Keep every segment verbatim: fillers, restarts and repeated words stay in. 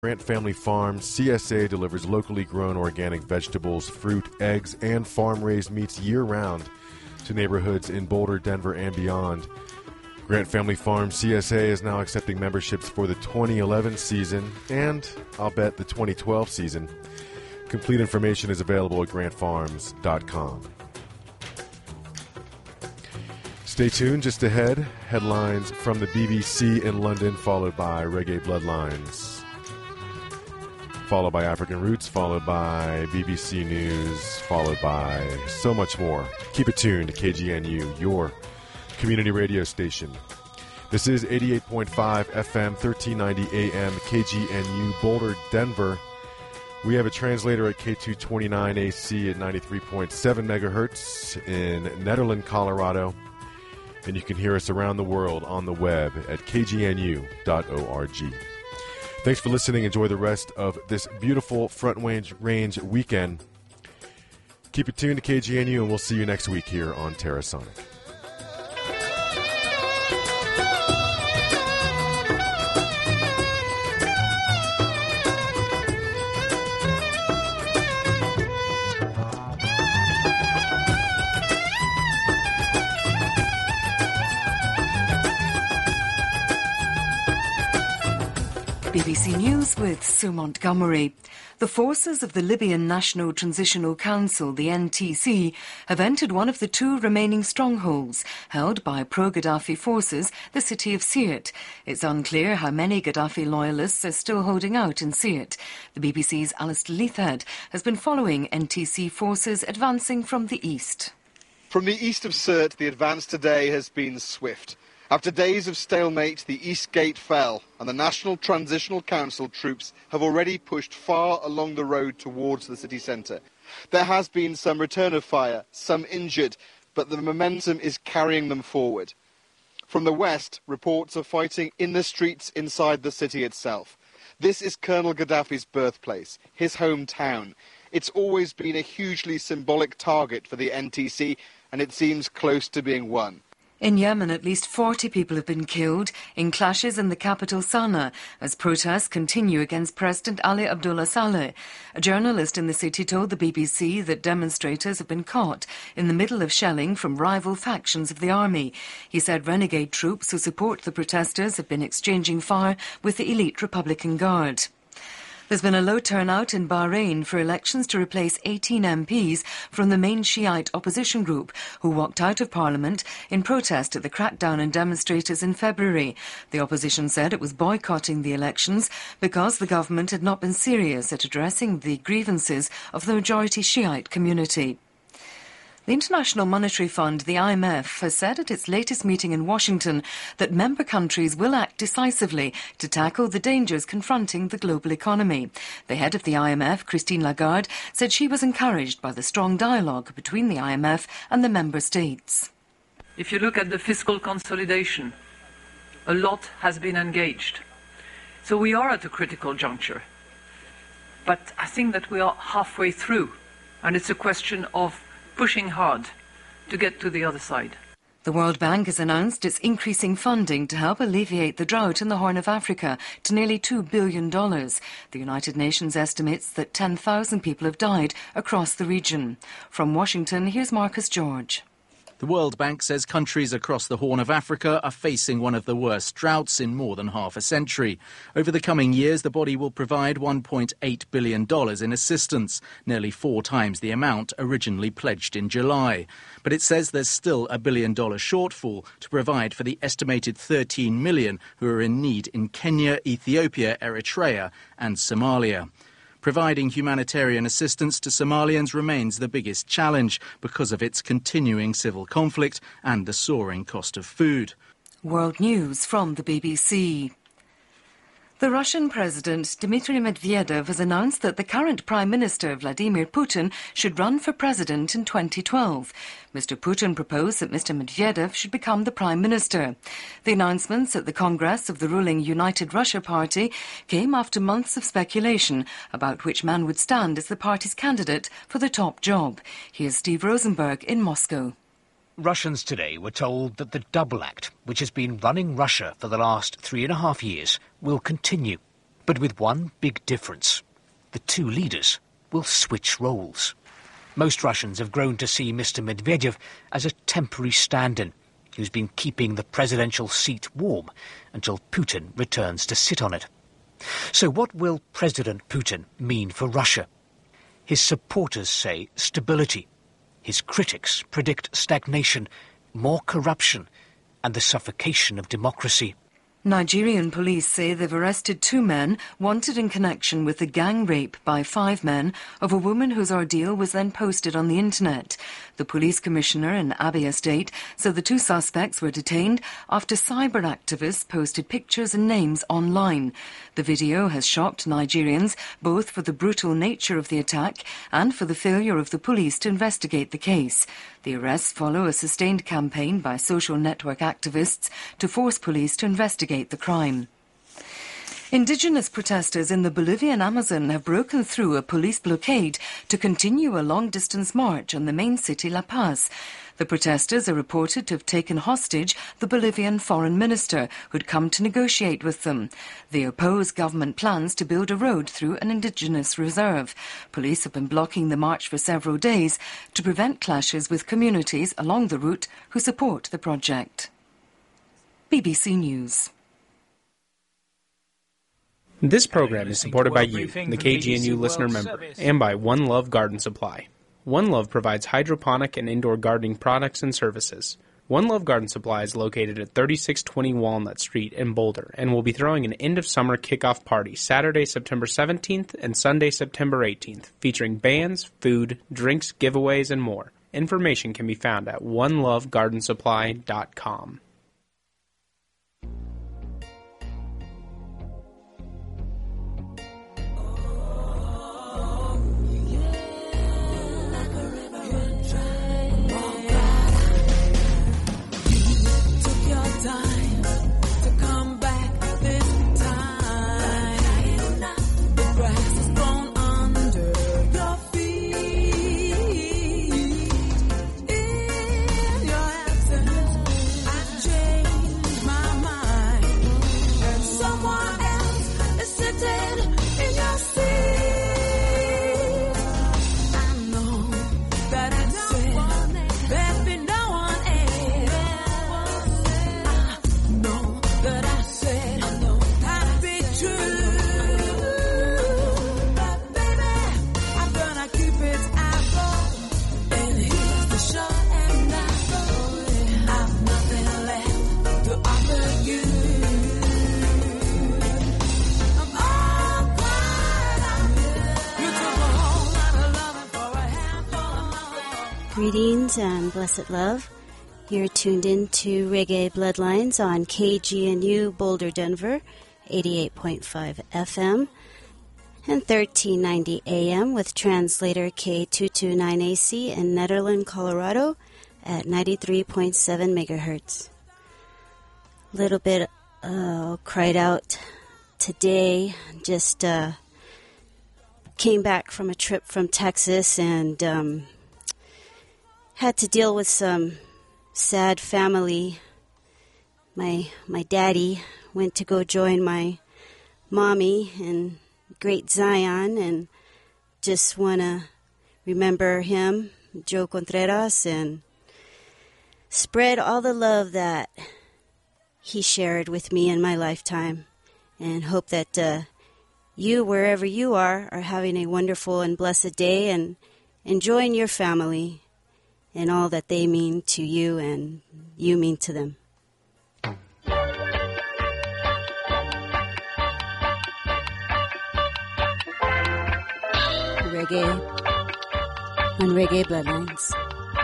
Grant Family Farms, C S A delivers locally grown organic vegetables, fruit, eggs, and farm-raised meats year-round to neighborhoods in Boulder, Denver, and beyond. Grant Family Farms, C S A is now accepting memberships for the twenty eleven season and, I'll bet, the twenty twelve season. Complete information is available at grant farms dot com. Stay tuned. Just ahead, headlines from the B B C in London, followed by Reggae Bloodlines, followed by African Roots, followed by B B C News, followed by so much more. Keep it tuned to K G N U, your community radio station. This is eighty-eight point five F M, thirteen ninety A M, K G N U, Boulder, Denver. We have a translator at K two twenty-nine A C at ninety-three point seven megahertz in Nederland, Colorado. And you can hear us around the world on the web at k g n u dot org. Thanks for listening. Enjoy the rest of this beautiful Front Range, range weekend. Keep it tuned to K G N U, and we'll see you next week here on Terrasonic. B B C News with Sue Montgomery. The forces of the Libyan National Transitional Council, the N T C, have entered one of the two remaining strongholds held by pro-Gaddafi forces, the city of Sirte. It's unclear how many Gaddafi loyalists are still holding out in Sirte. The B B C's Alistair Leithhead has been following N T C forces advancing from the east. From the east of Sirte, the advance today has been swift. After days of stalemate, the East Gate fell, and the National Transitional Council troops have already pushed far along the road towards the city centre. There has been some return of fire, some injured, but the momentum is carrying them forward. From the west, reports of fighting in the streets inside the city itself. This is Colonel Gaddafi's birthplace, his hometown. It's always been a hugely symbolic target for the N T C, and it seems close to being won. In Yemen, at least forty people have been killed in clashes in the capital Sana'a as protests continue against President Ali Abdullah Saleh. A journalist in the city told the B B C that demonstrators have been caught in the middle of shelling from rival factions of the army. He said renegade troops who support the protesters have been exchanging fire with the elite Republican Guard. There's been a low turnout in Bahrain for elections to replace eighteen M Ps from the main Shiite opposition group who walked out of Parliament in protest at the crackdown on demonstrators in February. The opposition said it was boycotting the elections because the government had not been serious at addressing the grievances of the majority Shiite community. The International Monetary Fund, the I M F, has said at its latest meeting in Washington that member countries will act decisively to tackle the dangers confronting the global economy. The head of the I M F, Christine Lagarde, said she was encouraged by the strong dialogue between the I M F and the member states. If you look at the fiscal consolidation, a lot has been engaged. So we are at a critical juncture. But I think that we are halfway through, and it's a question of pushing hard to get to the other side. The World Bank has announced it's increasing funding to help alleviate the drought in the Horn of Africa to nearly two billion dollars. The United Nations estimates that ten thousand people have died across the region. From Washington, here's Marcus George. The World Bank says countries across the Horn of Africa are facing one of the worst droughts in more than half a century. Over the coming years, the body will provide one point eight billion dollars in assistance, nearly four times the amount originally pledged in July. But it says there's still a billion-dollar shortfall to provide for the estimated thirteen million who are in need in Kenya, Ethiopia, Eritrea and Somalia. Providing humanitarian assistance to Somalians remains the biggest challenge because of its continuing civil conflict and the soaring cost of food. World News from the B B C. The Russian President Dmitry Medvedev has announced that the current Prime Minister Vladimir Putin should run for president in twenty twelve. Mister Putin proposed that Mister Medvedev should become the Prime Minister. The announcements at the Congress of the ruling United Russia Party came after months of speculation about which man would stand as the party's candidate for the top job. Here's Steve Rosenberg in Moscow. Russians today were told that the double act, which has been running Russia for the last three and a half years, will continue. But with one big difference. The two leaders will switch roles. Most Russians have grown to see Mister Medvedev as a temporary stand-in who's been keeping the presidential seat warm until Putin returns to sit on it. So what will President Putin mean for Russia? His supporters say stability. His critics predict stagnation, more corruption, and the suffocation of democracy. Nigerian police say they've arrested two men wanted in connection with the gang rape by five men of a woman whose ordeal was then posted on the internet. The police commissioner in Abia State said the two suspects were detained after cyber activists posted pictures and names online. The video has shocked Nigerians, both for the brutal nature of the attack and for the failure of the police to investigate the case. The arrests follow a sustained campaign by social network activists to force police to investigate the crime. Indigenous protesters in the Bolivian Amazon have broken through a police blockade to continue a long-distance march on the main city, La Paz. The protesters are reported to have taken hostage the Bolivian foreign minister who'd come to negotiate with them. They oppose government plans to build a road through an indigenous reserve. Police have been blocking the march for several days to prevent clashes with communities along the route who support the project. B B C News. This program is supported by you, the K G N U listener member, and by One Love Garden Supply. One Love provides hydroponic and indoor gardening products and services. One Love Garden Supply is located at thirty-six twenty Walnut Street in Boulder and will be throwing an end-of-summer kickoff party Saturday, September seventeenth and Sunday, September eighteenth, featuring bands, food, drinks, giveaways, and more. Information can be found at one love garden supply dot com. Greetings and blessed love. You're tuned in to Reggae Bloodlines on K G N U Boulder, Denver, eighty-eight point five F M and thirteen ninety A M with translator K two twenty-nine A C in Nederland, Colorado at ninety-three point seven megahertz. Little bit uh, cried out today. Just uh, came back from a trip from Texas and um, had to deal with some sad family. My my daddy went to go join my mommy in Great Zion, and just want to remember him, Joe Contreras, and spread all the love that he shared with me in my lifetime, and hope that uh, you, wherever you are, are having a wonderful and blessed day and enjoying your family and all that they mean to you and you mean to them. Reggae on Reggae Bloodlines.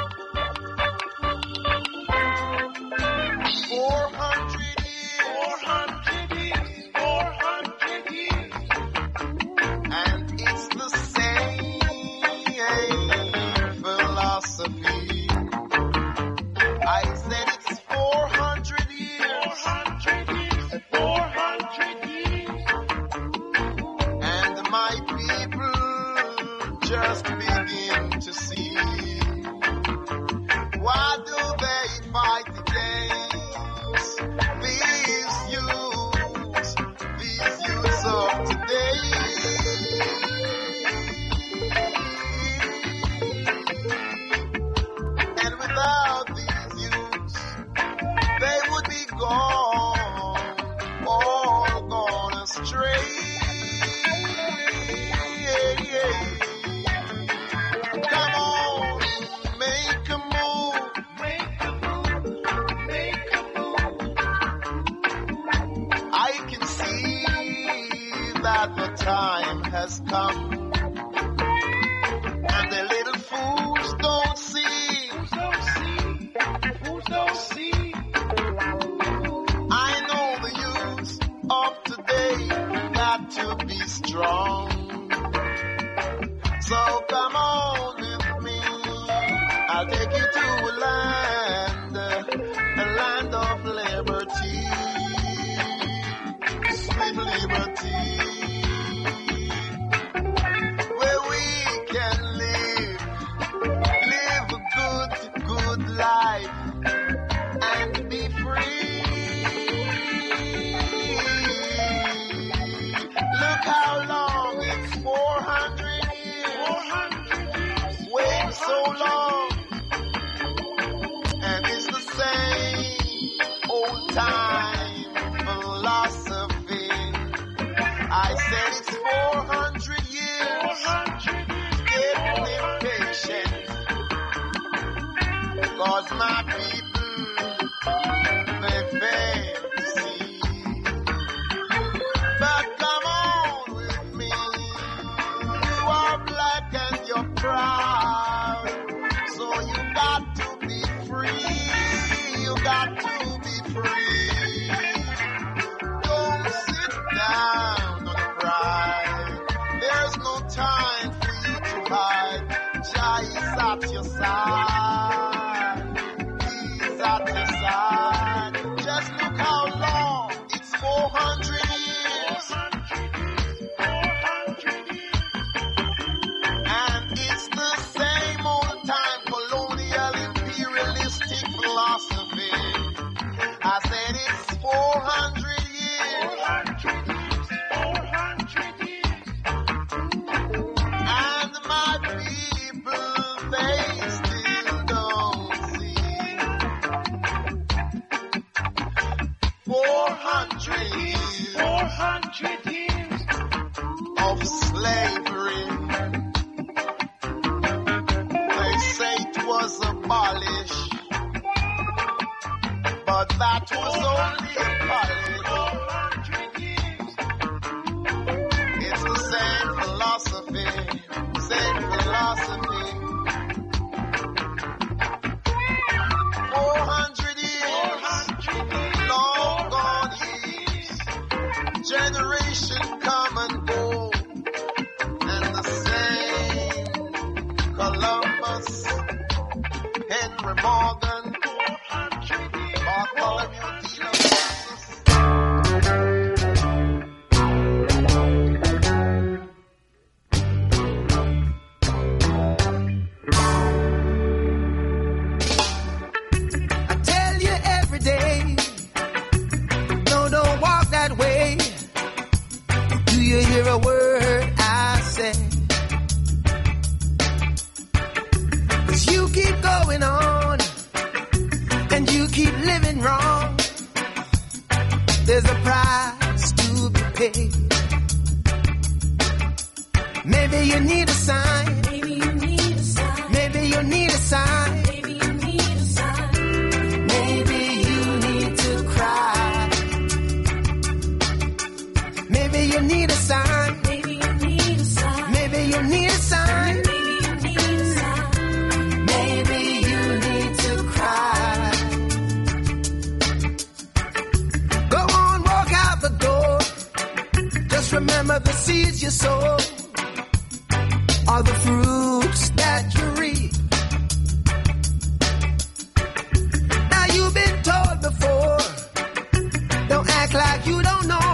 four hundred years, four hundred years, four hundred years, and it's the same philosophy. I said it's four hundred years, four hundred years, four hundred years, and my people just begin to see. Why do they fight against these youths, these youths of today? time has come. And the little fools don't see. Fools don't see. Fools don't see. I know the youth of today got to be strong. So come on with me. I'll take you to a land, a land of liberty. Sweet liberty. Where we can live, live a good, good life and be free. Look how long, it's four hundred years. four hundred years. Wait so long. And it's the same old time philosophy. I said it's four hundred years. four hundred. Getting impatient. Cause my people, they fail to see. But come on with me. You are black and you're proud. So you got to be free. You got to be free. Don't sit down on the pride. There's no time for you to hide. Jah is at your side. He's at your side. Just look how long. It's four hundred years. four hundred years. And it's the same old time colonial imperialistic philosophy. I said it's four hundred years. four hundred years. And my people, they still don't see. four hundred years. four hundred years. Of slavery. They say it was abolished. But that was only a polish. It's the same philosophy, same philosophy. Four hundred years, long gone years. Generation come and go, and the same Columbus, Henry Morgan, Bartholomew de la I tell you every day, no, don't walk that way. Do you hear a word I say? 'Cause you keep going on and you keep living wrong. There's a price to be paid. Maybe you need a sign. Maybe you need a sign. Maybe you need a sign. Maybe you need a sign. Maybe you need to cry. Maybe you need a sign. Maybe you need a sign. Maybe you need a sign. Maybe you need a sign. Maybe you need to cry. Go on, walk out the door. Just remember the seeds you sow are the fruits that you reap. Now you've been told before, don't act like you don't know.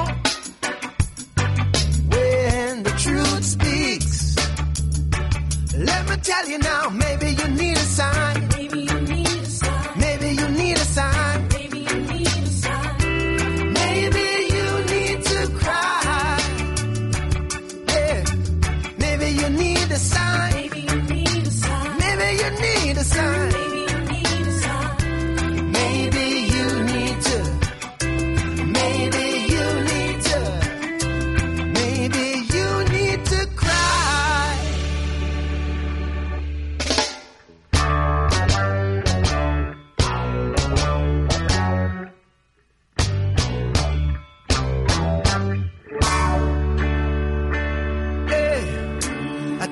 When the truth speaks, let me tell you now, maybe you need a sign. Maybe you need a sign. Maybe you need a sign. Maybe you need a sign. Maybe you need to cry. Yeah. Maybe you need a sign. Maybe you need a sign. Maybe you need a sign. Maybe you need a sign. Maybe you need to. Maybe you need to. Maybe you need to cry.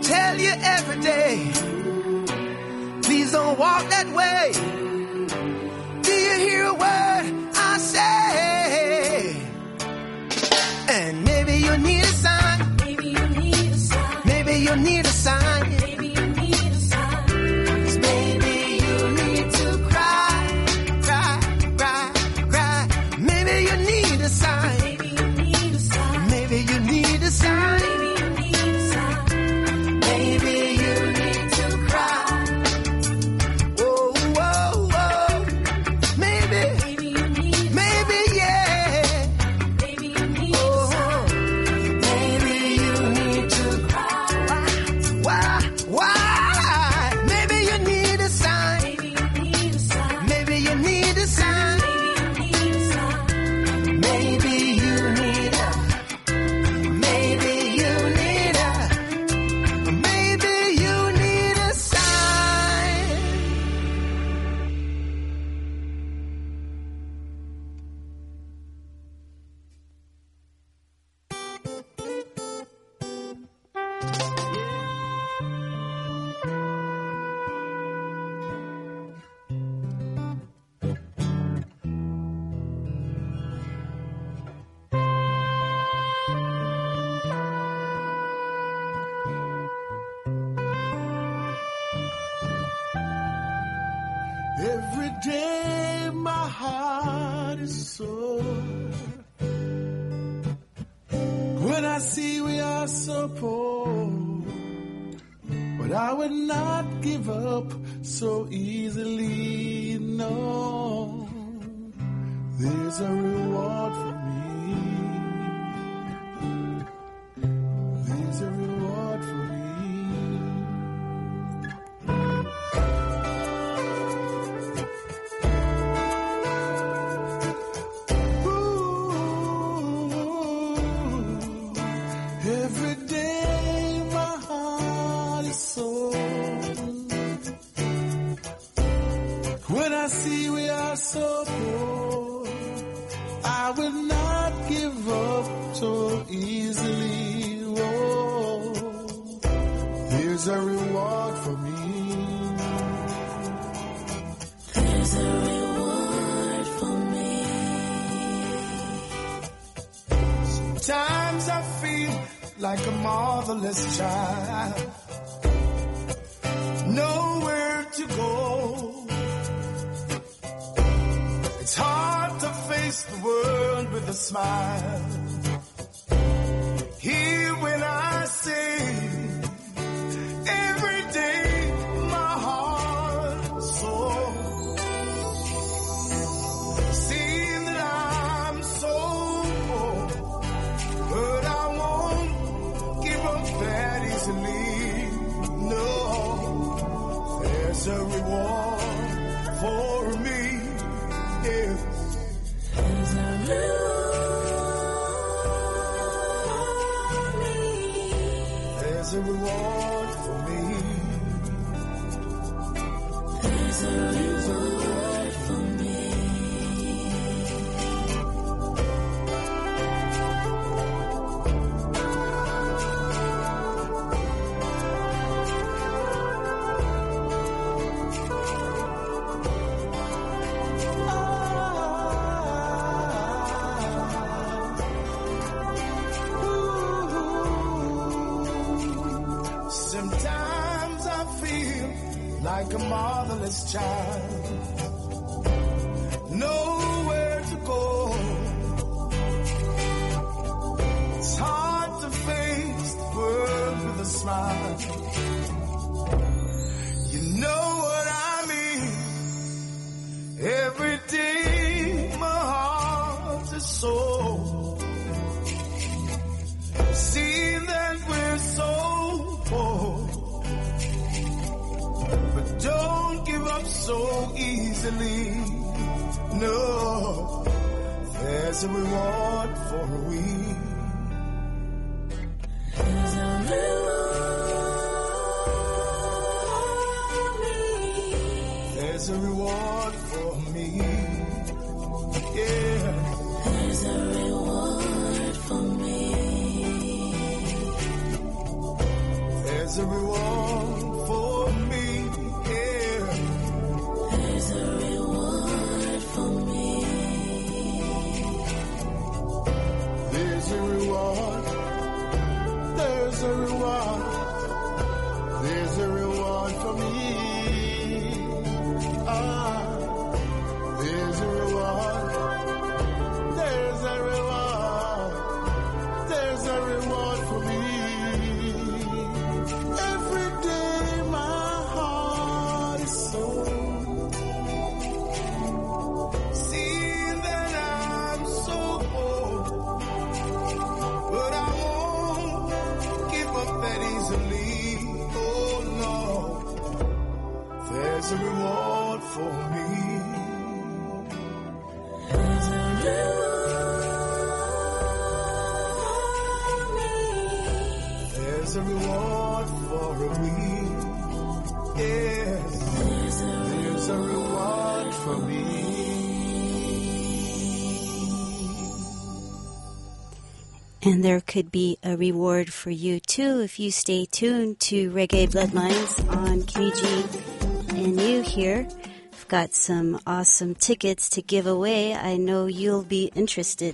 tell you every day, please don't walk that way. Do you hear a word I say? And maybe you need a sign. Maybe you need a sign. Maybe you need a sign. Maybe you need a sign. 'Cause maybe you need to cry, cry, cry, cry. Maybe you need a sign. Maybe you need a sign. Maybe you need a sign. Every day my heart is sore when I see we are so poor, but I would not give up so easily, no. There's a reward for me. There's a reward for me. See, we are so poor, I will not give up so easily. Whoa. Here's a reward for me. There's a reward for me. Sometimes I feel like a motherless child, nowhere to go. It's hard to face the world with a smile. Here when I sing, every day my heart is sore. Seeing that I'm so poor, but I won't give up that easily. No, there's a reward for me. There's a There's a reward for me. There's a reward for me. Like a motherless child, nowhere to go. It's hard to face the world with a smile. You know what I mean. Every day my heart is sore, seeing that we're so poor. But don't give up so easily. No, there's a reward for we. There's a reward. There's a reward for me. Yeah. There's a reward for me. There's There's a reward for me, yeah. There's a reward for me. There's a reward. There's a reward. There's a reward for me. Ah, there's a reward. There's a reward. There's a reward for me. Every day my heart is so. Seeing that I'm so old, but I won't give up that easily. Oh no, there's a reward for me. There's a reward. There's a reward for a week. Yes, there's a reward for me. And there could be a reward for you too if you stay tuned to Reggae Bloodlines on K G N U here. I've got some awesome tickets to give away. I know you'll be interested.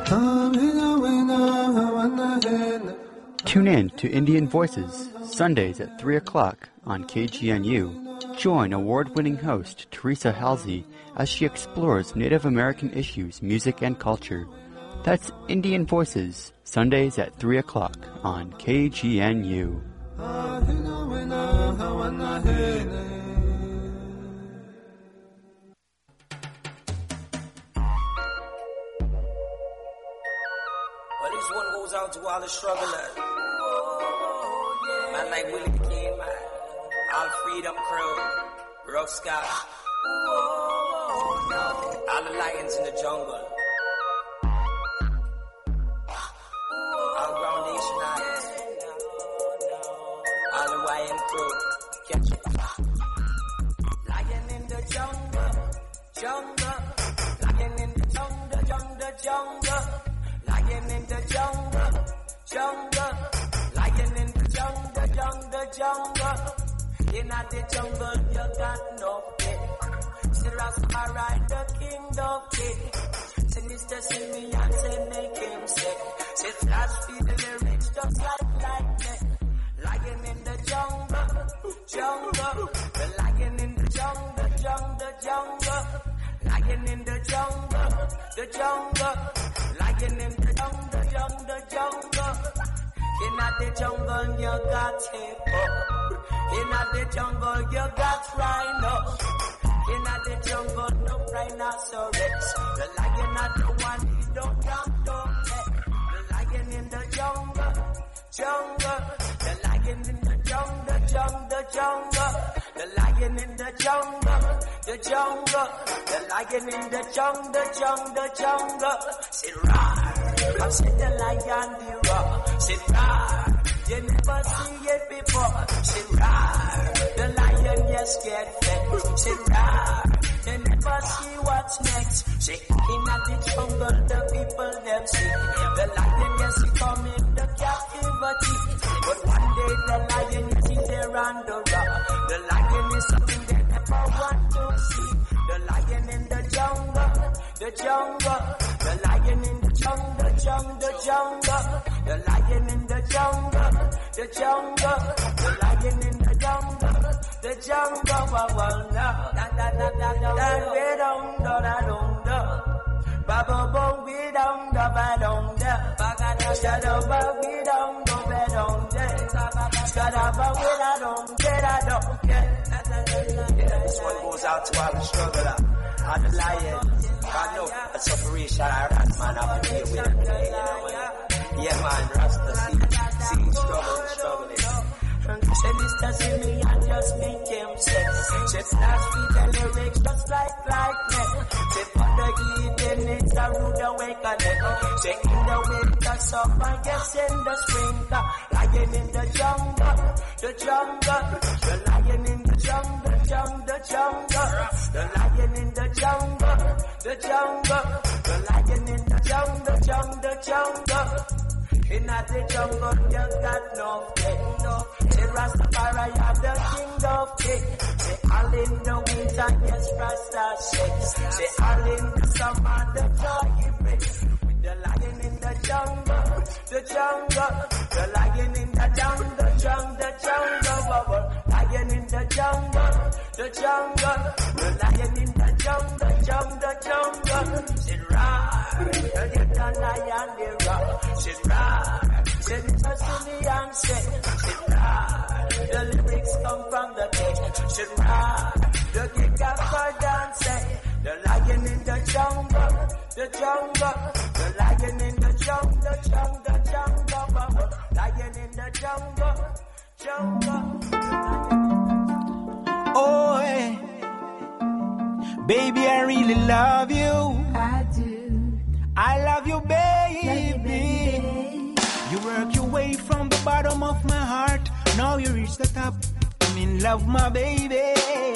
Tune in to Indian Voices, Sundays at three o'clock on K G N U. Join award-winning host Teresa Halsey as she explores Native American issues, music, and culture. That's Indian Voices, Sundays at three o'clock on K G N U. Well, this one goes out to all the strugglers. Man like Willie the King, man. All Freedom Crew, Rough Scott. All the lions in the jungle. All Ground Nation Arts. All the Y M crew. Catch it. Lion in the jungle, jungle. Lion in the jungle, jungle, jungle. Lion in the jungle, jungle. Lion in the jungle, jungle, jungle. In the jungle, you got no pay. Say Rastafari, the king of kings. Say Mister Simeon, say make him sick. Say Flash feed the lyrics just like lightning. Lion in the jungle, jungle. The lion in the jungle, jungle, jungle. Lion in the jungle, the jungle. Lion in the jungle, jungle, jungle. In the jungle, you got hippo. In the jungle, you got rhino. In the jungle, no rhinoceros. The lion not the one he don't jump, don't let. The lion in the jungle, jungle. The lion in the jungle, jungle, jungle. The lion in the jungle, the jungle. The lion in the jungle, jungle, jungle. Say roar, I said the lion the roar. Say roar, you never see it before. Say roar, the lion yes get fed. Say roar, they never see what's next. Say in the jungle the people them see. The lion yes he come in the captivity. But one day the lion yes he there on the rock. The lion is something they never want to see. The lion in the jungle, the jungle. The lion in the jungle, jungle, jungle. The lion in the jungle, the jungle. The lion in the jungle, the jungle. Well, well, no. Da da da da da. Da da da da da da. Baba bong we down da ba dong da. Baga da da da ba we down da ba dong da. Da da ba we da dong da da dong. Yeah, this one goes out to all the struggler, all the lions. God know a separation, I rat man have to deal with it. Yeah, man, Rasta see, see, struggling, struggling. Say Mister Simeon just make him sick. Say Flash feed the lyrics just like lightning. Say for the evening it's a rude awakening. Say in the winter summer, yes in the spring. Lion in the jungle, the jungle. The lion in the jungle, jungle, jungle. The lion in the jungle, the jungle. The lion in the jungle, jungle, jungle. In the jungle, you got no king, no. Say Rastafari, have the king of kings. Say all in the winter, yes, Rasta shakes. Say all in the summer, the joy he brings. The lion in the jungle, the jungle. The lion in the jungle, jungle, jungle. Lion in the jungle, the jungle. The lion in the jungle, jungle, jungle. Say roar, get the lion, the roar. Say roar. Say Mister Simeon say, say roar. The lyrics come from the cage. Say roar. The kick up for dance. The lion in the jungle, the jungle. The lion in the jungle, jungle, jungle. Lion in the jungle, jungle. Oh, hey. Baby, I really love you. I do. I love you, baby. You work your way from the bottom of my heart. Now you reach the top. I'm in love, my baby.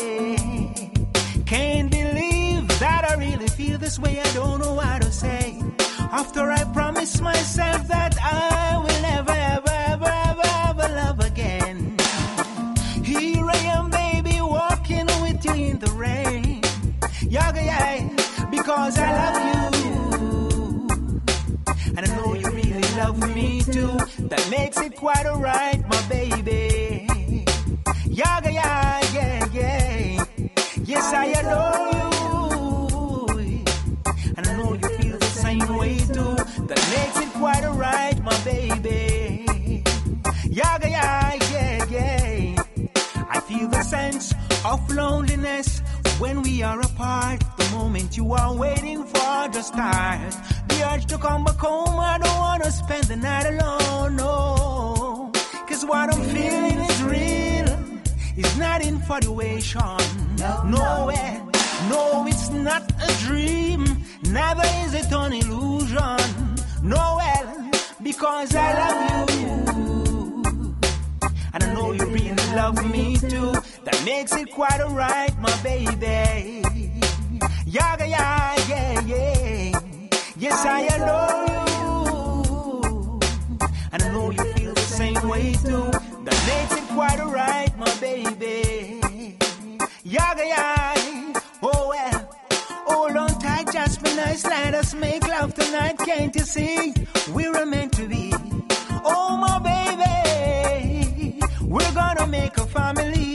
Can't believe that I really feel this way. I don't know what to say. After I promised myself that I will never, ever, ever, ever, ever love again. Here I am, baby, walking with you in the rain. Yeah, yeah, because I love you. And I know you really love me too. That makes it quite alright, my baby. Yeah, yeah, yeah, yeah. Yes, I adore you. And I know you feel the same way too. That makes it quite alright, my baby. Yeah, yeah, yeah, yeah. I feel the sense of loneliness when we are apart. The moment you are waiting for the start. The urge to come back home, I don't want to spend the night alone, no. Cause what I'm feeling is real. It's not infatuation, no, no way. No, it's not a dream, neither is it an illusion. No, well, because I love you. And I know you really love me too. That makes it quite alright, my baby. Yeah, yeah, yeah, yeah. Yes, I adore you. And I know you feel the same way too. That makes it quite alright, my baby. Yeah, yeah. Oh, well. Hold on tight, just be nice. Let us make love tonight. Can't you see? We're meant to be. Oh, my baby. We're gonna make a family.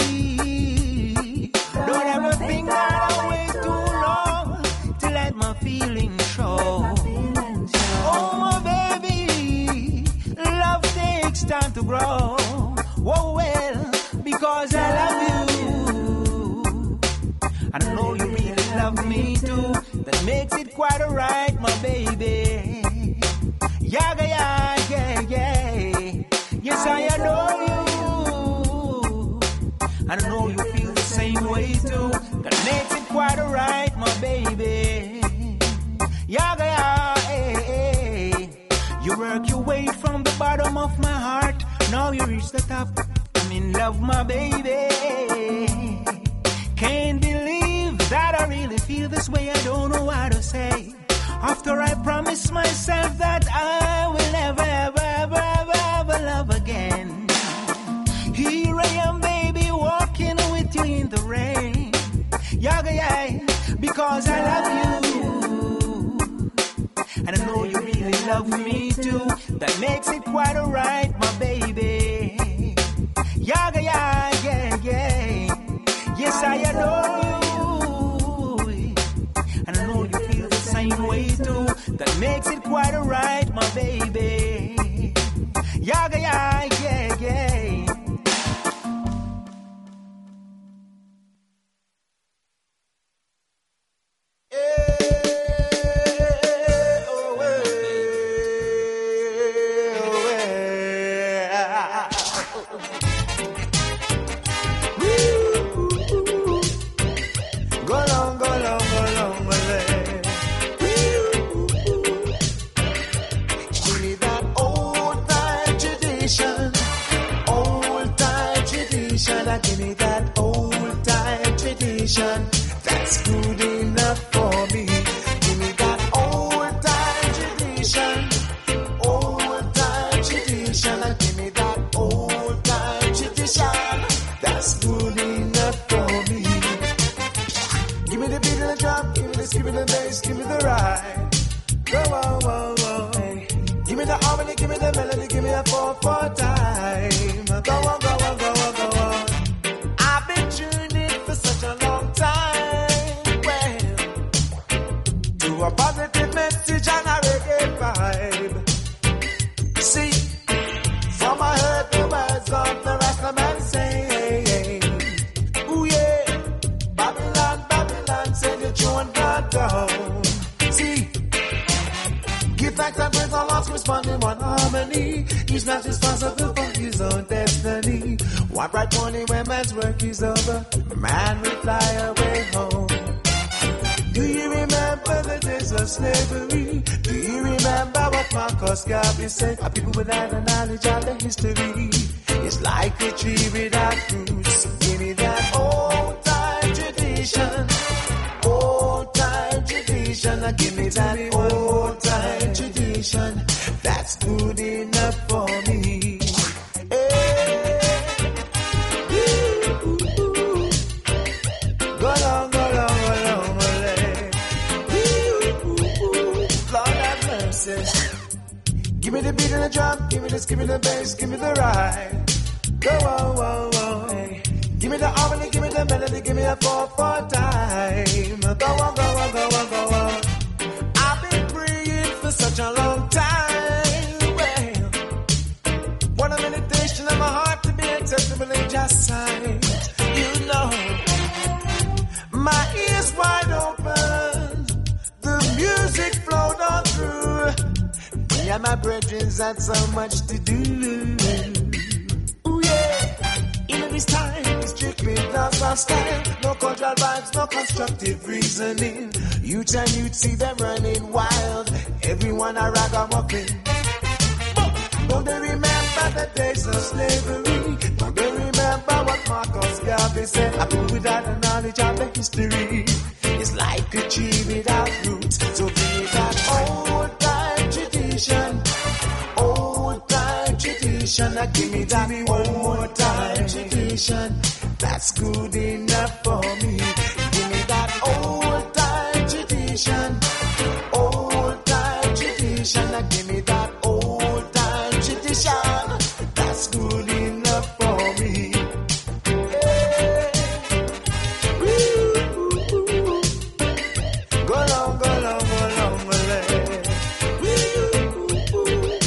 Don't ever think that I'll wait too long to let my feelings show. Oh, my baby. Love takes time to grow. Oh, well, because I love you. And I know you really love me too. That makes it quite alright, my baby. Yeah, yeah, yeah, yeah. Yes, I adore you. And I know you feel the same way too. That makes it quite alright, my baby. Yeah, yeah, yeah, yeah. You work your way from the bottom of my heart. Now you reach the top. I'm in love, my baby. Can't believe that I really feel this way. I don't know what to say. After I promised myself that I will never, ever, ever, ever, ever love again. Here I am, baby, walking with you in the rain. Yeah, yeah, because I love you. And I know you really love me too. That makes it quite alright, my baby. Yeah, yeah, yeah, yeah. Yes, I adore you. And I know you feel the same way too. That makes it quite alright, my baby. Yeah, yeah, yeah, yeah. Give me that old time tradition. That's good enough for me. Give me that old time tradition. Old time tradition. Give me that old time tradition. That's good enough for me. Give me the beat and the drum. Give me the skip and the bass. Give me the ride. Go on, whoa, whoa. Hey. Give me the harmony. Give me the melody. Give me a four four time. Go on, go on, go on, go on. A positive message and a reggae vibe. See, from I heard the words of the Rastaman say, ooh yeah, Babylon, Babylon, send your tune God down. See, give thanks and praise all hearts respond in one harmony. Each man's responsible for his own destiny. One bright morning when man's work is over, man will fly away home. Do you remember the days of slavery? Do you remember what Marcus Garvey said? A people without the knowledge of the history. It's like a tree without roots. Give me that old time tradition. Old time tradition. Now give me that old time tradition. That's good enough for me. Hey. Ooh, ooh, ooh. Go long, go long, go long. Give me the beat and the drum, give me this, give me the bass, give me the ride. Go, whoa, whoa, whoa, hey. Give me the harmony, give me the melody, give me a four four time. Go on, go on, go on, go on. I've been praying for such a long time. Well, what a meditation of my heart to be acceptable in just sight. You know, my ears wide open, the music flowed on through. Me and my brethren had so much to do. Ooh yeah, in this time, strictly dance our style. No cultural vibes, no constructive reasoning. Youth and youth see them running wild. Everyone a ragamuffin. Don't they remember the days of slavery? Don't they remember what Marcus Garvey said? A fool without the knowledge of the history is like a tree without roots. So bring it that old time tradition, old time tradition. Now give me that one more time tradition. That's good enough for me. Give me that old time tradition, old time tradition. Now give me that old time tradition. That's good enough for me. Hey. Woo, woo, woo. Go long, go long, go long, go long. Woo, woo, woo.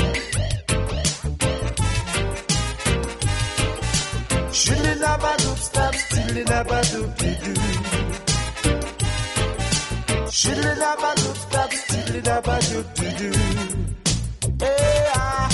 Shouldn't have a doop stop, still in a doop de doo. Shouldn't have a doop stop, still in a doop de doo. Hey, ah.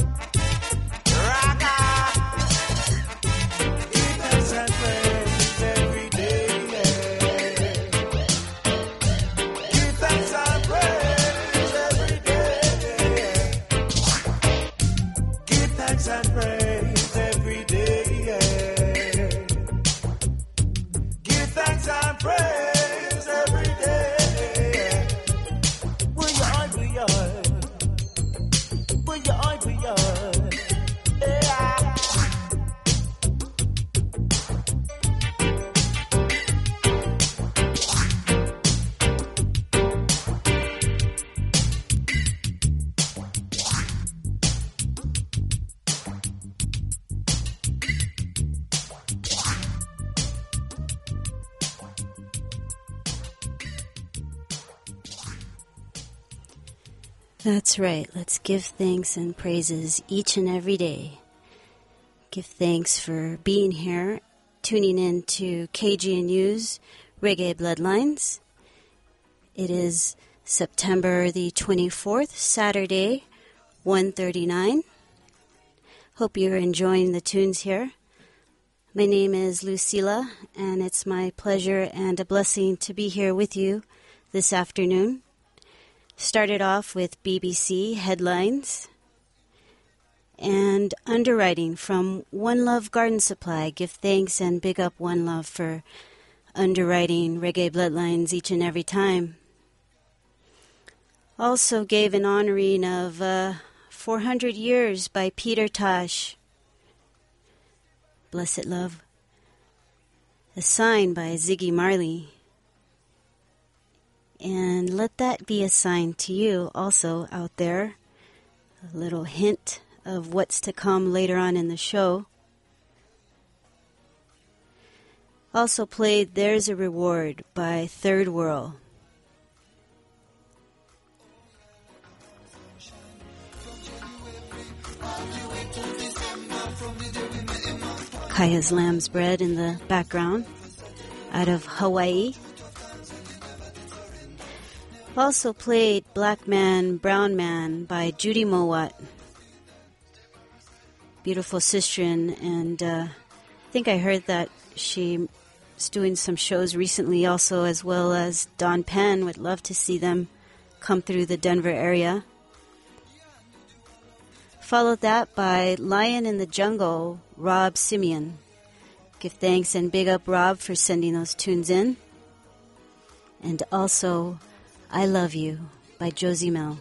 That's right. Let's give thanks and praises each and every day. Give thanks for being here, tuning in to K G N U's Reggae Bloodlines. It is September the twenty-fourth, Saturday, one thirty-nine. Hope you're enjoying the tunes here. My name is Lucilla, and it's my pleasure and a blessing to be here with you this afternoon. Started off with B B C headlines and underwriting from One Love Garden Supply. Give thanks and big up One Love for underwriting Reggae Bloodlines each and every time. Also gave an honoring of uh, four hundred years by Peter Tosh. Blessed Love. A sign by Ziggy Marley. And let that be a sign to you also out there. A little hint of what's to come later on in the show. Also played There's a Reward by Third World. Kaya's Lamb's Bread in the background out of Hawaii. Also played Black Man, Brown Man by Judy Mowat. Beautiful sisterin, and uh, I think I heard that she's doing some shows recently also, as well as Don Penn. Would love to see them come through the Denver area. Followed that by Lion in the Jungle, Rob Simeon. Give thanks and big up Rob for sending those tunes in. And also I Love You by Josie Mel.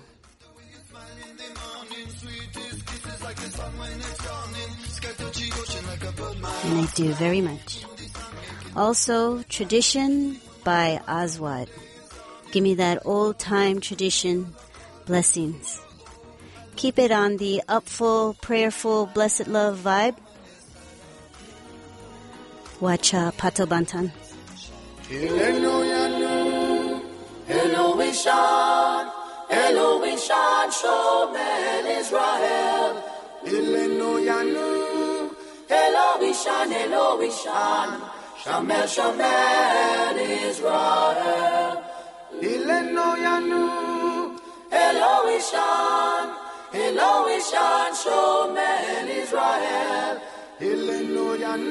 And I do very much. Also, Tradition by Aswad. Give me that old time tradition. Blessings. Keep it on the upful, prayerful, blessed love vibe. Wacha Pato Bantan. Elohishan, Elohishan, Shomen Israel. Elohishan, Elohishan, Shamel, Shamel Israel. Elohishan, Elohishan, Shomen Israel. Elohishan,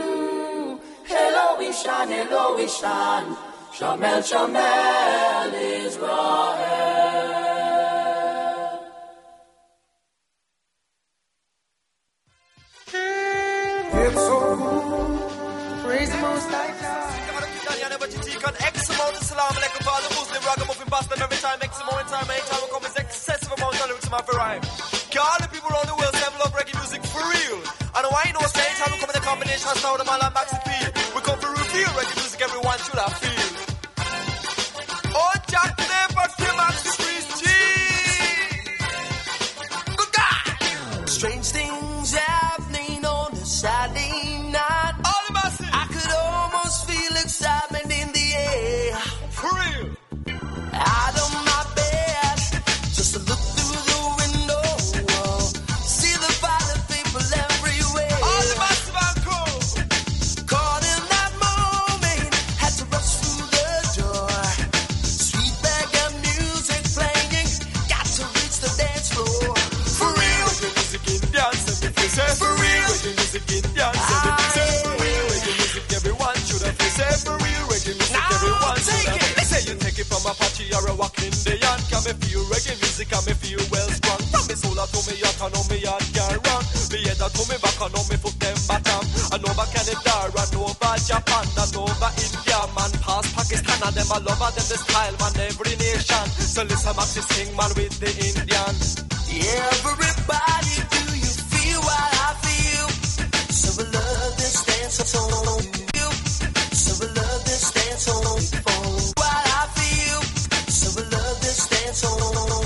Elohishan, Shamel, Shamel Israel. It's so good. Praise the Most High God. Every time, X amount of time, anytime we come is excessive amount of lyrics in my rhyme. All the people around the world say love reggae music for real. And why you know say anytime we come in the combination of sound of man and Maxi P, we come to reveal reggae music everyone should have feel. Oh, Jack never came Maxi P's G. Good God. Strange things happening on a Saturday night. All the masses. I could almost feel excitement in the air. For real. Out of my bed, just to look through the window, see the violent people everywhere. All the massive and cool. Caught in that moment, had to rush through the door. Sweet bag of music playing, got to reach the dance floor. For real, reggae music in dance, and if you say for real, reggae music in dance, and if you say for real, reggae music everyone should have. You say for real, reggae music everyone should have. They say you take it from Apache or a walk Indian. Can me feel reggae music, can me feel well strong. From me soul to me heart, I know me heart can run. Me head to me back, I know me foot them bottom. I know over Canada, I know over Japan, I know over India, man past Pakistan, and them all over them the style, man every nation. So listen, Maxi sing man with the Indian. Everybody, do you feel what I feel? So we love this dance song. So we love this dance song. What I feel. So we love this dance song.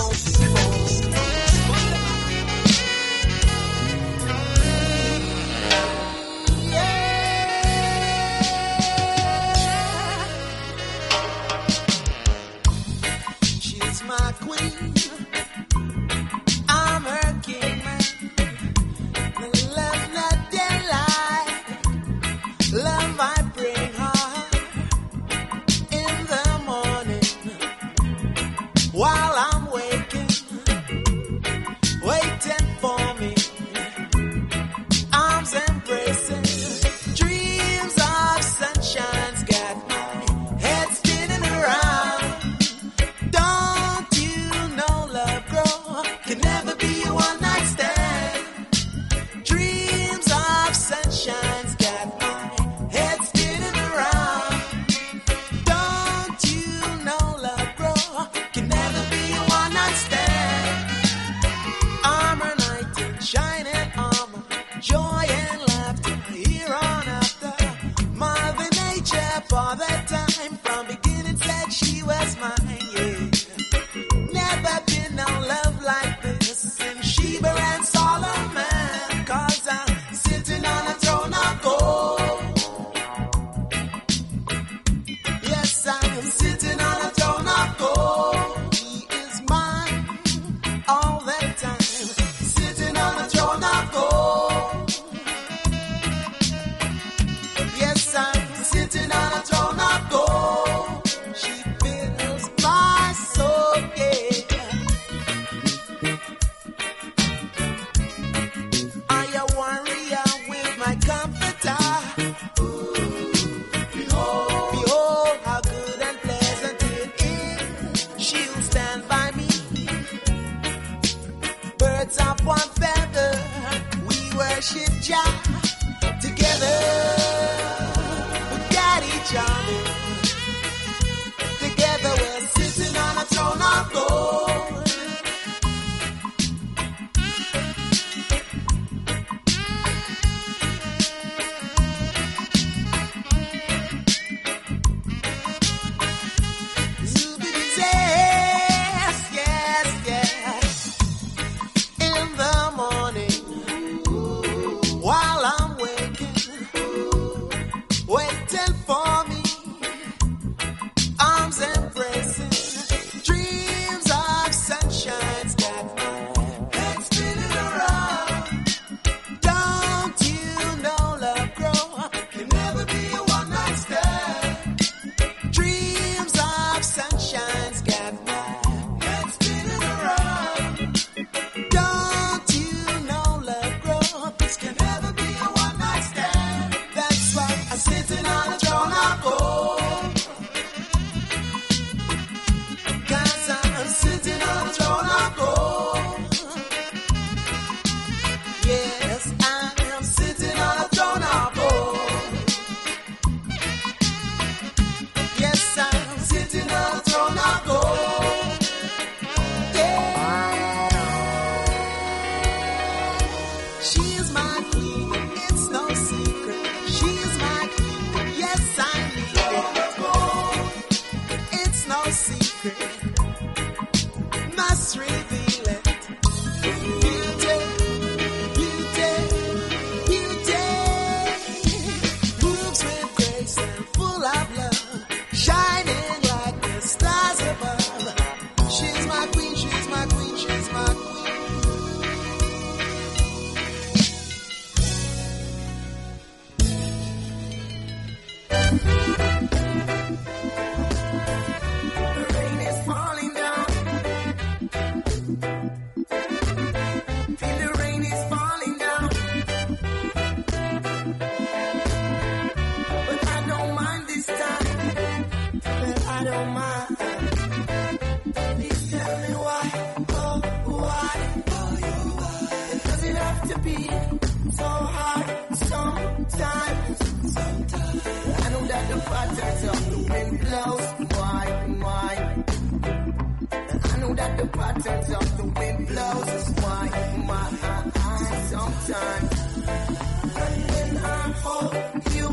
She's my queen. I'm her king. Love not delight. Love I bring her in the morning while I'm waking, waiting for me. Arms embracing, dreams of sunshine's got my head spinning around. Don't you know love grow can never be a one night stand. Dreams of sunshine's got my head spinning around. Don't you know love grow can never be a one night stand. Armor night in shining armor, joy and laughter here on after. Mother Nature for that time from beginning said she was mine, yeah. Never been no love like this in Sheba and Solomon, cause I'm sitting on a throne of gold. Yes, I'm sitting on a throne of gold. He is mine all the time, sitting on a throne of gold. Yes, I'm sitting on a throne of gold. She fills my soul, yeah. I a warrior with my comforter. Behold, behold how good and pleasant it is. She'll stand by me. Birds of one feather, we worship Jah together. We got each other. Together we're sitting on a throne of gold. Yes, yes, yes. In Please tell me why, oh, why, does it have to be so hard sometimes? Sometimes I know that the patterns of the wind blows. Why, why? I know that the patterns of the wind blows. Why, why? Sometimes. And when I hold you,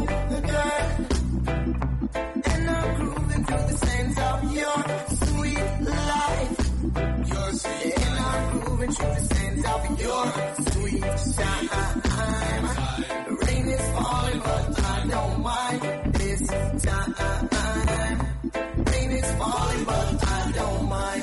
girl, and I'm grooving through the sands of your sweet life. Your sweet and I'm grooving through the sands of your sweet time. The rain is falling, but I don't mind this time. Rain is falling, but I don't mind.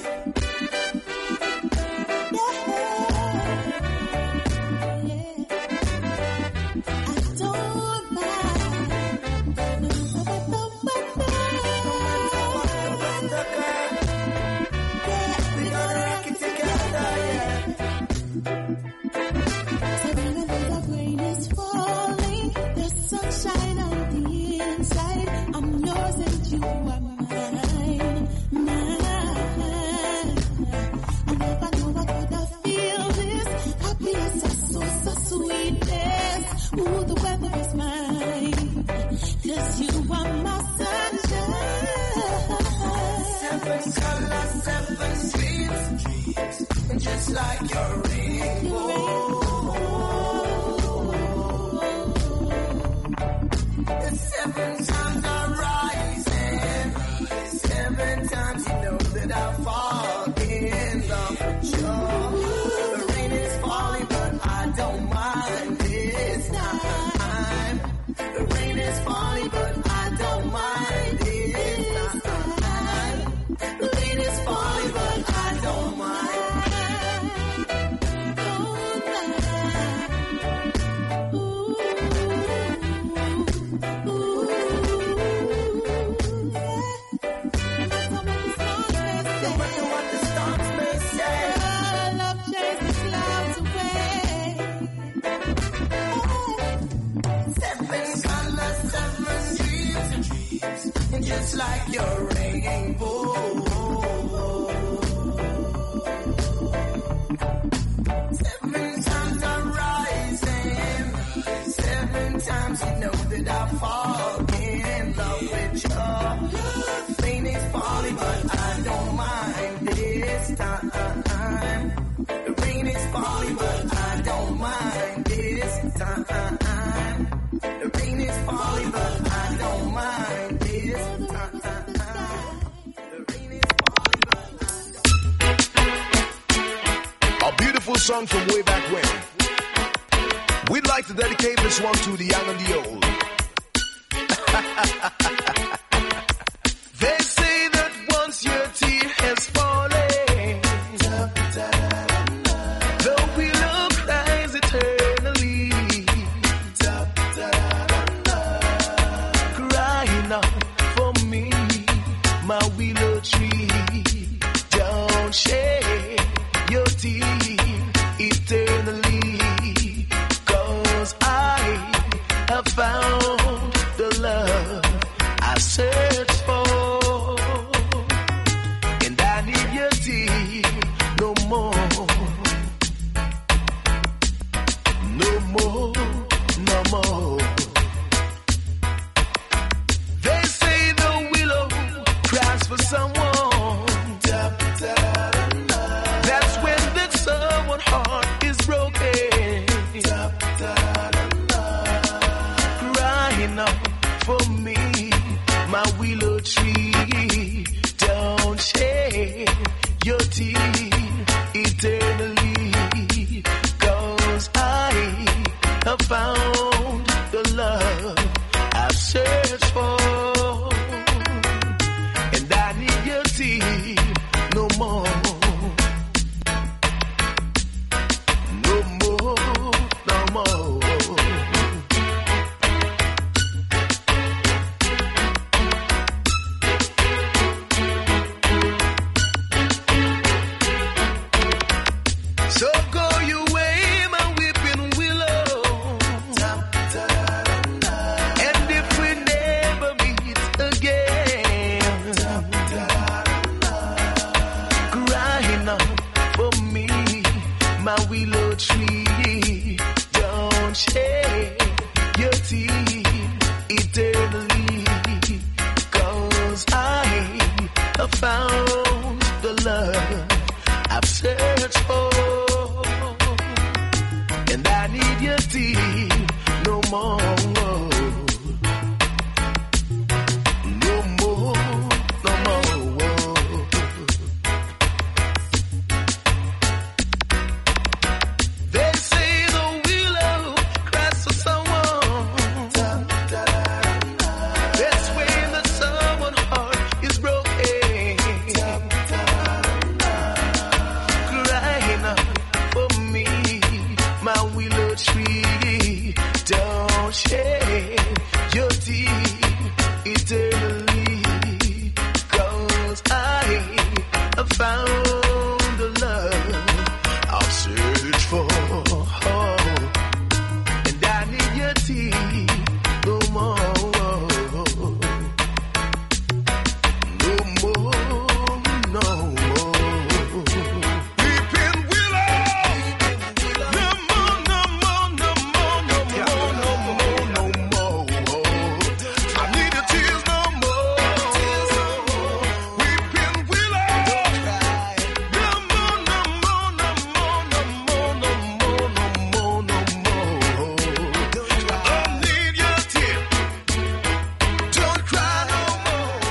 Just like your rainbow. The seven times I'm rising. Seven times you know that I fall in love with you. The rain is falling, but I don't mind this time. The rain is falling, but I don't mind this time. The rain is falling, but I don't mind. Just like your rainbow. Seven times I'm rising. Seven times you know that I fall in love with you. The rain is falling, but I don't mind this time. The rain is falling, but I don't mind this time. The rain is falling, but I don't mind. A beautiful song from way back when. We'd like to dedicate this one to the young and the old. They say that once your tear has fallen, the willow cries eternally. Crying out for me, my willow tree. Don't shed your tear eternally, 'cause I have found the love I search for, and I need your tear no more, no more, no more. They say the willow cries for someone. That's when that someone heart is broken. my willow tree. Don't shed your tears eternally, 'cause I have found the love I've searched for, and I need your tears no more. No more, no more. They say the willow cries for someone. That's when the someone's heart is broken. Crying out for me, my willow tree. Don't shed your tears eternally, 'cause I have found the love I've searched for, and I need your tears no more, no more, no more. Weeping willow, no more, no more, no more, no more, no more, no more. I need your tears no more. Weeping willow, no more, no more, no more, no more, no more, no more, no more. I need your tears. Don't cry no more.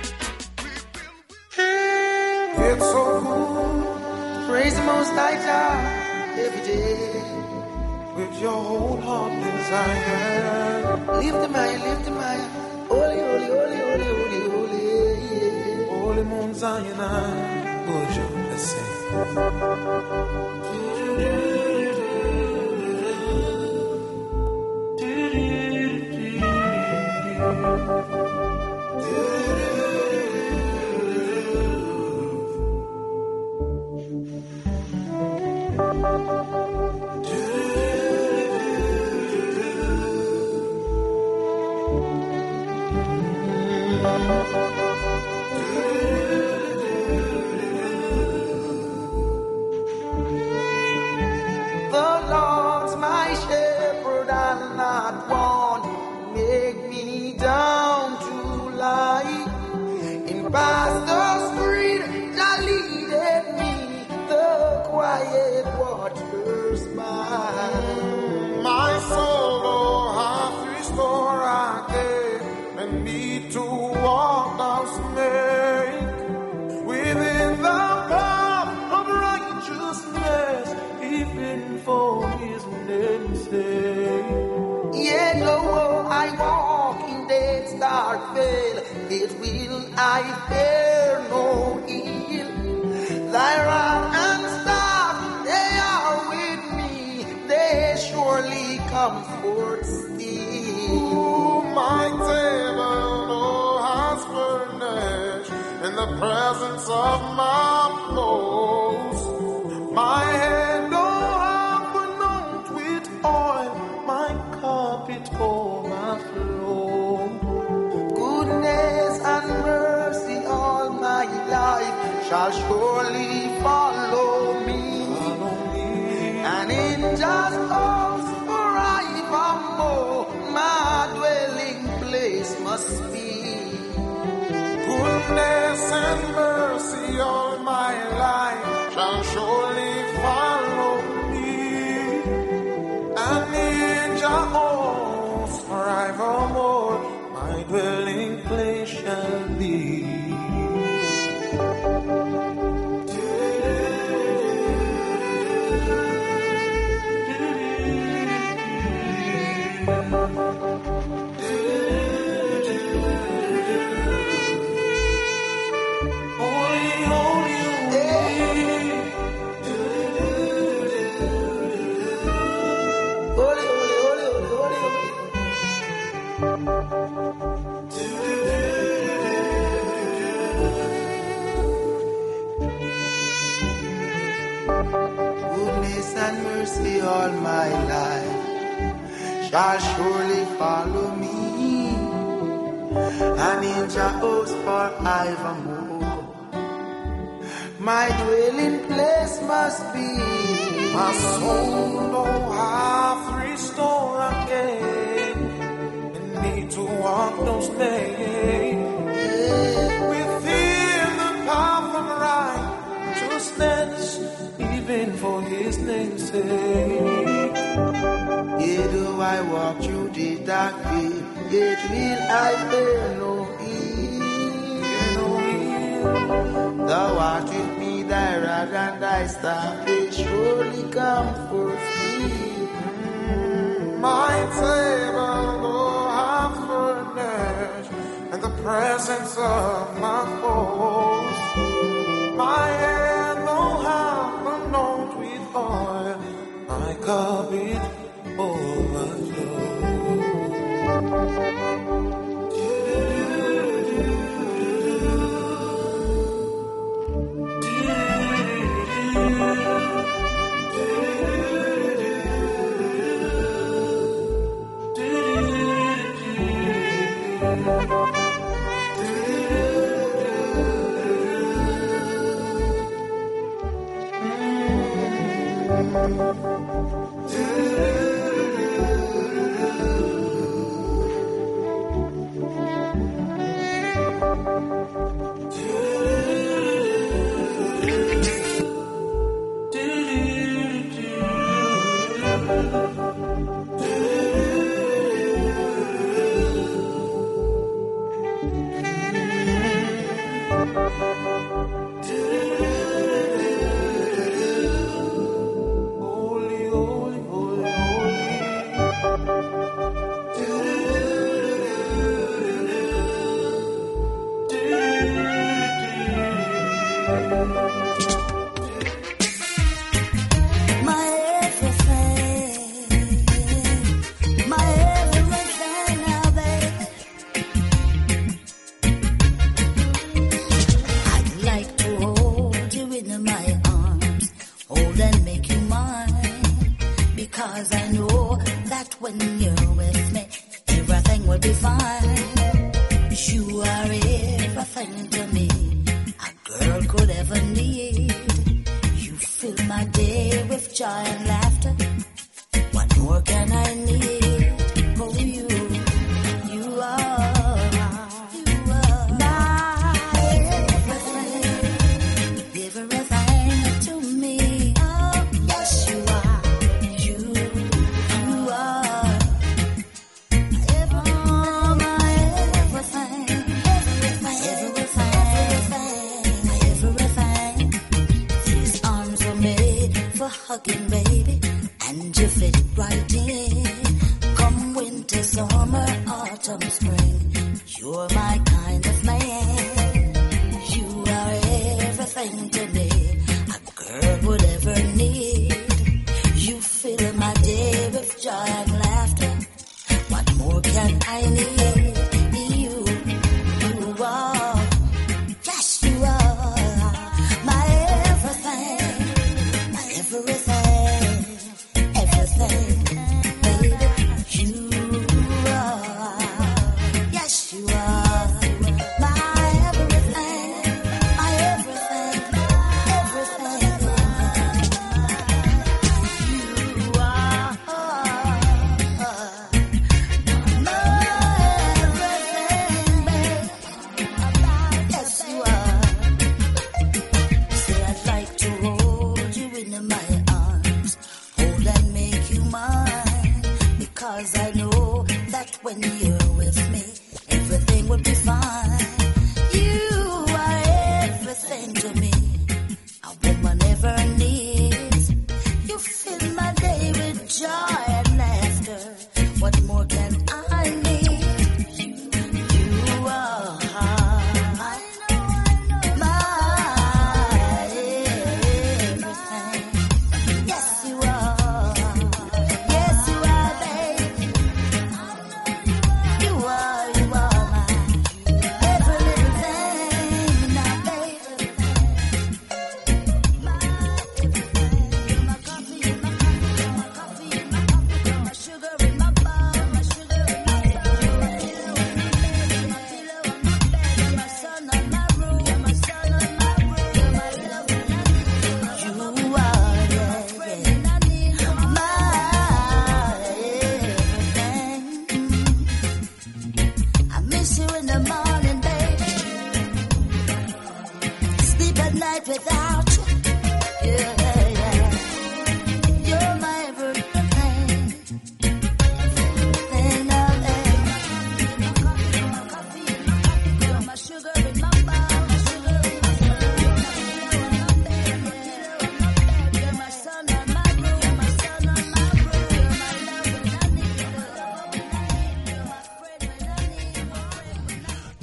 It's so good to praise the Most High God every day with your whole heart desire. Lift him high, lift him high. Holy, holy, holy, holy, holy, holy. Holy Mount Zion, would you listen? The Lord's my shepherd, I'll not want. Make me down to lie in pastures green. Thou leadeth me the quiet waters by. My soul, oh, hath restored again, and me to walk thou snake within the path of righteousness, even for his name's sake. Yet though I walk in death's dark vale, it will I fear no ill. Thy rod and staff, they are with me, they surely comfort still. My table, oh, has furnished in the presence of my foes. My head, oh, have anointed with oil, my cup it overflow. Goodness and mercy all my life shall surely follow me, and in just cause forevermore my dwelling place must be. Goodness and mercy all my life shall surely follow me, and in Jehovah's forevermore my dwelling place shall be. Goodness and mercy all my life shall surely follow me, and in Jehovah's forevermore my dwelling place must be. My soul, oh, half restored again, and need to walk those days within the path of righteousness, even for His name's sake. Yea, do I walk through the dark field, yet will I fear no evil. Thou art with me, thy rod and thy staff, they surely comfort me. My table, oh, have furnished, and the presence of my foes. My head, oh, have anointed with oil, my cup it overflows. Yes,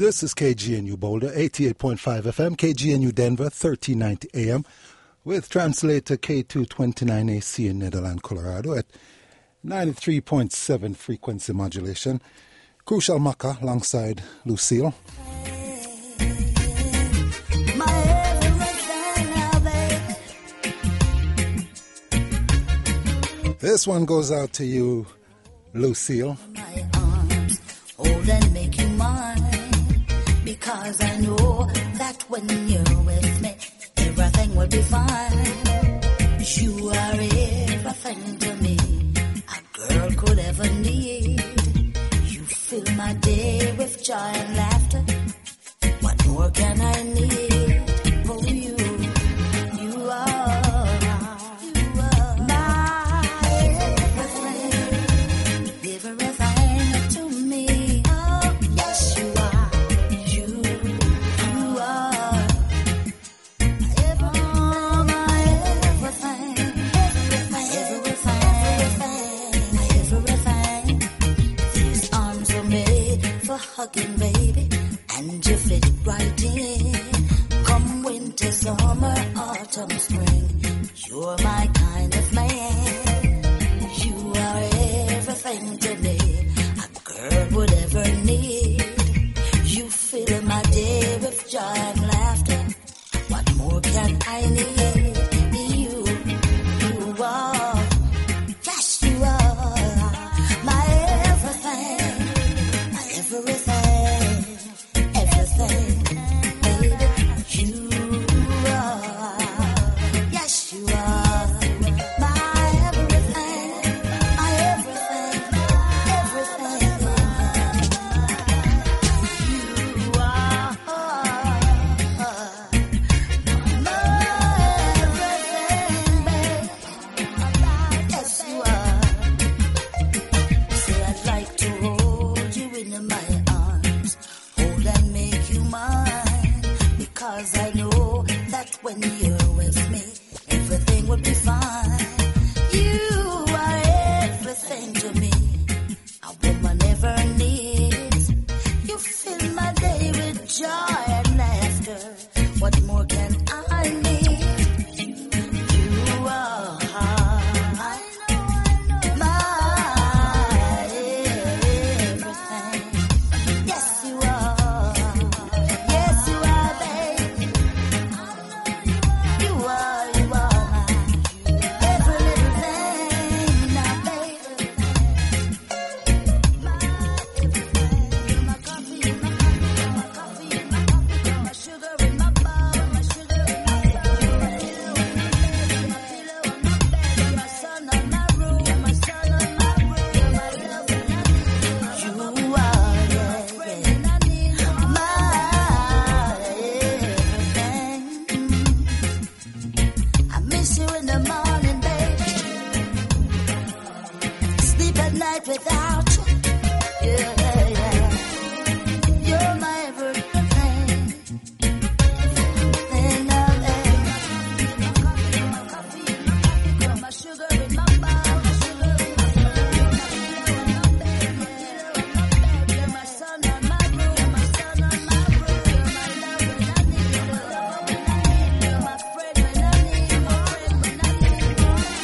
This is K G N U Boulder, eighty-eight point five F M, K G N U Denver, thirteen ninety A M, with translator K two twenty-nine A C in Nederland, Colorado at ninety-three point seven frequency modulation. Crucial Maka alongside Lucille. This one goes out to you, Lucille. My arms, hold and make you mine, because I know that when you're with me, everything will be fine. You are everything to me a girl could ever need. You fill my day with joy and laughter. What more can I need? Oh, you, you are. Hugging, baby, and you fit right in. Come winter, summer, autumn, spring, you're my kind of man. You are everything to me a girl would ever need. You fill my day with joy and laughter. What more can I need? You, you are, yes, you are my everything. When you're with me, everything will be fine. You are everything to me a woman ever needs. You fill my day with joy and laughter. What more can I need? You are my everything. Yes, you are. Yes, you are, baby. You are, you are my every little thing now, baby. My everything, my coffee, my coffee, my coffee, my coffee, my sugar in my bowl, my sugar in my bowl, my pillow, my pillow, my bed, my sun on my room, my sun on my room, my love and I need you. You are, yeah, yeah, my everything. I miss you in the morning, baby. Sleep at night without you. Yeah, yeah. You're my everything. Everything of it. My coffee, my coffee, my coffee, my sugar in my bowl, my sugar in my bowl, my pillow in my bed, my pillow in my bed. You're my sun on my room, my sun on my room. You're my love when I need you, my love when I need you. You're my friend when I need you, my friend when I need you.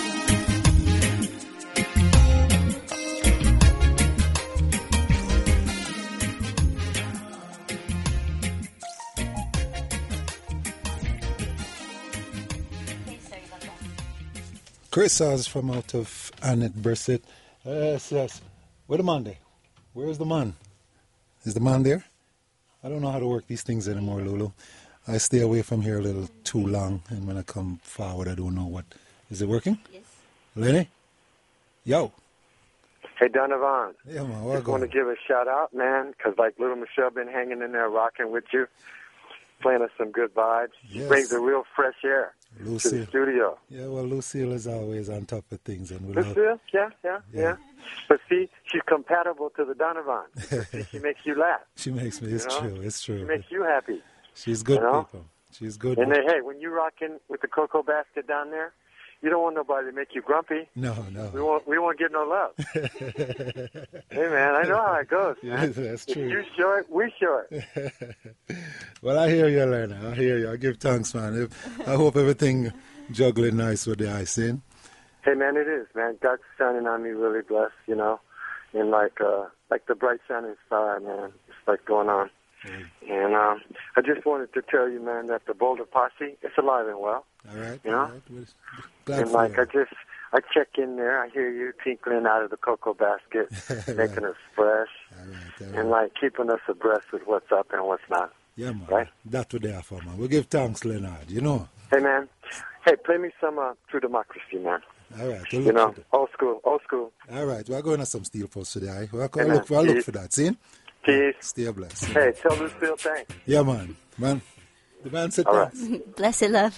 Chris is from out of Annette Brissett. Yes, yes. Where the man there? Where's the man? Is the man there? I don't know how to work these things anymore, Lulu. I stay away from here a little too long, and when I come forward, I don't know what. Is it working? Yes. Lenny? Yo. Hey, Donovan. Yeah, man. Just want to give a shout out, man, because like little Michelle been hanging in there rocking with you, playing us some good vibes. She Yes. brings a real fresh air to Lucille. the studio. Yeah, well, Lucille is always on top of things, and we love. Lucille, yeah, yeah, yeah, But see, she's compatible to the Donovan. See, she makes you laugh. She makes me. It's You know? true. It's true. She makes you happy. She's good you know? people. She's good. And people. then, hey, when you rocking with the cocoa basket down there, you don't want nobody to make you grumpy. No, no. We won't, we won't get no love. Hey, man, I know how it goes, man. Yes, that's true. If you short, we short. Well, I hear you, Lerner. I hear you. I give thanks, man. I hope everything juggling nice with the icing. Hey, man, it is, man. God's shining on me, really blessed, you know, and like uh, like the bright shining star, man. It's like going on. Mm. And um, I just wanted to tell you, man, that the Boulder Posse, it's alive and well. All right. You know? All right. Glad and for like you. I just, I check in there. I hear you tinkling out of the cocoa basket, making us fresh, all right, all right. and like keeping us abreast with what's up and what's not. Yeah, man. Right? That's what they are for, man. We'll give thanks, Leonard, you know. Hey, man. Hey, play me some uh, True Democracy, man. All right. We'll You look know, for that. old school, old school. All right. We're going to some steel posts today. We'll, Hey, we'll, man. look, we'll look Peace. for that. See? Peace. Stay blessed. Hey, tell Lucille thanks. Yeah, man. Man. The man said All right. thanks. Blessed love.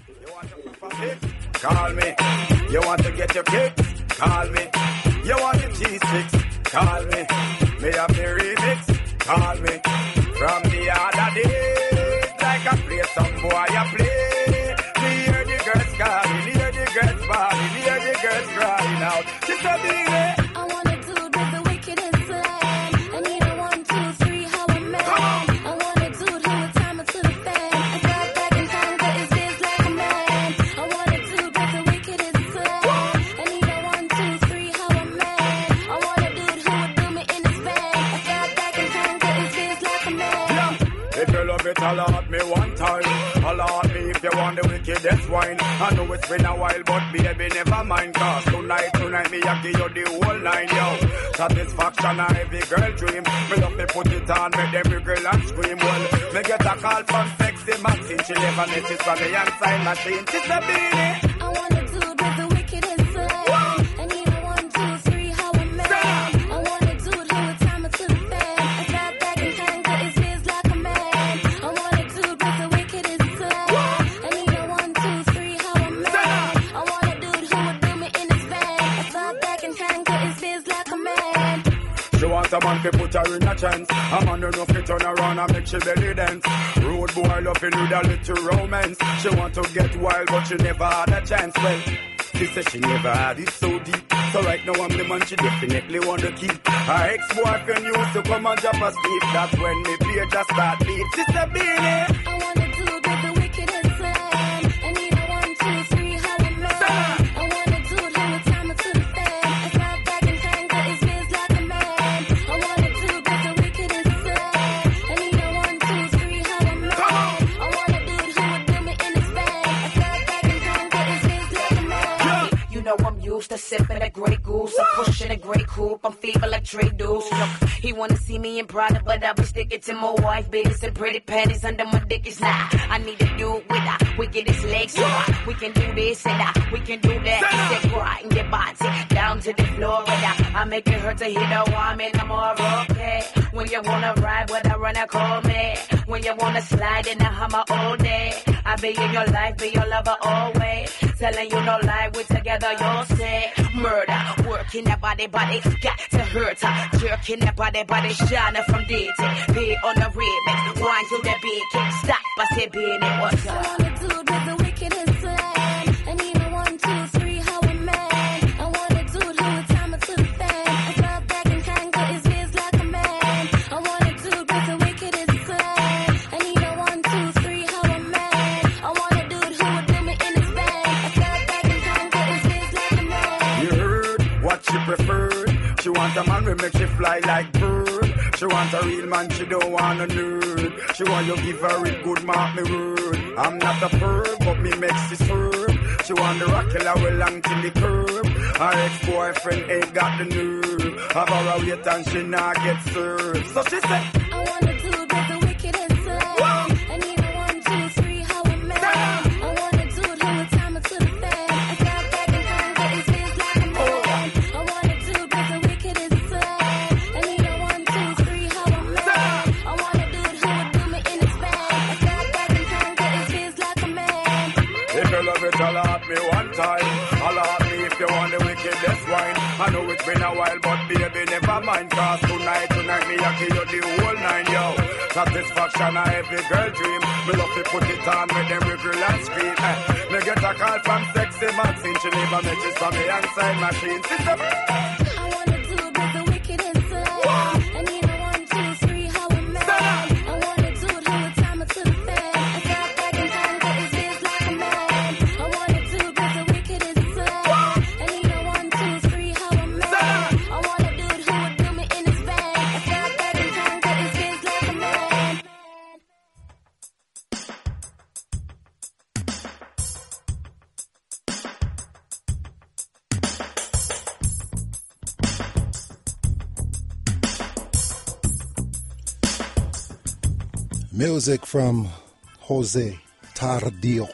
Call me. You want to get your kicks? Call me. You want the cheese sticks? Call me. Me have the remix? Call me. From the other day, like I play some boy I play. Me hear the girls calling, hear the girls bawling, hear the girls crying out. She said, baby, I wanna do with the wicked and slang. I need a one, two, three, how a man. I wanna do it who would time it to the fan. I got back in time, but it's this like a man. I wanna do with the wicked and slang. I need a one, two, three, how a man. I wanna do it who would do me in his van. I got back in time, but it's this like a man. if you love it, allot me one time. Allot me if you want the wickedest wine. I know it's been a while, but baby, never mind. Cause tonight, tonight, me I give you the whole nine, yo. Satisfaction a every girl dream. Me love me put it on, make every girl and scream. Well, me get a call from sexy Maxine. She never messages from the inside machine. She's a beanie. I wanna do it with the wicked and slang. I need a one, two, three, how a man. I wanna do it who would time it to the fan. I got back in time, but it's his like a man. I wanna do it with the wicked and slang. I need a one, two, three, how a man. I wanna do it who would do me in his van. I got back in time, but it's his like a man. She want a man to put her in a chance. A man enough to turn around and make she belly dance. Road boy loving with a little romance. She want to get wild but she never had a chance. Well, she said she never had it so deep. So right now I'm the man she definitely want to keep. Her ex-boyfriend used to come and drop a sleep. That's when me beer just start beat. She said, Beanie. I wanna do it with the wicked and slang. I need a one, two, three, how a man. I wanna do it who would time it to the fan. I got back in time, but it's his like a man. I wanna do it with the wicked and slang. I need a one, two, three, how a man. I wanna do it who would do me in his van. I got back in time, but it's his like a man. You know I'm used to sipping a Grey Goose. I'm pushing a Grey Coupe. I'm feeble like Trey Deuce. Look, he wanna see me in Prada, but I be sticking to my wife. Biggest and pretty panties under my dick is nah. I need to do it with her. We get his legs so high. We can do this and that. We can do that. He said grind your body down to the floor and I, I make it hurt to hit a woman. I'm all okay. When you wanna ride with a runner, call me. When you wanna slide in a Hummer all day. I be in your life, be your lover always. Telling you no lie, we together, you'll say. Murder, working that body, body, got to hurt her. Jerking that body, body, shining from D T. Be on the remix, wine to the beat, kick, stop, I say, being it, what's I up? wanna do it with the wicked and slang. I need a one, two, three, how a man. I wanna do it who would time it to the fan. I got back in time, but it's his like a man. I wanna do it with the wicked and slang. I need a one, two, three, how a man. I wanna do it who would do me in his van. I got back in time, but it's his like a man. You heard what she preferred. She want a man who make she fly like bird. She want a real man, she don't want a nerd. She want you give her a good mark, me word. I'm not a perv, but me makes it firm. She want the rock killer well long till the curb. Her ex-boyfriend ain't got the nerve. Have her a wait and she not get served. So she said, I wanna do it with the wicked and slang. I need a one, two, three, how a man. I wanna do it who would time it to the fan. I got back in time, but it's his like a man. I wanna do it with the wicked and slang. I need a one, two, three, how a man. I wanna do it who would do me in his van. I got back in time, but it's his like a man. if you love it, allot me one time. Allot me if you want the wickedest wine. I know it's been a while, but baby, never mind. Cause tonight, tonight, me I give you the whole nine, yo. Satisfaction a every girl dream. Me love to put it on with every girl and scream. Eh. Me get a call from sexy Maxine. she never met it from me inside machine. Sister, I wanna do it, but the wicked inside. I need a one, two, three, how we mad. I wanna do it, whole time to the fan. I got back in time, got his biz like a man. I wanna do it, but the wicked inside. I need a one, two, three, how we mad. I wanna do it, who would do me in his bag. I got back in time, got his biz like a man. Music from Jose Tardillo.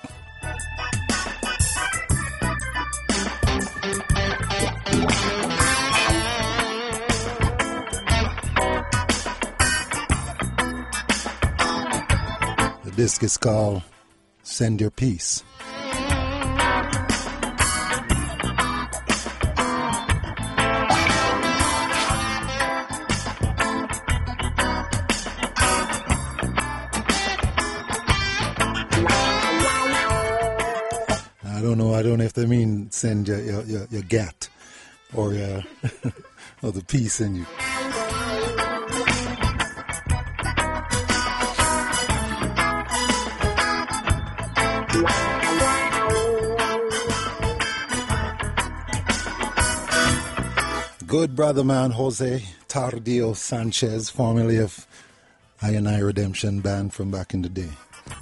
The disc is called Send Your Peace. I don't know. I don't know if they mean send your your, your, your gat or your, or the peace in you. Good brother man Jose Tardillo Sanchez, formerly of I and I Redemption Band from back in the day.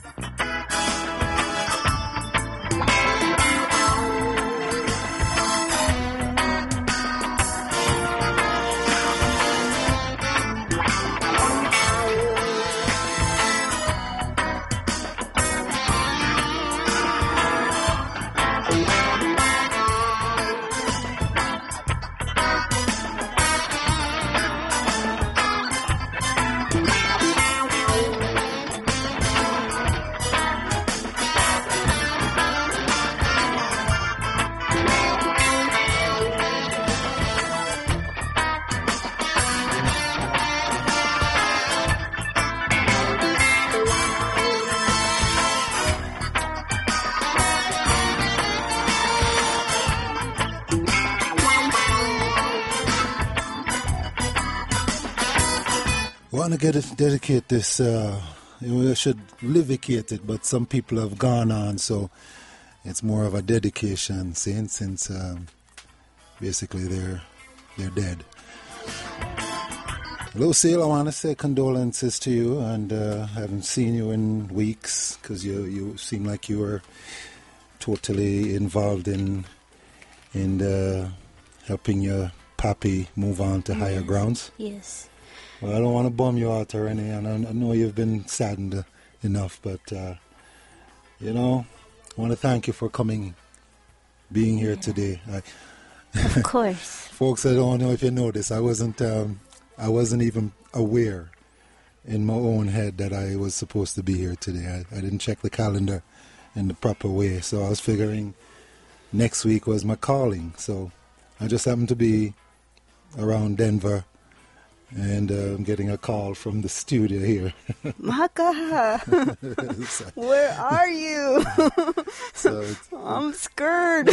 I want to get it, dedicate this, uh, you know, I should livicate it, but some people have gone on, so it's more of a dedication since, since um, basically they're, they're dead. Lucille, I want to say condolences to you, and uh, I haven't seen you in weeks because you, you seem like you were totally involved in, in uh, helping your pappy move on to yes. higher grounds. Yes. Well, I don't want to bum you out or anything, and I know you've been saddened enough, but, uh, you know, I want to thank you for coming, being here yeah. today. I, of course. Folks, I don't know if you know this, I wasn't, um, I wasn't even aware in my own head that I was supposed to be here today. I, I didn't check the calendar in the proper way, so I was figuring next week was my calling, so I just happened to be around Denver. And uh, I'm getting a call from the studio here. Maka, where are you? so I'm scared.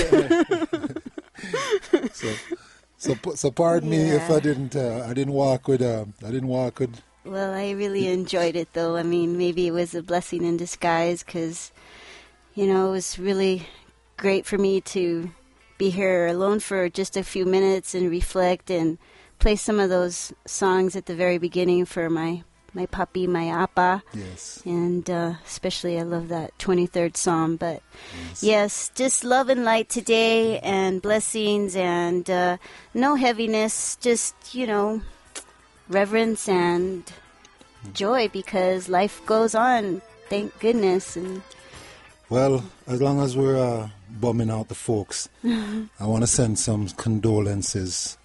so, so, so pardon yeah. me if I didn't. Uh, I didn't walk with. Uh, I didn't walk with. Well, I really enjoyed it, though. I mean, maybe it was a blessing in disguise because, you know, it was really great for me to be here alone for just a few minutes and reflect and play some of those songs at the very beginning for my, my puppy, my appa. Yes. And uh, especially I love that twenty-third Psalm. But yes, yes just love and light today and blessings and uh, no heaviness, just, you know, reverence and joy because life goes on, thank goodness. And well, as long as we're uh, bumming out the folks, I want to send some condolences.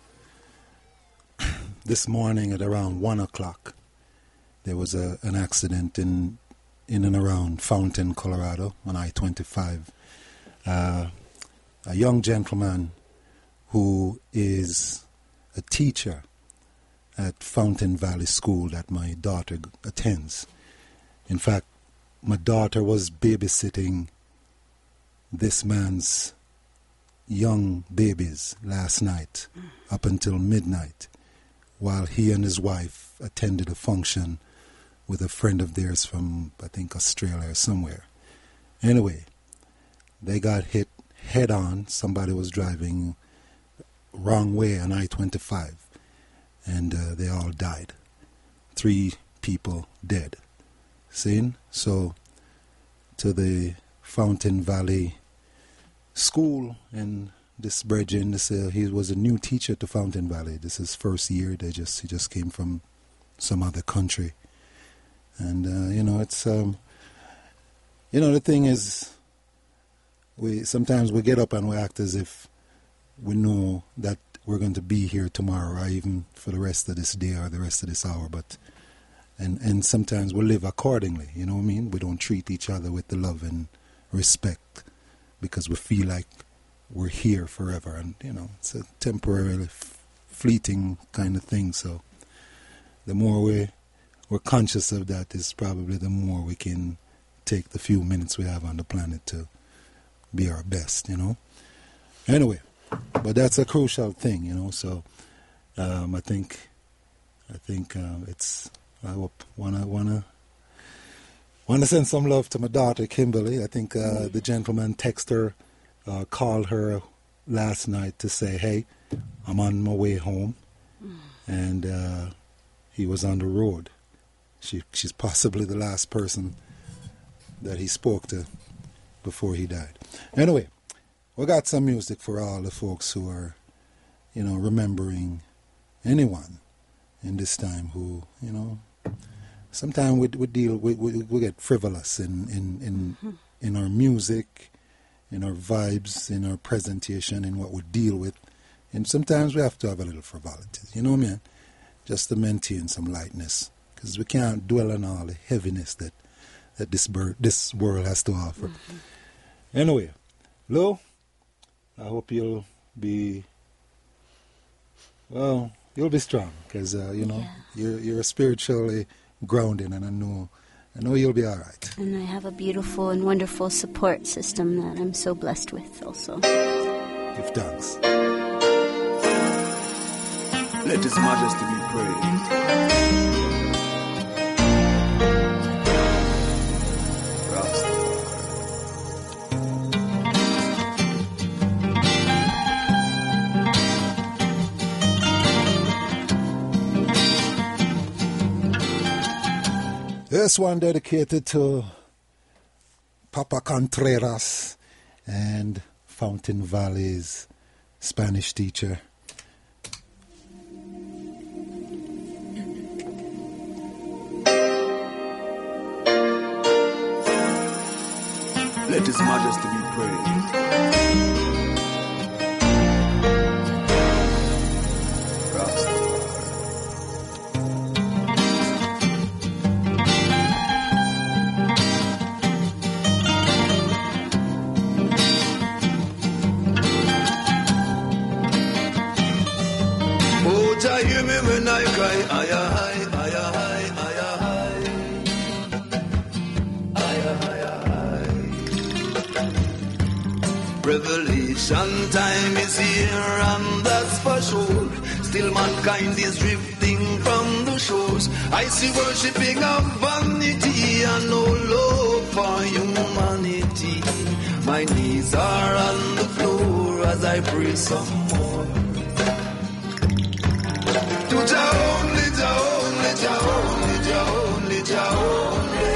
This morning at around one o'clock, there was a, an accident in in and around Fountain, Colorado, on I twenty-five. Uh, a young gentleman who is a teacher at Fountain Valley School that my daughter attends. In fact, my daughter was babysitting this man's young babies last night up until midnight while he and his wife attended a function with a friend of theirs from, I think, Australia or somewhere. Anyway, they got hit head on. Somebody was driving wrong way on I twenty-five, and uh, they all died. Three people dead. See? So, to the Fountain Valley School, and this Bridget, this, uh, he was a new teacher to Fountain Valley. This is his first year. They just He just came from some other country. And, uh, you know, it's, um, you know, the thing is, we sometimes we get up and we act as if we know that we're going to be here tomorrow or even for the rest of this day or the rest of this hour. But and, and sometimes we live accordingly, you know what I mean? We don't treat each other with the love and respect because we feel like we're here forever. And, you know, it's a temporary, f- fleeting kind of thing. So the more we, we're conscious of that is probably the more we can take the few minutes we have on the planet to be our best, you know. Anyway, but that's a crucial thing, you know. So um, I think, I think uh, it's. I hope wanna wanna wanna send some love to my daughter Kimberly. I think uh, the gentleman texted her, uh, called her last night to say, "Hey, I'm on my way home," and uh, he was on the road. She she's possibly the last person that he spoke to before he died. Anyway, we got some music for all the folks who are, you know, remembering anyone in this time who, you know, sometimes we, we deal, we, we, we get frivolous in, in, in, mm-hmm. in our music, in our vibes, in our presentation, in what we deal with. And sometimes we have to have a little frivolity, you know what I mean? Just to maintain some lightness, because we can't dwell on all the heaviness that, that this, bird, this world has to offer. Mm-hmm. Anyway, Lou, I hope you'll be, well, you'll be strong, because, uh, you know, yeah. you're, you're spiritually grounded, and I know, I know you'll be all right. And I have a beautiful and wonderful support system that I'm so blessed with also. Give thanks. Let His Majesty be praised. This one dedicated to Papa Contreras and Fountain Valley's Spanish teacher. Let His Majesty be praised. Hear me when I cry, aye, aye, aye, aye, aye, aye, aye, aye. Revelation time is here, and that's for sure. Still mankind is drifting from the shores. I see worshipping of vanity and no love for humanity. My knees are on the floor as I pray some more. To Jah only, Jah only, Jah only, Jah only, Jah only.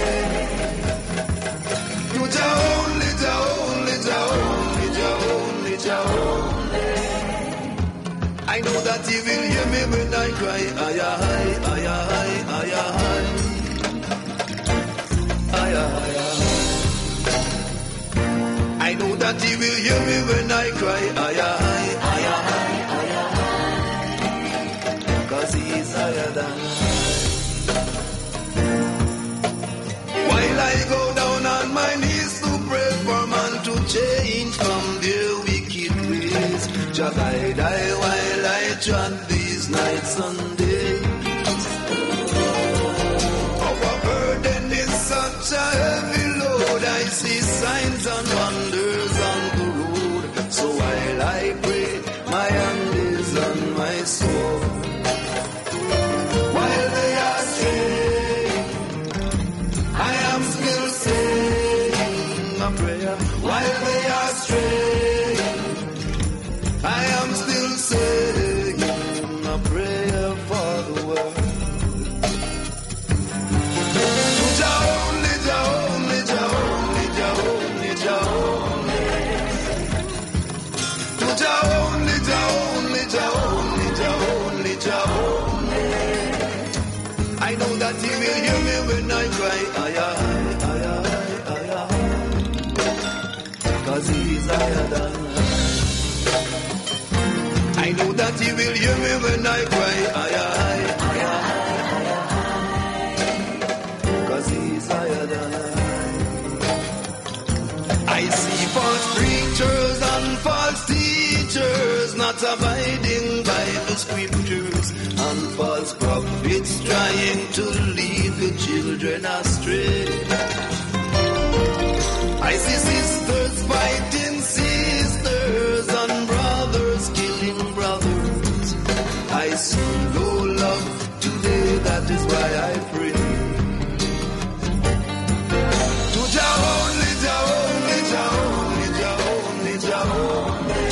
To Jah only, Jah only, Jah only, Jah only, Jah only. I know that He will hear me when I cry. Aye, aye, aye, aye, aye, aye, aye, aye. I know that He will hear me when I cry. Aye, aye, aye, aye. He is higher than I. While I go down on my knees to pray for man to change from their wicked ways, Jah guide I while I chant these nights and days. Our burden is such a heavy load. I see signs and wonders on the road. So while I Jah only, Jah only, Jah only. I know that He will hear me when I cry. Aye, aye, aye, aye, aye, aye. 'Cause He is higher than I know that He will hear me when I cry. Aye, aye, aye, aye, aye. 'Cause He is higher than I see false preachers and false teachers not abiding by the scriptures, and false prophets trying to lead the children astray. I see sisters fighting sisters and brothers killing brothers. I see no love today, that is why I pray. To Jah only, Jah only, Jah only, Jah only, Jah only.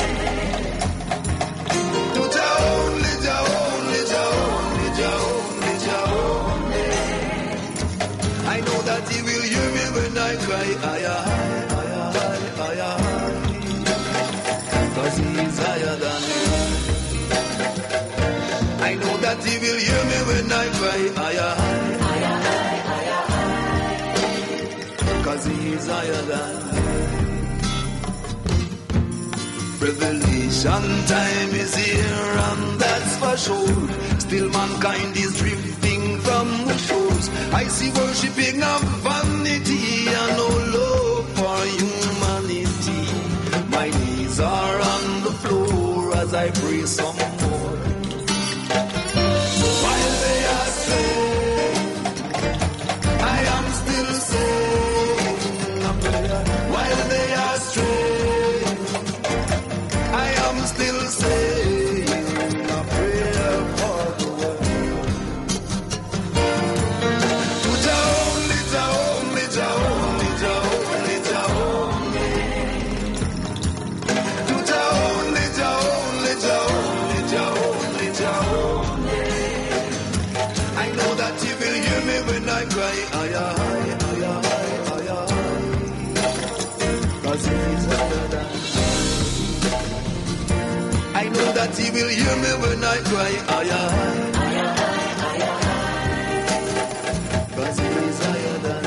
To Jah only, Jah only, Jah only, Jah only, Jah only. I know that He will hear me when I cry. Aye, aye, aye, aye, aye, aye. 'Cause He is higher than me. I know that He will hear me when I cry. Aye, aye, aye, aye, aye, aye. 'Cause He is higher than me. Revelation time is here, and that's for sure. Still mankind is drifting from the shores. I see worshipping of vanity and no love for humanity. My knees are on the floor as I pray some more. While they are saying I am still saying a prayer. While they are straying, I am still saying a prayer for the world. To Jah only, Jah only, Jah only, Jah only, Jah only. To Jah only, Jah only, Jah only, Jah only, Jah only. I know that He will hear me when I cry. Aye, aye, aye, aye, aye, aye. 'Cause He is higher than I know that He will hear me when I cry. Aye, aye, aye, aye, aye. 'Cause He is higher than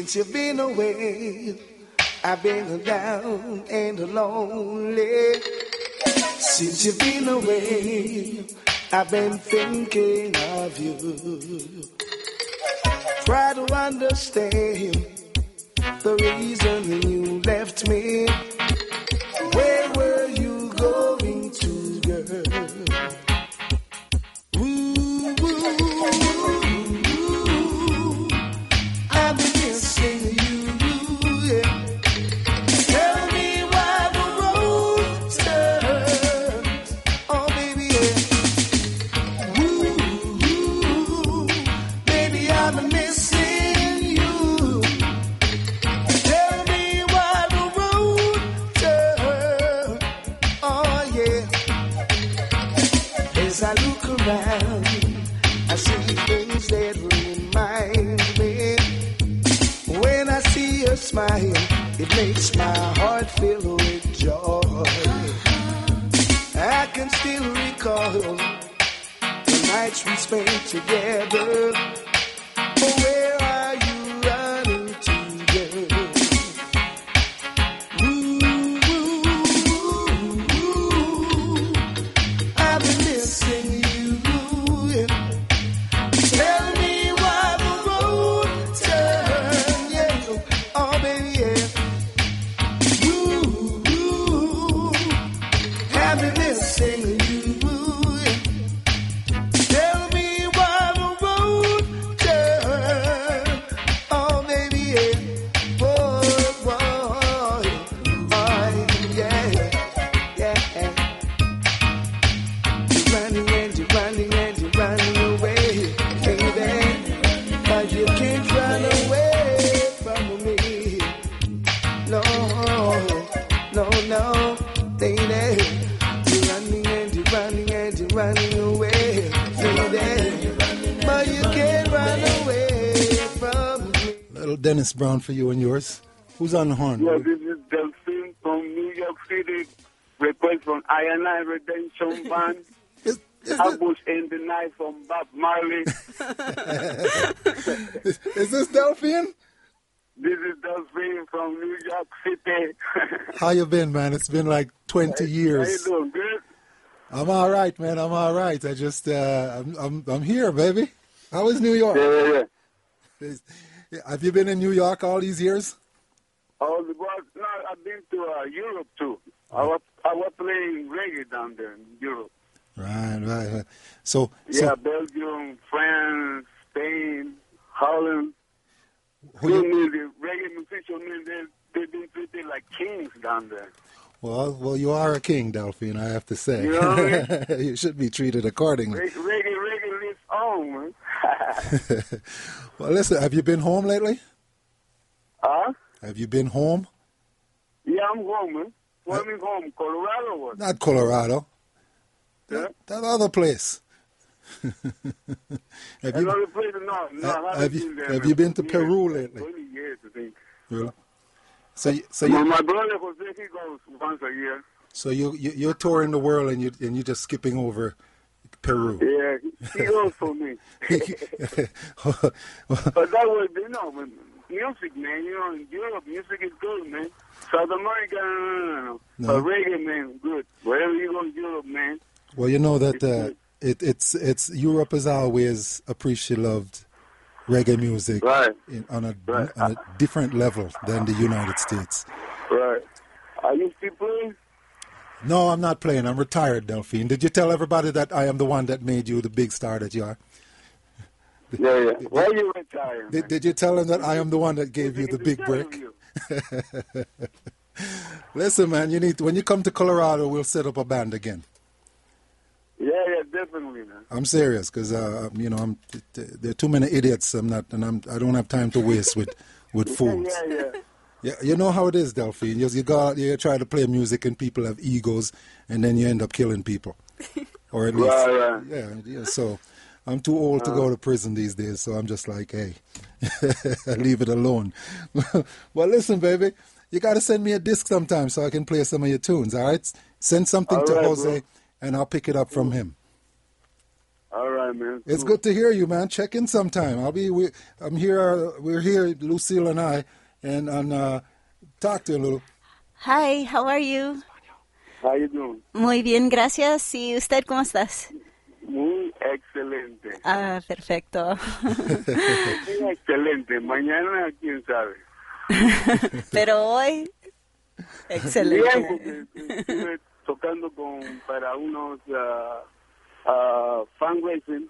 Since you've been away, I've been down and lonely. Since you've been away, I've been thinking of you. Try to understand the reason you left me. Where were you going to, girl? Ooh, ooh, ooh. I've been missing you, yeah. Tell me why the road turns. Oh, baby, yeah. Ooh, ooh. Baby, I've been missing you. Tell me why the road turns. Oh, yeah. As I look around, I see things that remind me. When I see your smile, it makes my heart fill with joy. I can still recall the nights we spent together. Oh, where are you running to, girl? Ooh, ooh, ooh. I've been missing you, yeah. Tell me why the road turned, yeah. Oh, baby, yeah. Ooh, ooh. I've been missing you, yeah. Tell me why the road turned. Oh, baby, yeah. Boy, boy, boy, yeah, yeah. You're running and you're running and you're running away, baby. But you can't run away from me. No, no, no, baby. You're running and you're running and you're running away, baby. But you can't run away from me. Little Dennis Brown for you and yours. Who's on the horn? Yeah, this is Delphine from New York City. Request from I and I Redemption Band. Ambush in the Night from Bob Marley. is, is this Delphine? This is Delphine from New York City. How you been, man? It's been like twenty years. How you doing? Good? I'm all right, man. I'm all right. I just, uh, I'm, I'm, I'm here, baby. How is New York? Yeah, yeah, yeah. Is- Have you been in New York all these years? Oh, the boss, no, I've been to uh, Europe too. I was, I was playing reggae down there in Europe. Right, right, right. So, Yeah, so Belgium, France, Spain, Holland. Who Who you- knew the reggae musicians, man, they, they've been treated like kings down there. well, well, you are a king, Delphine. I have to say. You know what I You should be treated accordingly. Reggae, reggae, reggae lives on, man. Well, listen. Have you been home lately? Huh? Have you been home? Yeah, I'm home, man. Where am I home? Colorado was? Not Colorado. Yeah? That other place. have you Another place? No, no, uh, I have haven't you been there. have man. you been to Years, Peru lately? twenty years, I think. Really? So you, so my, you my brother Jose, he goes once a year. so you, you you're touring the world and you and you're just skipping over Peru. Yeah, he, he goes for me. But that way, you know, man, music, man, you know, in Europe, music is good, man. South America, no, no, no. No. But reggae, man, good. Wherever you go in Europe, man. Well, you know that uh, it, it's it's Europe has always appreciated loved reggae music Right. in, on a Right. on a different level than the United States. Right. Are you still playing? No, I'm not playing. I'm retired, Delphine. Did you tell everybody that I am the one that made you the big star that you are? Yeah, yeah. Why you retired? Did, did you tell them that I am the one that gave you the big break? Listen, man, you need to, when you come to Colorado, we'll set up a band again. Yeah, yeah, definitely, man. I'm serious because uh, you know I'm there are too many idiots. I'm not, and I'm I don't have time to waste with with fools. Yeah, yeah. Yeah, you know how it is, Delphine. You, you go out, you try to play music, and people have egos, and then you end up killing people, or at least, Right, right. yeah, yeah. So I'm too old to go to prison these days, so I'm just like, hey, leave it alone. Well, listen, baby, you got to send me a disc sometime so I can play some of your tunes. All right, send something All to right, Jose, bro. and I'll pick it up from him. All right, man. It's Cool. good to hear you, man. Check in sometime. I'll be. We, I'm here. Uh, we're here, Lucille and I, and and uh, talk to you a little. Hi, how are you? How you doing? Muy bien, gracias. ¿Y usted cómo estás? Muy excelente. Ah, perfecto. Muy excelente. Mañana, quién sabe. Pero hoy, excelente. Bien, porque estuve tocando con, para unos uh, uh, fundraising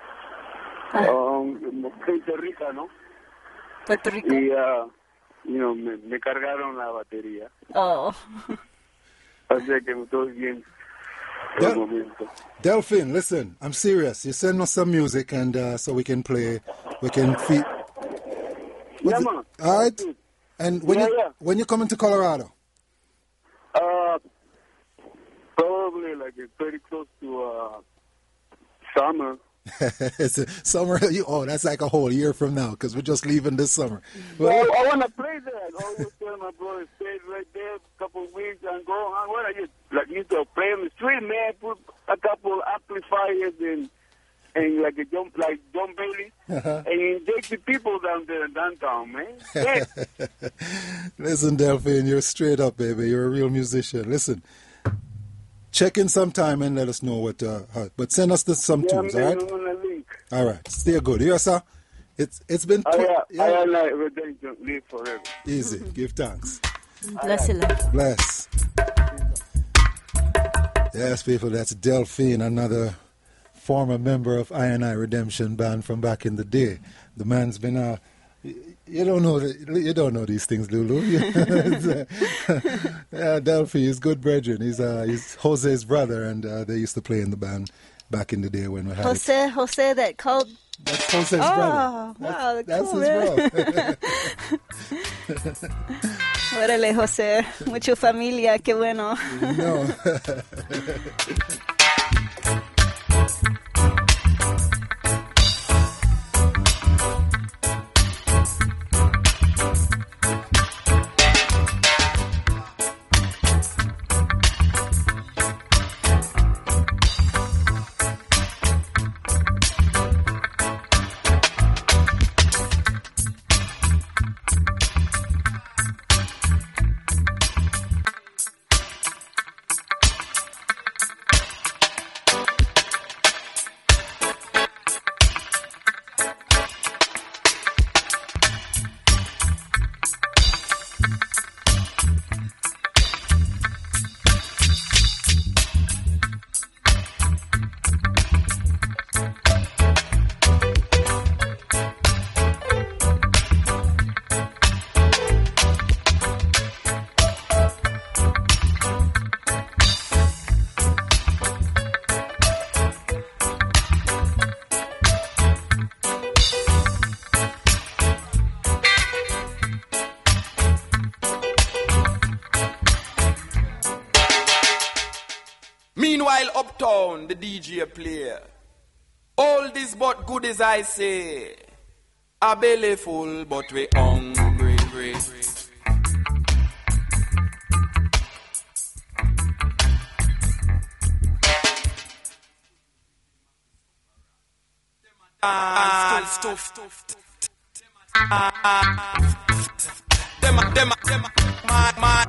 um, en Puerto Rico, ¿no? Puerto Rico. Y, uh, you know, me, me cargaron la batería. Oh. Así que estoy bien. Del- Delphine, listen, I'm serious. You send us some music, and uh, so we can play. We can feed. Yeah, man. All right. And when Yeah, you yeah. when you coming to Colorado? Uh, probably like it's pretty close to uh, summer. It's a summer. You, oh, that's like a whole year from now because we're just leaving this summer. Well, Well, I want to play there. I always tell my brother, stay right there a couple of weeks and go on. What are you, like, you to play on the street, man, put a couple amplifiers and, and like a jump, like John Bailey, Uh-huh. and engage the people down there in downtown, man. Yeah. listen, Delphine, you're straight up, baby. You're a real musician. Listen, check in sometime and let us know what. Uh, how, but send us the, some Yeah, tunes, man, all right? I'm gonna link. All right. Stay good. Here, sir. It's it's been I, tw- uh, yeah, I am like redemption, live forever. easy. Give thanks. Bless you, love. Bless. Yes, people, that's Delphine, another former member of I and I Redemption Band from back in the day. The man's been uh you don't know the- you don't know these things, Lulu. yeah, Delphine is good brethren. He's uh he's Jose's brother, and uh, they used to play in the band back in the day when we had it. Jose, Jose, that called. That's Jose's oh, brother. wow, That's cool, his man. bro. Órale, José. Mucha familia, qué bueno. No. Meanwhile, uptown, the D J player. All this but good as I say. A belly full, but we hungry. Ah, stuff, stuff. Dem, dem, dem, my, my.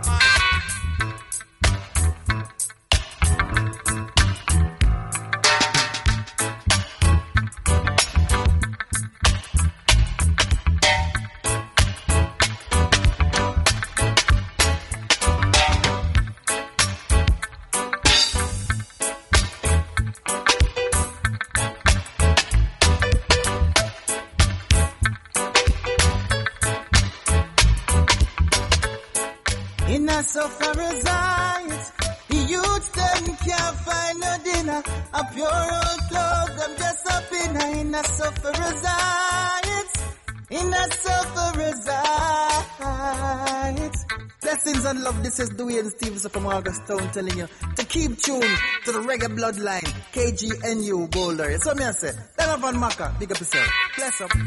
In a suffer resides, the youth them can't find no dinner. A pure old clothes, them just up in a, in a suffer resides. In a suffer resides. Blessings and love, this is Dwayne Stevenson from August Town telling you to keep tuned to the reggae bloodline, K G N U Boulder. So me I say, Donovan Maka, big up yourself. Bless up.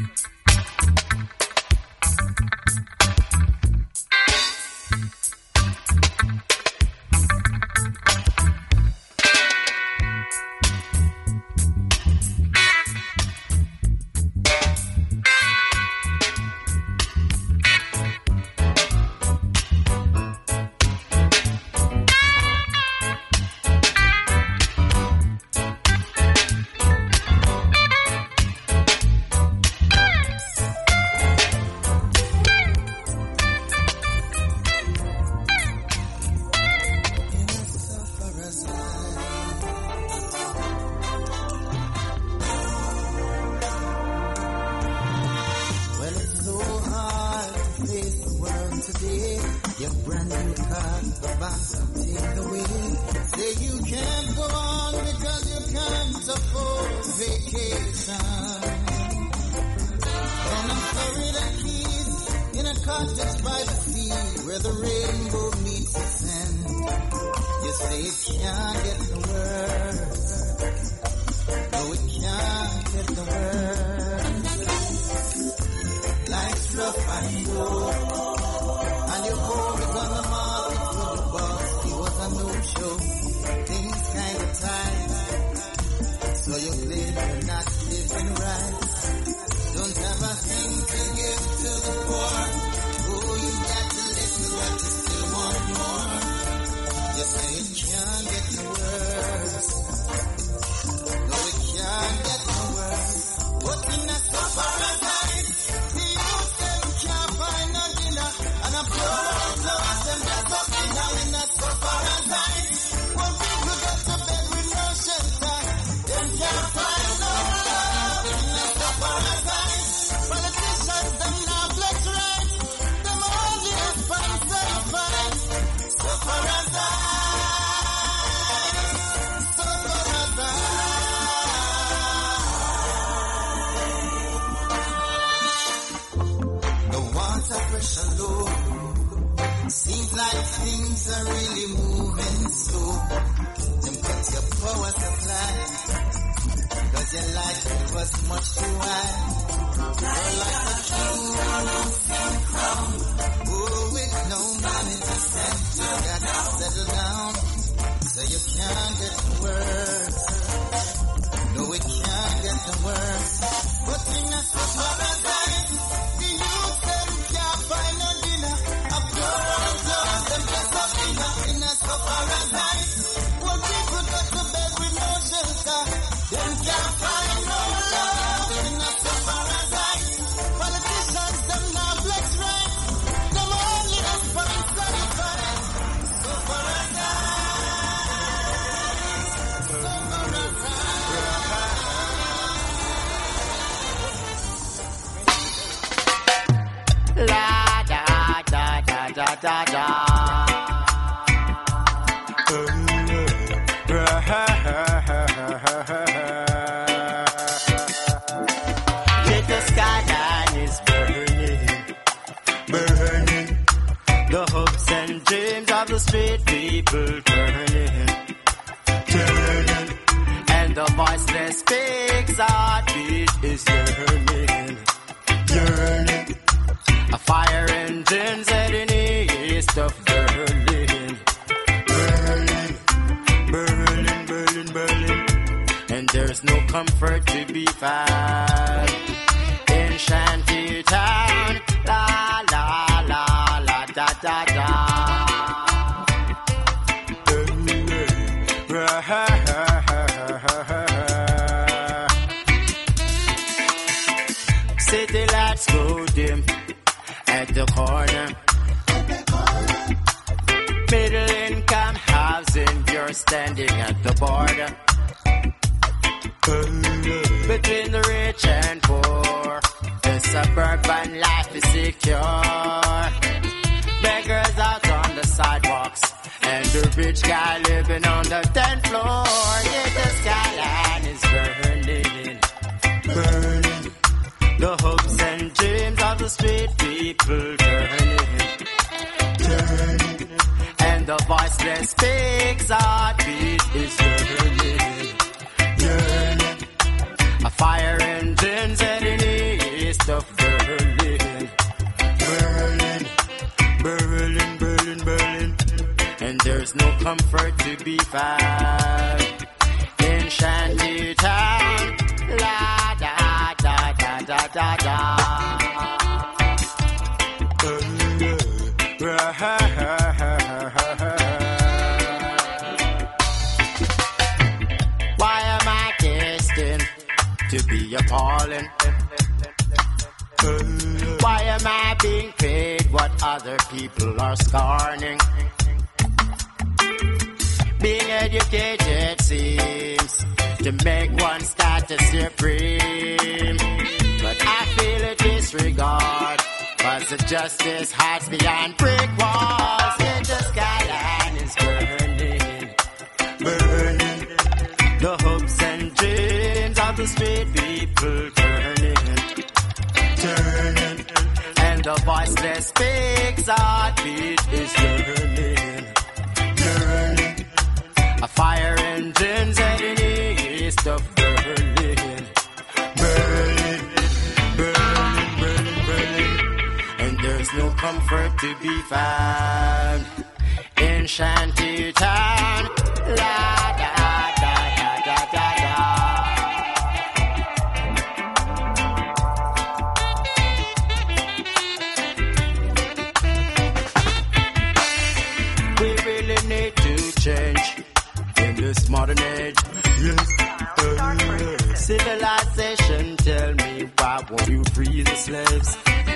vacation. On a Florida Keys, in a cottage by the sea, where the rainbow meets the sand. You say it can't get no worse. No, it can't get no worse. Life's rough and slow, and your home is on the market with the boss. He was a no-show. Things kind of tight, so you claim you're not living right. Don't have a thing to give to the poor. Oh, you got to listen, but you still want more. You say it can't get no worse. No, it can't get no worse. But in a paradise, the youth them can't find no dinner, and a poor clothes them just up in a in a paradise. When people get to bed with no shelter, them can't find no love in a paradise. Politicians them now flex right, them only find satisfied. So paradise, so paradise. The water pressure low. Seems like things are really moving slow. Them cut your power supply, cause your life was much too high. You're like a king, crown. Oh, with no money to spend, you gotta settle down. So you can't get the worse. No, it can't get the worse. But in a paradise, the youth them can't find no dinner. A poor clothes them just up in a in a paradise. When people go to bed with no shelter, them can't find no love in a paradise. Politicians them now flex right, them only just find satisfied. So paradise, so paradise. La da da da da da da. Yet the skyline is burning, burning. The hopes and dreams of the street people turning, turning. And the voiceless speaks, heartbeat is yearning, yearning. A fire engine set in the east of Berlin, Berlin, Berlin, Berlin, Berlin. And there's no comfort to be found in shanty town. La la la la da da da. City lights go dim at the corner. Middle income housing, you're standing at the border. Between the rich and poor, the suburban life is secure. Beggars out on the sidewalks, and the rich guy living on the tenth floor. Yet the skyline is burning, burning. The hopes and dreams of the street people turning, turning. And the voiceless speaks, heartbeat is yearning, yearning. A fire engine set in the east of Berlin, Berlin, Berlin, Berlin, Berlin. And there's no comfort to be found in shanty town. La da da da da da da. Why am I destined to be appalling? Why am I being paid what other people are scorning? Being educated seems to make one status supreme, but I feel a disregard, cause the justice hides behind brick walls. Yet the skyline is burning, burning. The hopes and dreams of the the street people turning, turning, and the voiceless speaks heartbeat is yearning, yearning. A fire engine's heading east of Berlin, Berlin, Berlin, Berlin, Berlin. And there's no comfort to be found in Shantytown. La da da da da da da. We really need to change in this modern age. Yes. Uh, civilization, tell me why won't you free the slaves?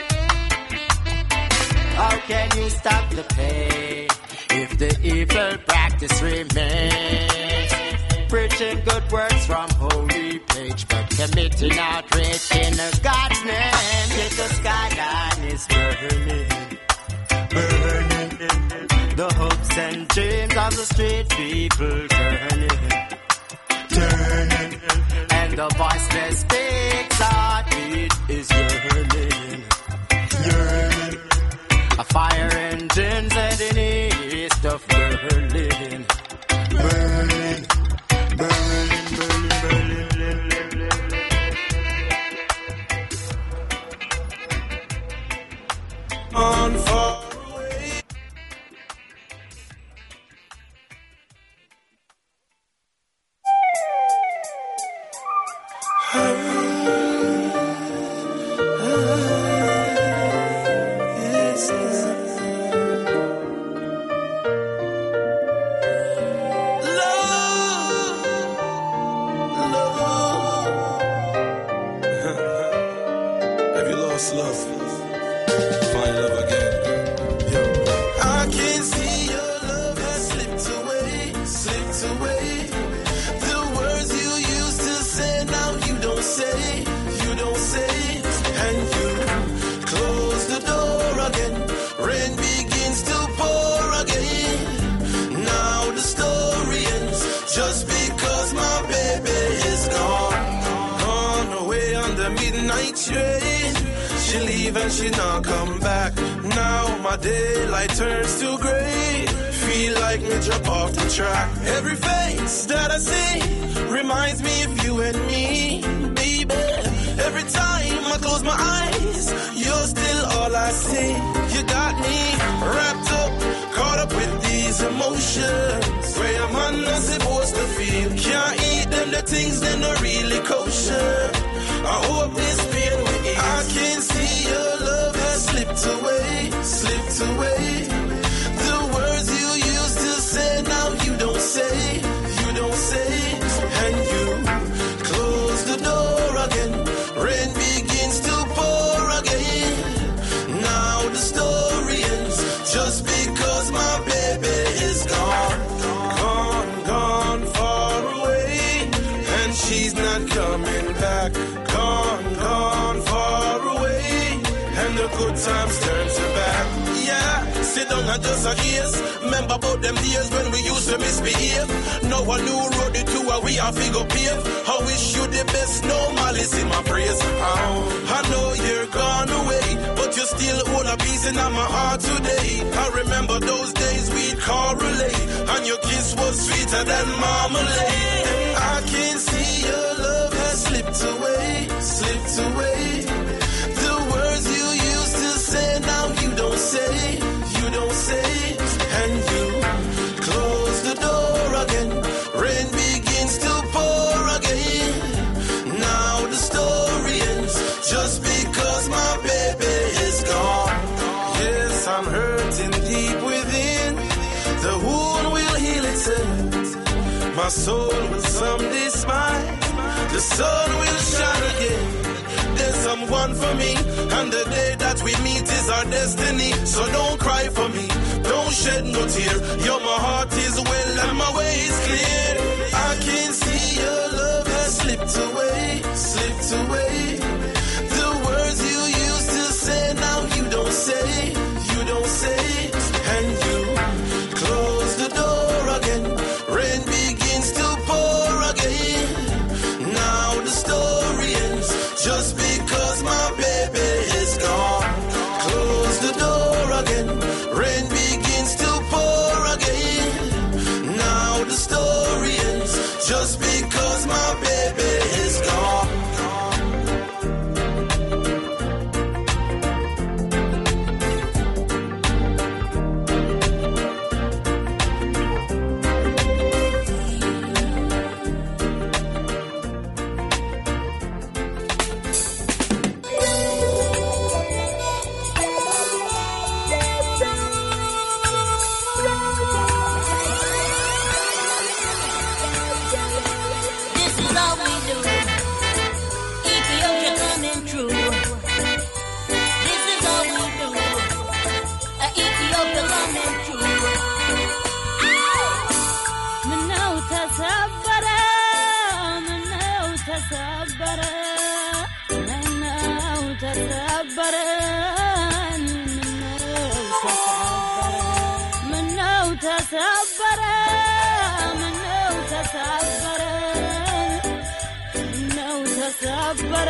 How can you stop the pain if the evil practice remains? Preaching good words from holy page, but committing outrage in God's name. Yet the skyline is burning, burning. The hopes and dreams of the street people turning, turning. And the voiceless speaks heartbeat is yearning, yearning. A fire engine's heading east of Berlin, Berlin, Berlin, Berlin, Berlin, Berlin. On far away. Have you lost love? Find love again. Yo. I can see your love has slipped away, slipped away. The words you used to say, now you don't say, you don't say. And you close the door again. Rain begins to pour again. Now the story ends just because my baby is gone. Gone away on the midnight train. She leave and she not come back. Now my daylight turns to gray. Feel like me drop off the track. Every face that I see reminds me of you and me, baby. Every time I close my eyes, you're still all I see. You got me wrapped up, caught up with these emotions. Where a man not supposed to feel. Can't eat them, the things that not really kosher. I hope this pain will ease. I can see your love has slipped away, slipped away. The words you used to say, now you don't say, you don't say. And you close the door again. Rain begins to pour again. Now the story ends just because my baby is gone. Gone, gone far away. And she's not coming back. Gone, gone far away. And the good times turn to bad. Yeah, sit down and just a gaze. Remember about them days when we used to misbehave. Now a new road the two and we are figure pave. I wish you the best, no malice in my praise. Oh, I know you're gone away, but you still hold a piece in my heart today. I remember those days we'd correlate, and your kiss was sweeter than marmalade. I can see your love has slipped away, slipped away. The words you used to say, now you don't say, you don't say. And you close the door again. Rain begins to pour again. Now the story ends just because my baby is gone. Yes, I'm hurting deep within. The wound will heal itself. My soul will someday smile. The sun will shine again. There's someone for me, and the day that we meet is our destiny. So don't cry for me, don't shed no tear. Your my heart is well and my way is clear. I can see your love has slipped away, slipped away. The words you used to say, now you don't say, you don't say. And you close the door again. Rain begins to pour again. Now the story منو تسبر منو تسبر منو تسبر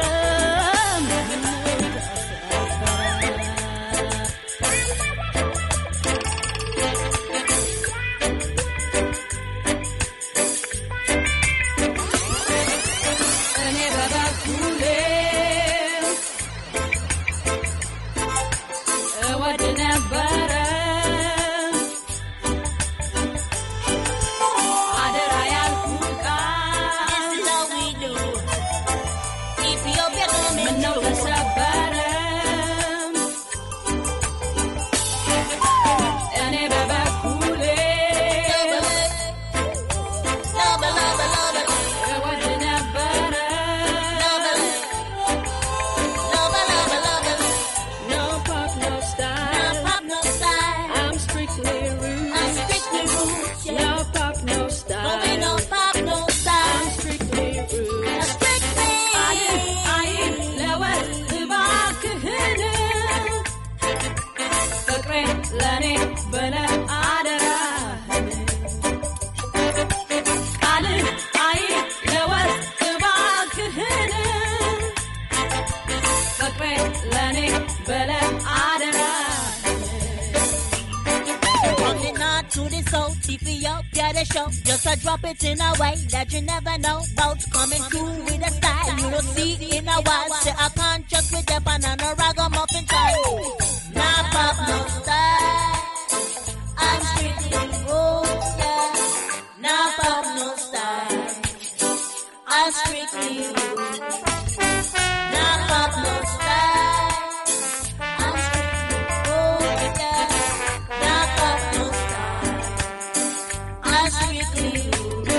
Ethiopia the show, just a drop it in a way that you never know about. Coming through with a style you don't see in a while. Say I can't just with the banana ragamuffin time. Nah, pop no style. I'm strictly rude, yeah. Nah, pop no style. I'm strictly rude. Nah, pop no style. I'm strictly rude, yeah. Nah, pop no style. I'm strictly rude.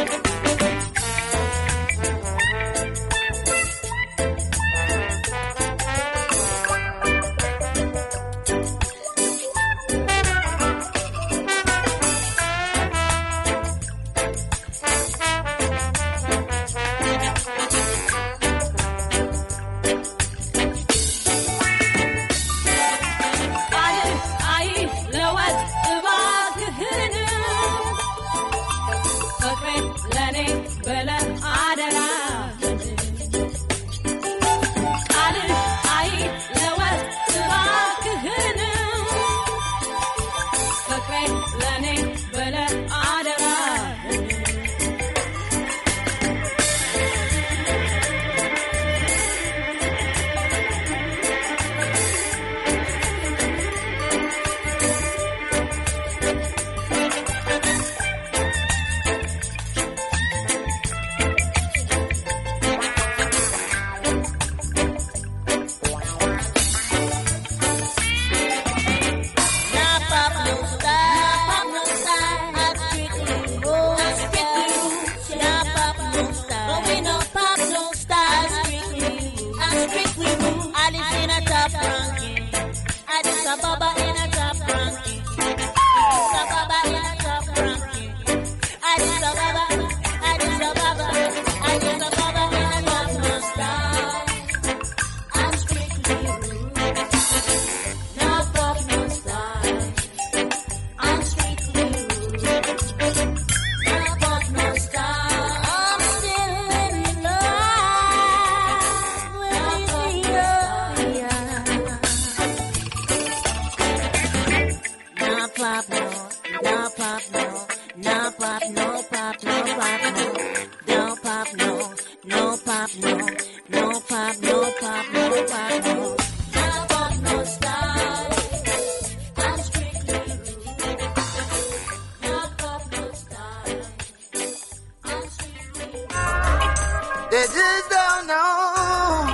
They just don't know.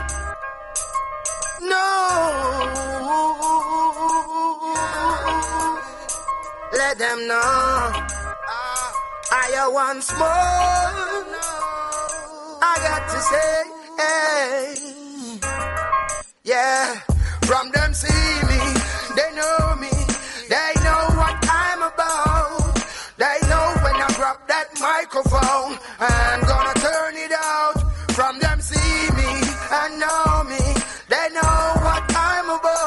No. Let them know. I once more. I got to say, hey. Yeah. From them see me, they know me. They know what I'm about. They know when I grab that microphone, I'm gonna turn it out. From them see me and know me. They know what I'm about.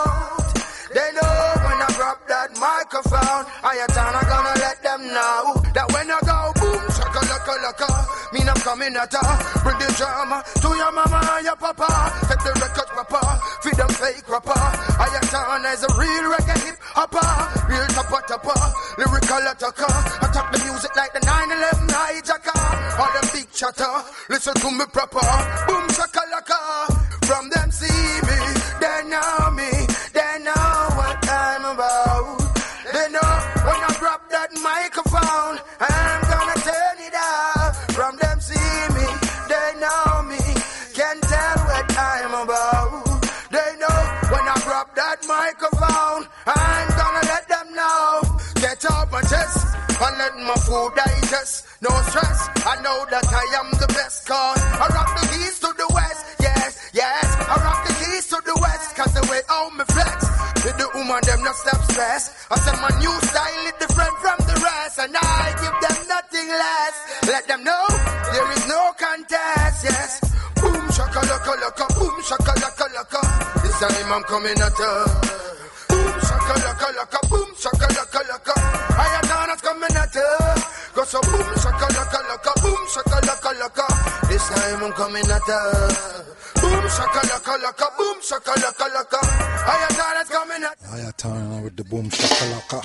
microphone. I turn, I'm gonna let them know that when I go boom, shaka laka laka, mean I'm coming at her. Bring the drama to your mama and your papa. Take the record papa, feed them fake rapper. I turn as a real reggae hip hopper, real topper topper, lyrical attacker. Attack the music like the nine eleven hijacker. All them big chatter, listen to me proper. Boom shaka laka, from them see me, they know me, they know what I'm about. They know when I drop that microphone, I'm gonna turn it out. From them see me, they know me, can tell what I'm about. They know when I drop that microphone, I'm gonna let them know. Get off my chest and let my food digest. No stress, I know that I am the best, cause I rock the east to the west. Yes, yes, I rock the east to the west, cause the way out me flex. With the woman, them no stop stress. I said my new style is different from the rest, and I give them nothing less. Let them know there is no contest, yes. Boom, shaka laka laka, boom, shaka laka laka. This time I'm coming at her. Boom, shaka laka laka, boom, shaka laka laka. I am not coming at her. Go so boom, shaka laka laka, boom, shaka laka laka. This time I'm coming at her. Boom, shaka laka laka, boom, shaka laka laka. I am not coming at her. I am turning with the boom shakalaka.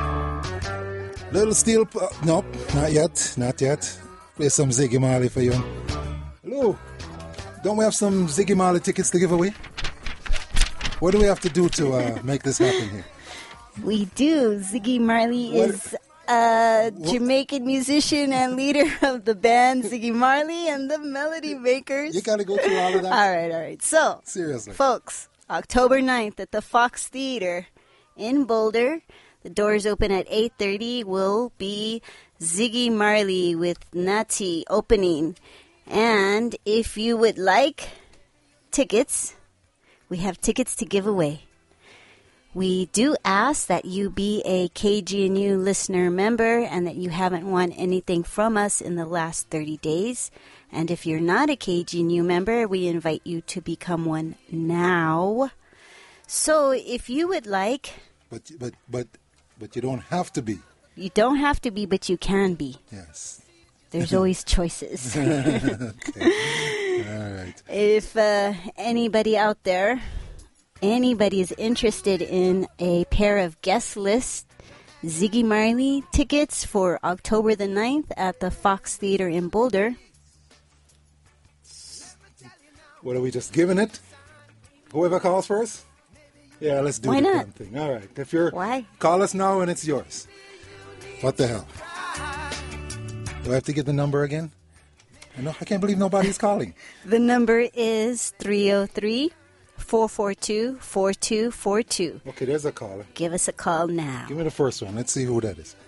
Little steel, uh, nope, not yet, not yet. Play some Ziggy Marley for you. Hello, don't we have some Ziggy Marley tickets to give away? What do we have to do to uh, make this happen here? We do. Ziggy Marley what? is a Jamaican musician and leader of the band Ziggy Marley and the Melody Makers. You gotta go through all of that? All right, all right. So, seriously, folks, October ninth at the Fox Theater in Boulder. The doors open at eight thirty. Will be Ziggy Marley with Nati opening. And if you would like tickets, we have tickets to give away. We do ask that you be a K G N U listener member and that you haven't won anything from us in the last thirty days. And if you're not a K G N U member, we invite you to become one now. So if you would like... But, but, but, but you don't have to be. You don't have to be, but you can be. Yes. There's always choices. Okay. All right. If uh, anybody out there, anybody is interested in a pair of guest list Ziggy Marley tickets for October the ninth at the Fox Theater in Boulder. What, are we just giving it? Whoever calls first? Yeah, let's do Why the not? damn thing. All right. If you're, Why? Call us now and it's yours. What the hell? Do I have to get the number again? I, know, I can't believe nobody's calling. The number is three oh three, four four two, four two four two. Okay, there's a caller. Give us a call now. Give me the first one. Let's see who that is.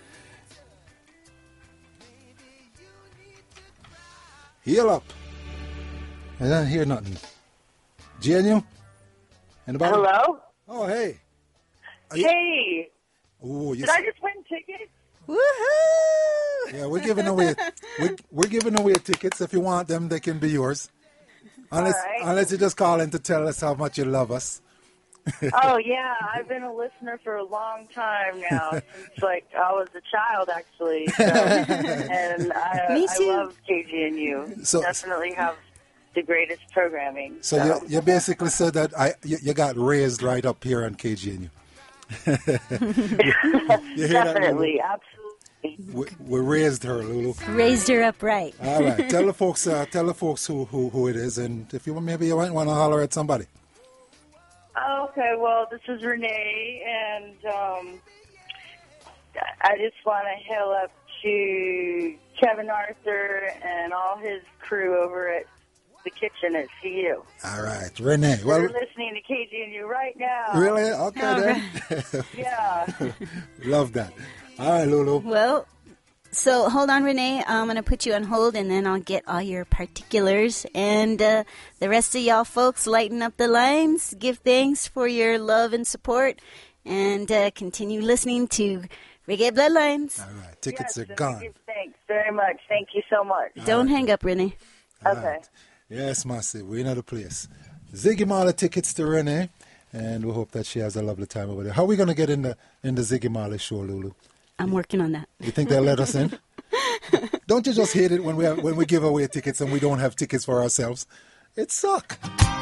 Heal up. I don't hear nothing. G N U? Anybody? Hello? Oh, hey. Are you- Hey! Ooh, you Did I just win tickets? Woohoo! Yeah, we're giving away we're, we're giving away tickets. If you want them, they can be yours. Unless right. unless you just call in to tell us how much you love us. Oh, yeah. I've been a listener for a long time now. Since, like, I was a child, actually. So, and I, Me I too. love K G N U. So- Definitely have the greatest programming. So you, you basically said that I you, you got raised right up here on K G N U. You hear that, Definitely. Absolutely. We, we raised her, Lulu. Raised her up right. All right. Tell the folks, uh, tell the folks who, who, who it is, and if you maybe you might want to holler at somebody. Okay, well, this is Renee, and um, I just want to hail up to Kevin Arthur and all his crew over at the kitchen at C U. All right, Renee. Well, We're listening to K G N U right now. really? Okay, All then. Yeah. Love that. All right, Lulu. Well, so hold on, Renee. I'm going to put you on hold, and then I'll get all your particulars. And uh, the rest of y'all folks, lighten up the lines. Give thanks for your love and support. And uh, continue listening to Reggae Bloodlines. All right. Tickets Yes, are gone. Thanks, thanks very much. Thank you so much. Don't hang up, Renee. All Okay. right. Yes, Massive. We're in another place. Ziggy Marley tickets to Renee. and we hope that she has a lovely time over there. How are we going to get in the in the Ziggy Marley show, Lulu? I'm working on that. You think they'll let us in? Don't you just hate it when we have, when we give away tickets and we don't have tickets for ourselves? It sucks.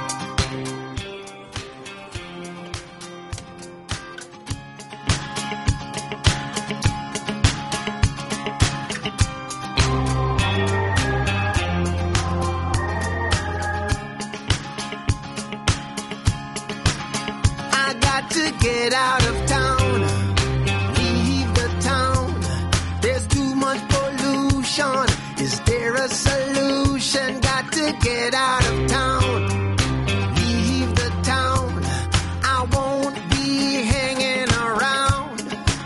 I got to get out of town, leave the town. There's too much pollution. Is there a solution? Got to get out of town, leave the town. I won't be hanging around.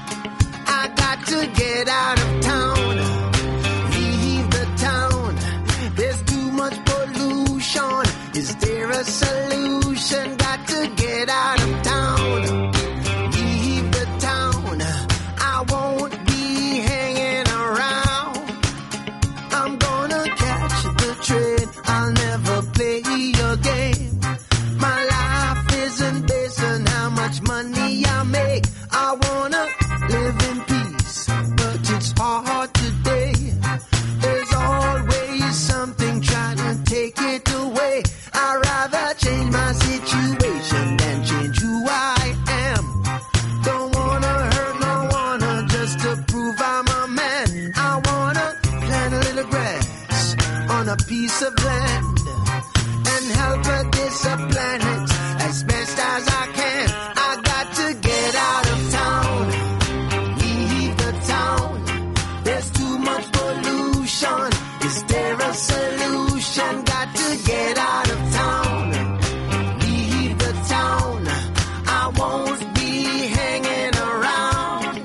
I got to get out of town, leave the town. There's too much pollution. Is there a solution? Got to get out of town, leave the town. I won't be hanging around. I'm gonna catch the train. I'll never play your game. My life isn't based on how much money I make. I wanna live in peace, but it's hard today. There's always something trying to take it away. I'd rather change my situation than change who I am. Don't wanna hurt no one just to prove I'm a man. I wanna plant a little grass on a piece of land and help her this a planet as best as I can. I got to get out of town, leave the town. There's too much pollution. Is there a solution? Got to get out of town, leave the town. I won't be hanging around.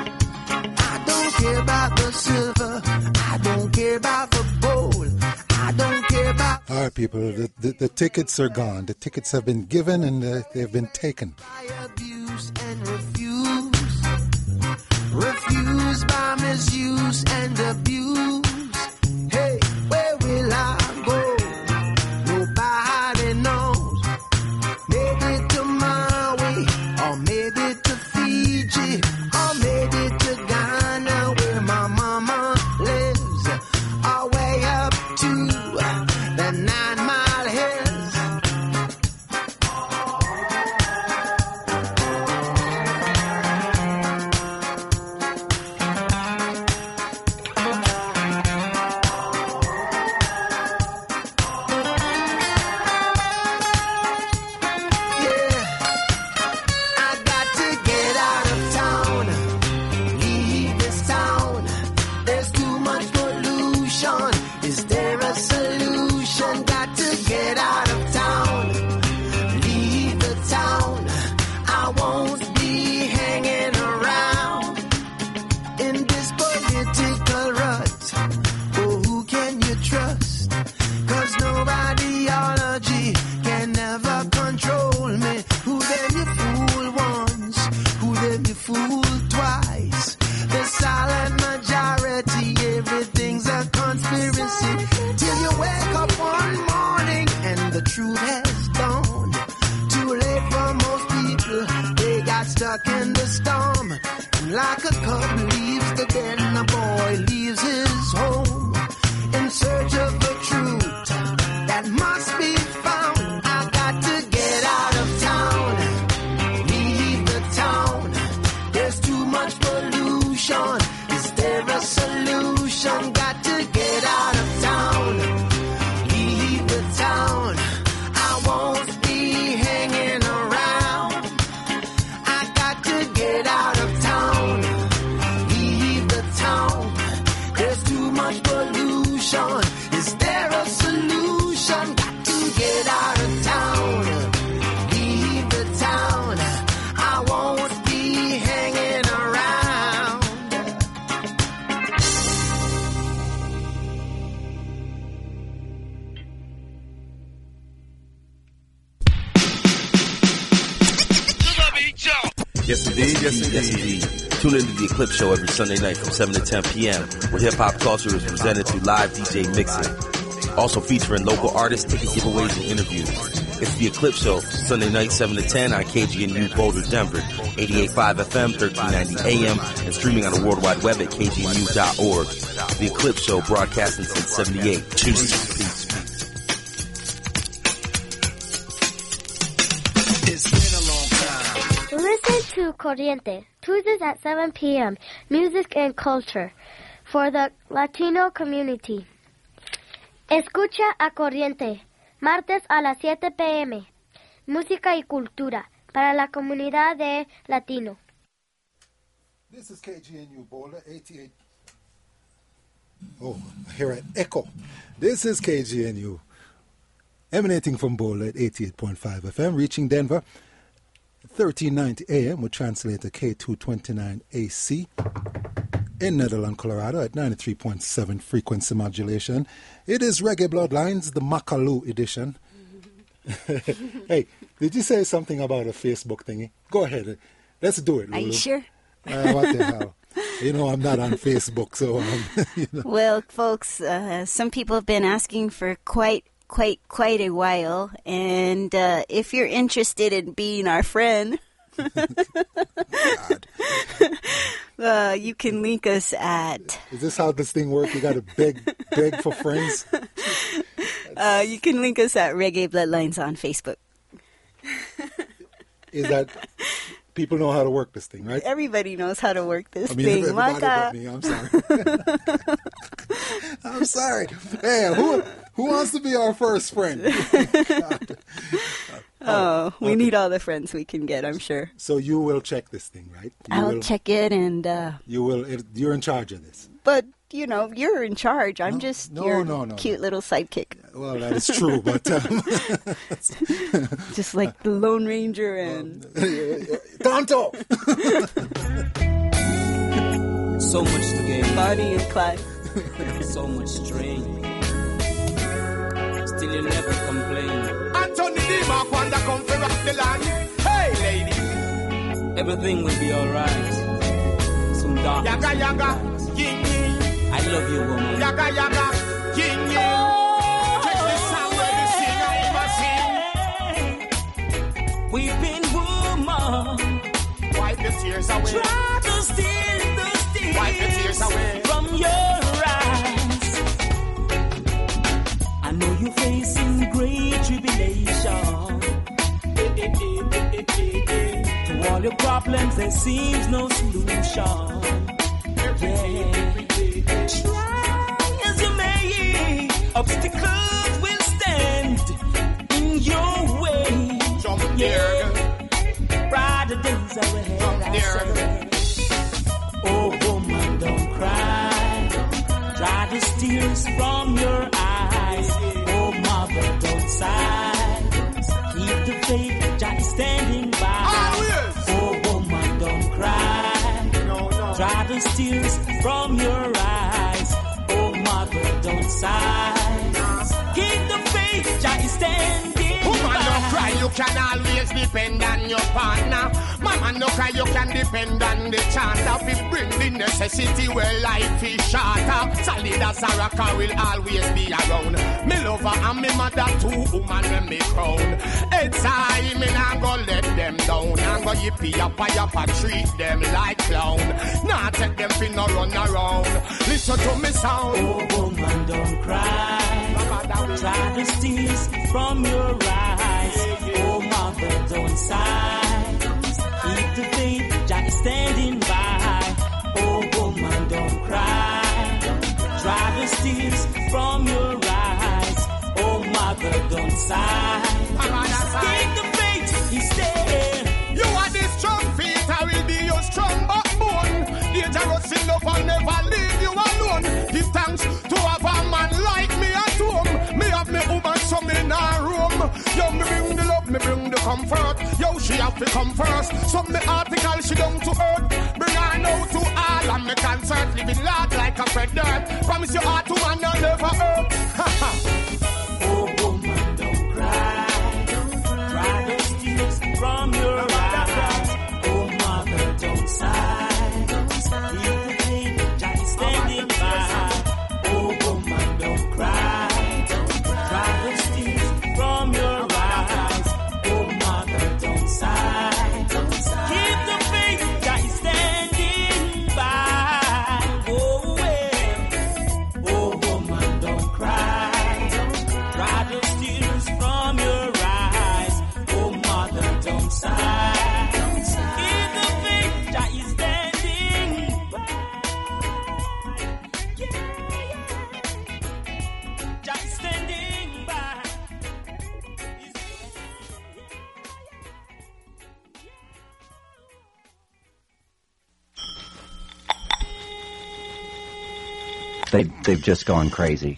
I don't care about the silver. I don't care about the gold. I don't care about All right, people, the, the, the tickets are gone. The tickets have been given and uh, they've been taken. abuse and refuse. Refuse by misuse and abuse. Hey, where will I go? Nobody knows. Maybe to Maui, or maybe to Fiji, or maybe to Ghana where my mama lives, or way up to the Nine Mile Hills. I got to get out of town, leave this town. There's too much pollution. Is there a solution? Got to get out of town, leave the town. I won't be hanging around in this political rut. Oh, who can you trust? Cause nobodyology can never control me. Who them you fool once? Who them you fool twice? The silent majority, everything's a conspiracy. Till you wake up one morning and the truth has dawned. Too late for most people, they got stuck in the storm. And like a cub leaves the den, a boy leaves his home in search of the truth that must be found. I got to get out of town, leave the town. There's too much pollution. Is there a solution? Got to get out of town, leave the town. I won't be hanging around. I got to get out of town, leave the town. There's too much pollution. Is there a solution? Got to get out of town, leave the town. I won't be hanging around. Yes, indeed. Yes, indeed. Yes, indeed. Tune into the Eclipse Show every Sunday night from seven to ten p.m. where hip-hop culture is presented through live D J mixing. Also featuring local artists, ticket giveaways, and interviews. It's The Eclipse Show, Sunday night, seven to ten on K G N U Boulder, Denver, eighty-eight point five F M, thirteen ninety A M, and streaming on the World Wide Web at K G N U dot org. The Eclipse Show, broadcasting since seventy-eight. Tuesday. Listen to Corriente, Tuesdays at seven p.m., music and culture for the Latino community. Escucha a Corriente, martes a las siete p.m., música y cultura para la comunidad de Latino. This is K G N U Boulder, eighty-eight. Oh, here at Echo. This is K G N U, emanating from Boulder at eighty-eight point five F M, reaching Denver, thirteen ninety A M with translator K two twenty-nine A C. In Netherlands, Colorado at ninety-three point seven frequency modulation. It is Reggae Bloodlines, the Makalu edition. Hey, did you say something about a Facebook thingy? Go ahead. Let's do it, Lulu. Are you sure? Uh, what the hell? You know, I'm not on Facebook, so... Um, you know. Well, folks, uh, some people have been asking for quite, quite, quite a while. And uh, if you're interested in being our friend... uh, you can link us at... Is this how this thing works? You got to beg, beg for friends? Uh, you can link us at Reggae Bloodlines on Facebook. Is that... People know how to work this thing, right? Everybody knows how to work this I mean, thing. everybody but me. I'm sorry. I'm sorry. Hey, who who wants to be our first friend? Oh, we okay. need all the friends we can get, I'm sure. So you will check this thing, right? You I'll will, check it and... Uh, you will. It, you're in charge of this. But, you know, you're in charge. I'm no, just no, your no, no, cute no. little sidekick. Well, that is true, but... Um, just like the Lone Ranger and... Tonto! So much to gain. Bonnie and Clyde. So much strain. Still you never complain. Anthony D. Mark wanda come to rock the land. Hey, lady. Everything will be alright. Some dark. Yaga, yaga, yin, yin. I love you, woman. Yaga, yaga, yin, yin. Oh, take this song where we sing, I ever sing. Weeping woman. Wipe your tears away. Try to steal the tears. Wipe your tears away. From your eyes. I know you're facing great tribulation. To all your problems there seems no solution. Yeah. Try as you may, obstacles will stand in your way. Jump yeah. Brighter days are ahead. Oh woman, don't cry. Dry the tears from your eyes. Oh mother, don't sigh. Keep the faith, Jah is standing by. Oh, yes. Oh woman, don't cry. No, no. Dry the tears from your eyes. Oh mother, don't sigh. Keep the faith, Jah is standing Woman, by. don't cry, you can always depend on your partner. Mama, no cry, you can depend on the chant. If bring the necessity where life is shorter. Solid as a rock, I will always be around. Me lover and me mother too, woman when me crown. It's time, and I'm gonna let them down. I'm gonna yippee up, up, and treat them like clown. Now take them fin no run around. Listen to me sound. Oh woman, don't cry. Dry the tears from your eyes. Oh mother, don't sigh. Keep the faith, Jah is standing by. Oh woman, don't cry. Dry the tears from your eyes. Oh mother, don't sigh. Keep the faith, He's there. You are the strong feet, I will be your strong backbone. Dangerous enough, I'll never leave you alone. Give thanks to have a man like me at home. Me have me woman, so me in a room. Yo, me bring the love, me bring the comfort. Yo, she have to come first. Some me article, she down to earth. Bring her now to all, and me concert. Living large like a red dirt. Promise your heart to man, you'll never hurt. Oh woman, don't cry. Dry those tears from your eyes. Oh mother, don't sigh. Keep the faith, Jah is standing by. Oh woman, don't cry. Dry those tears from your eyes. They, they've just gone crazy.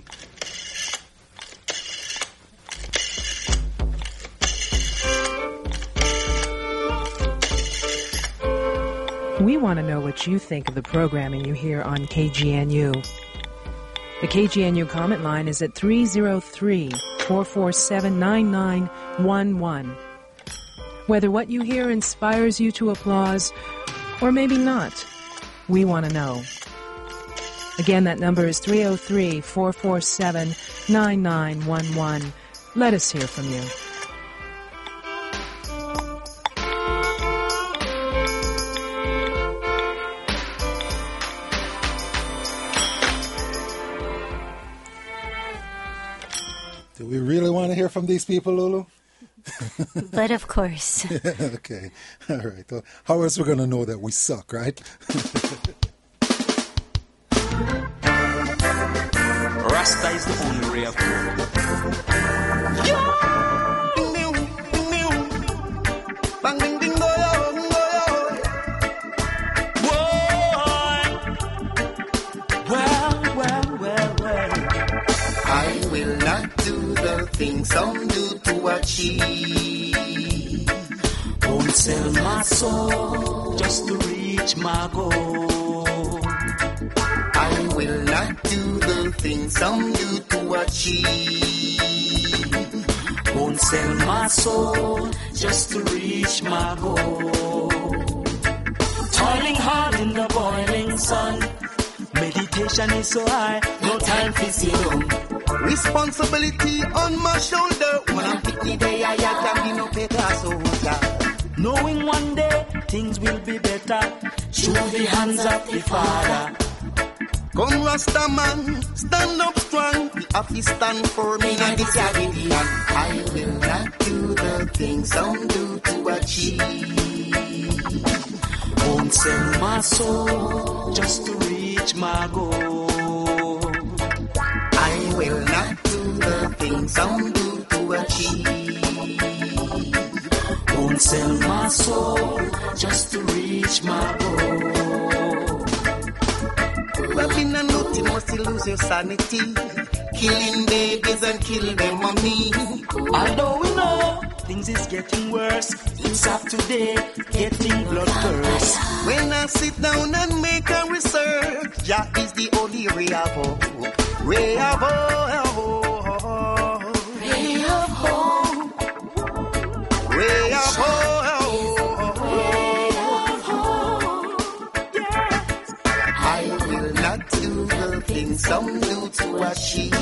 We want to know what you think of the programming you hear on K G N U. The K G N U comment line is at three oh three, four four seven, nine nine one one. Whether what you hear inspires you to applause, or maybe not, we want to know. Again, that number is three oh three, four four seven, nine nine one one. Let us hear from you. Do we really want to hear from these people, Lulu? But of course. Okay. All right. Well, how else we going to know that we suck, right? Rasta is the only way of Bang, ding, ding, go, yo, go, yo. Well, well, well, well. I will not do the things some do to achieve. Won't sell my soul just to reach my goal. I will not do the things some do to achieve. Won't sell my soul just to reach my goal. Toiling hard in the boiling sun. Meditation is so high, no time for sit down. Responsibility on my shoulder. When I'm picking day, I can be no better soldier. Knowing one day things will be better through the hands of the Father. Come Rasta man, stand up strong. The office stand for me and this Caribbean. I will not do the things some do to achieve. Won't sell my soul just to reach my goal. I will not do the things some do to achieve. Won't sell my soul just to reach my goal. Rapping and nothing must lose your sanity. Killing babies and killing them mommy. Although we know things is getting worse, it's up to date, getting blood curse. When I sit down and make a research, Jah is the only ray of hope. Ray of hope. Ray of hope. Ray of hope. Some do to achieve.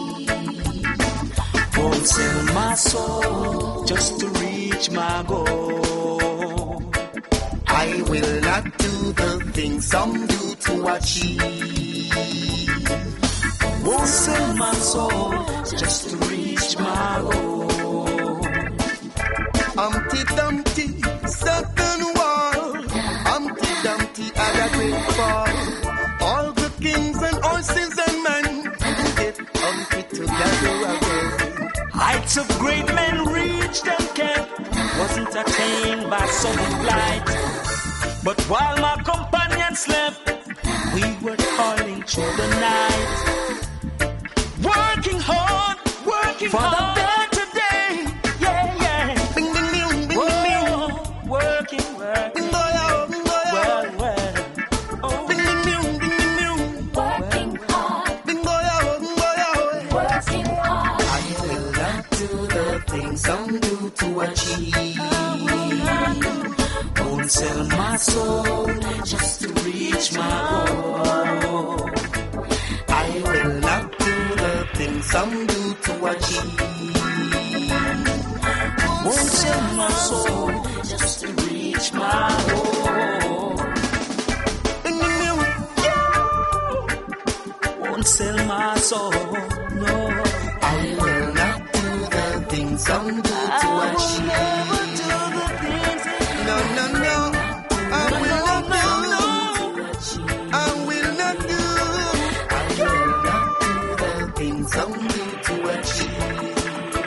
Won't sell my soul just to reach my goal. I will not do the things some do to achieve. Won't sell my soul just to reach my goal. Humpty Dumpty, certain wall. Humpty Dumpty had a great fall. All the kings and horses and men get Humpty together again. Heights of great men reached and kept, wasn't attained by sudden flight. But while my companions slept, we were toiling through the night. Working hard, working For the hard. better day. Yeah, yeah. Bing, bing, bing, bing, Whoa, bing. working, working. Well, well. Well, well. Some do to achieve. Won't sell my soul just to reach my goal. I will not do the things some do to achieve. Won't sell my soul just to reach my goal. Won't sell my soul, no. I will not do the things some do to achieve. No, no, no. I will not do. I will not do. I will not do the things some do to achieve.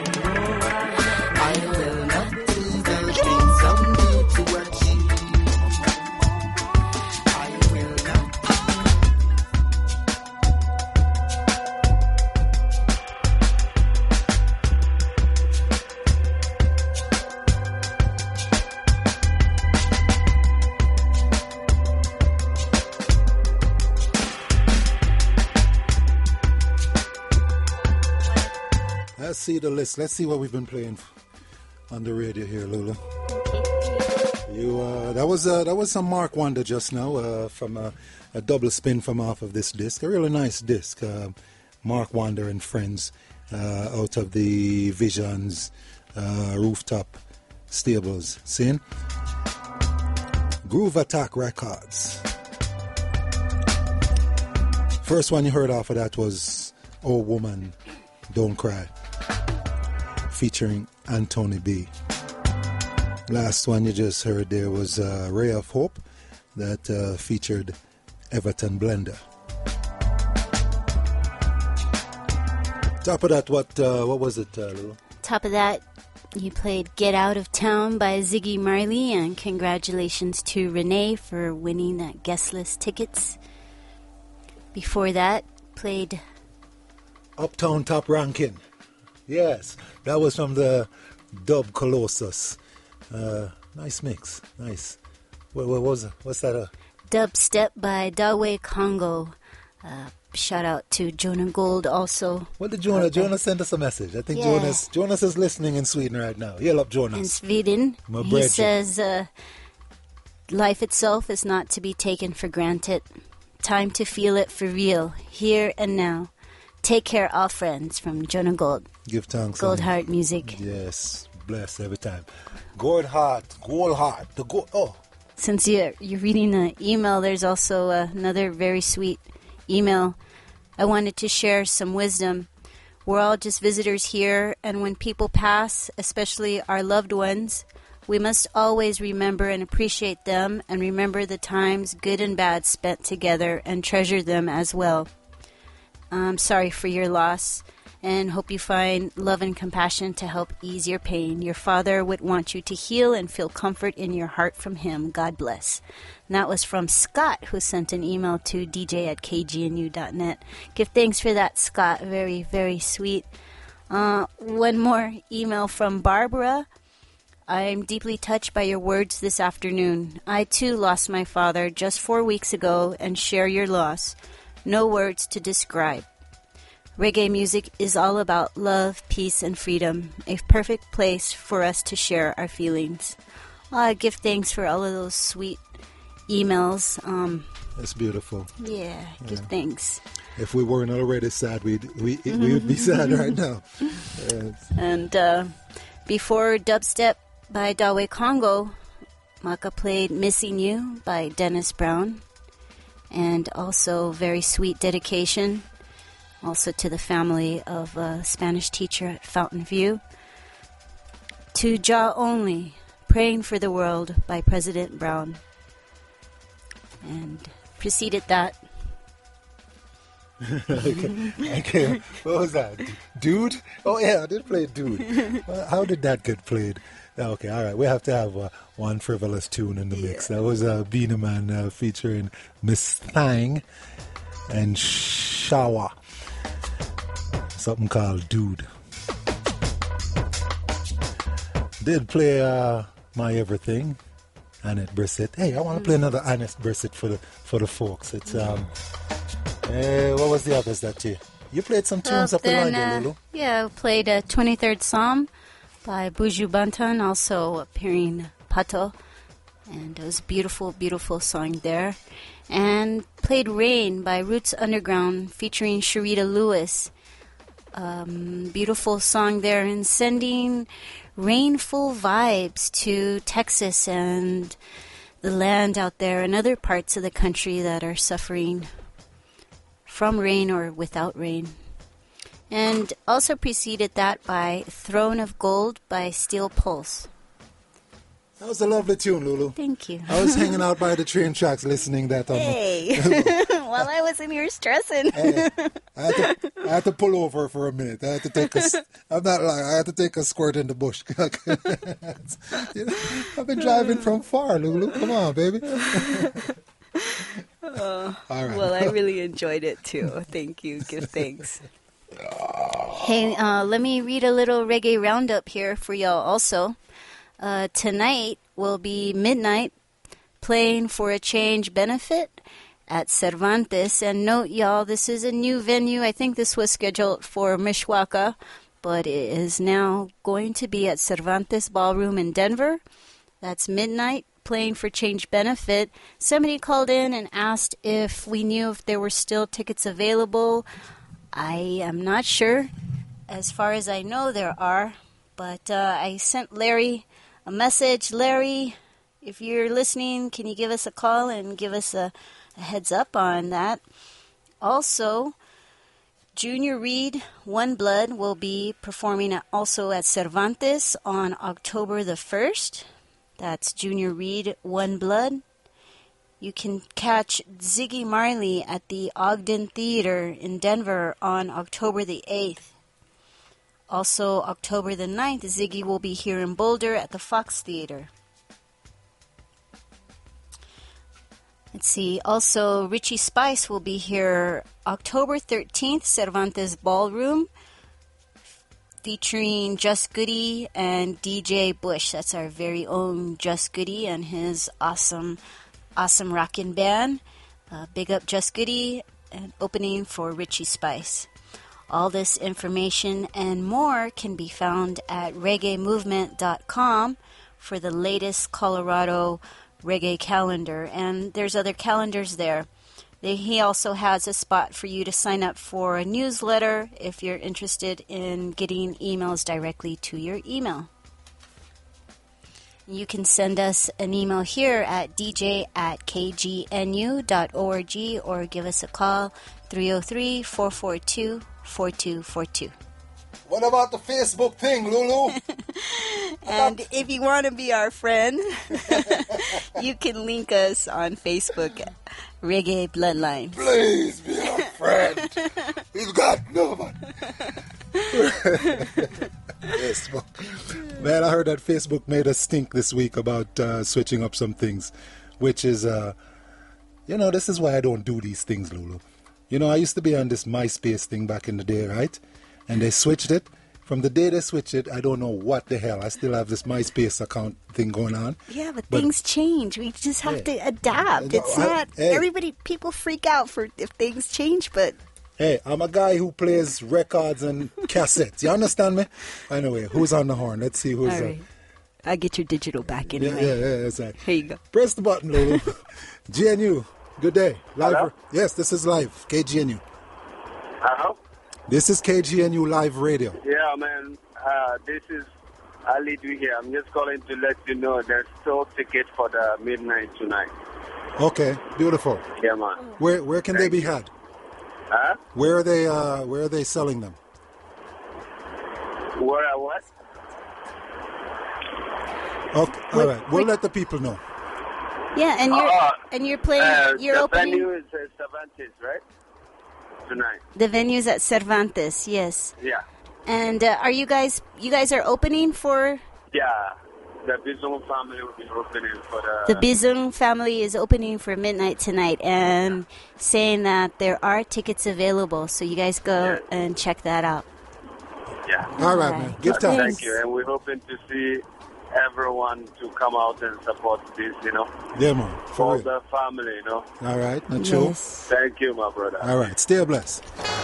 I will not do the things some do to achieve. I will not. see the list. Let's see what we've been playing on the radio here, Lulu. You uh, that was uh, that was some Mark Wonder just now uh, from a, a double spin from off of this disc. A really nice disc. Uh, Mark Wonder and Friends uh, out of the Visions uh, Rooftop Stables. Seeing? Groove Attack Records. First one you heard off of that was Oh Woman, Don't Cry, featuring Anthony B. Last one you just heard there was uh, Ray of Hope that uh, featured Everton Blender. Top of that, what uh, what was it, uh, Lulu? Top of that, you played Get Out of Town by Ziggy Marley, and congratulations to Renee for winning that guest list tickets. Before that, played Uptown Top Ranking. Yes, that was from the Dub Colossus. Uh, nice mix, nice. What, what was it? What's that? Uh? Dubstep by Dawe Congo. Uh, shout out to Jonah Gold also. What did Jonah? Jonah sent us a message. I think Yeah. Jonas Jonas is listening in Sweden right now. Yell up, Jonas. In Sweden, My he brethren. says, uh, life itself is not to be taken for granted. Time to feel it for real, here and now. Take care, all friends, from Jonah Gold. Give thanks. Gold and- Heart Music. Yes, bless every time. Gold Heart, Gold Heart, the gold. Oh, Since you're, you're reading the email, there's also uh, another very sweet email. I wanted to share some wisdom. We're all just visitors here, and when people pass, especially our loved ones, we must always remember and appreciate them and remember the times, good and bad, spent together and treasure them as well. I'm sorry for your loss and hope you find love and compassion to help ease your pain. Your father would want you to heal and feel comfort in your heart from him. God bless. And that was from Scott, who sent an email to d j at k g n u dot net. Give thanks for that, Scott. Very, very sweet. Uh, one more email from Barbara. I'm deeply touched by your words this afternoon. I too lost my father just four weeks ago and share your loss. No words to describe. Reggae music is all about love, peace, and freedom, a perfect place for us to share our feelings. I give thanks for all of those sweet emails. Um, that's beautiful. yeah, give Yeah. thanks. If we weren't already sad, we'd, we we would be sad right now. Yes. And uh, before Dubstep by Dawe Congo, Maka played Missing You by Dennis Brown. And also very sweet dedication also to the family of a Spanish teacher at Fountain View. To Jah Only, Praying for the World by President Brown. And preceded that. okay. okay. What was that? Dude? Oh, yeah, I did play Dude. Well, how did that get played? Okay, all right. We have to have uh, one frivolous tune in the mix. That was uh, Beanie Man uh, featuring Miss Thang and Shawa. Something called Dude. Did play uh, My Everything, Annette Brissett. Hey, I want to play another Annette Brissett for the for the folks. It's um. Uh, what was the others that you you played some tunes Well, up the line then, there, uh, Lulu? Yeah, I played a twenty-third Psalm by Buju Banton, also appearing Pato. And it was a beautiful, beautiful song there. And played Rain by Roots Underground featuring Sharita Lewis. Um, beautiful song there, and sending rainful vibes to Texas and the land out there and other parts of the country that are suffering from rain or without rain. And also preceded that by Throne of Gold by Steel Pulse. That was a lovely tune, Lulu. Thank you. I was hanging out by the train tracks listening that on Hey, while I was in here stressing. Hey, I, had to, I had to pull over for a minute. I had to take a. s- I'm not lying. I had to take a squirt in the bush. You know, I've been driving from far, Lulu. Come on, baby. Uh, All right. Well, I really enjoyed it too. Thank you. Give thanks. Hey, uh, let me read a little reggae roundup here for y'all also. Uh, tonight will be Midnight Playing for a Change benefit at Cervantes. And note, y'all, this is a new venue. I think this was scheduled for Mishwaka, but it is now going to be at Cervantes Ballroom in Denver. That's midnight, playing for Change Benefit. Somebody called in and asked if we knew if there were still tickets available. I am not sure. As far as I know, there are. But uh, I sent Larry a message. Larry, if you're listening, can you give us a call and give us a, a heads up on that? Also, Junior Reid, One Blood, will be performing at, also at Cervantes on October the first. That's Junior Reid, One Blood. You can catch Ziggy Marley at the Ogden Theater in Denver on October the eighth. Also, October the ninth, Ziggy will be here in Boulder at the Fox Theater. Let's see. Also, Richie Spice will be here October thirteenth, Cervantes Ballroom, featuring Just Goody and D J Bush. That's our very own Just Goody and his awesome, awesome rockin' band. Uh, big up Just Goody, and opening for Richie Spice. All this information and more can be found at reggae movement dot com for the latest Colorado reggae calendar. And there's other calendars there. They, he also has a spot for you to sign up for a newsletter if you're interested in getting emails directly to your email. You can send us an email here at d j at k g n u dot org or give us a call, three oh three, four four two, four two four two. What about the Facebook thing, Lulu? And if you want to be our friend, you can link us on Facebook, Reggae Bloodlines. Please be our friend. We've got nobody. Facebook. Man, I heard that Facebook made a stink this week about uh, switching up some things, which is, uh, you know, this is why I don't do these things, Lulu. You know, I used to be on this MySpace thing back in the day, right? And they switched it. From the day they switched it, I don't know what the hell. I still have this MySpace account thing going on. Yeah, but, But- things change. We just have Hey. to adapt. It's I- not hey. everybody. People freak out for if things change, but Hey, I'm a guy who plays records and cassettes. You understand me? Anyway, who's on the horn? Let's see who's all uh, right. I get your digital back Yeah, anyway. yeah, yeah, that's right. Here you go. Press the button, Lulu. G N U, good day. Live. Hello? Yes, this is live. K G N U. Hello? This is K G N U Live Radio. Yeah, man. Uh, this is Ali Du here. I'm just calling to let you know there's still tickets for the midnight tonight. Okay, beautiful. Yeah, man. Where where can they be had? Huh? Where are they uh where are they selling them? Where I what? Okay, all right. We'll let the people know. Yeah, and you're Uh, and you're playing. Uh, you're the opening. venue is uh, Cervantes, right? Tonight. The venue's at Cervantes. Yes. Yeah. And uh, are you guys? You guys are opening for Yeah. The Bison family will be opening for the... the Bizum family is opening for midnight tonight, and saying that there are tickets available. So you guys go and check that out. Yeah. All right, man. Give time. Thank you. And we're hoping to see everyone to come out and support this, you know. Yeah, man. For For real. the family, you know. All right, not sure. Thank you, my brother. All right, stay blessed.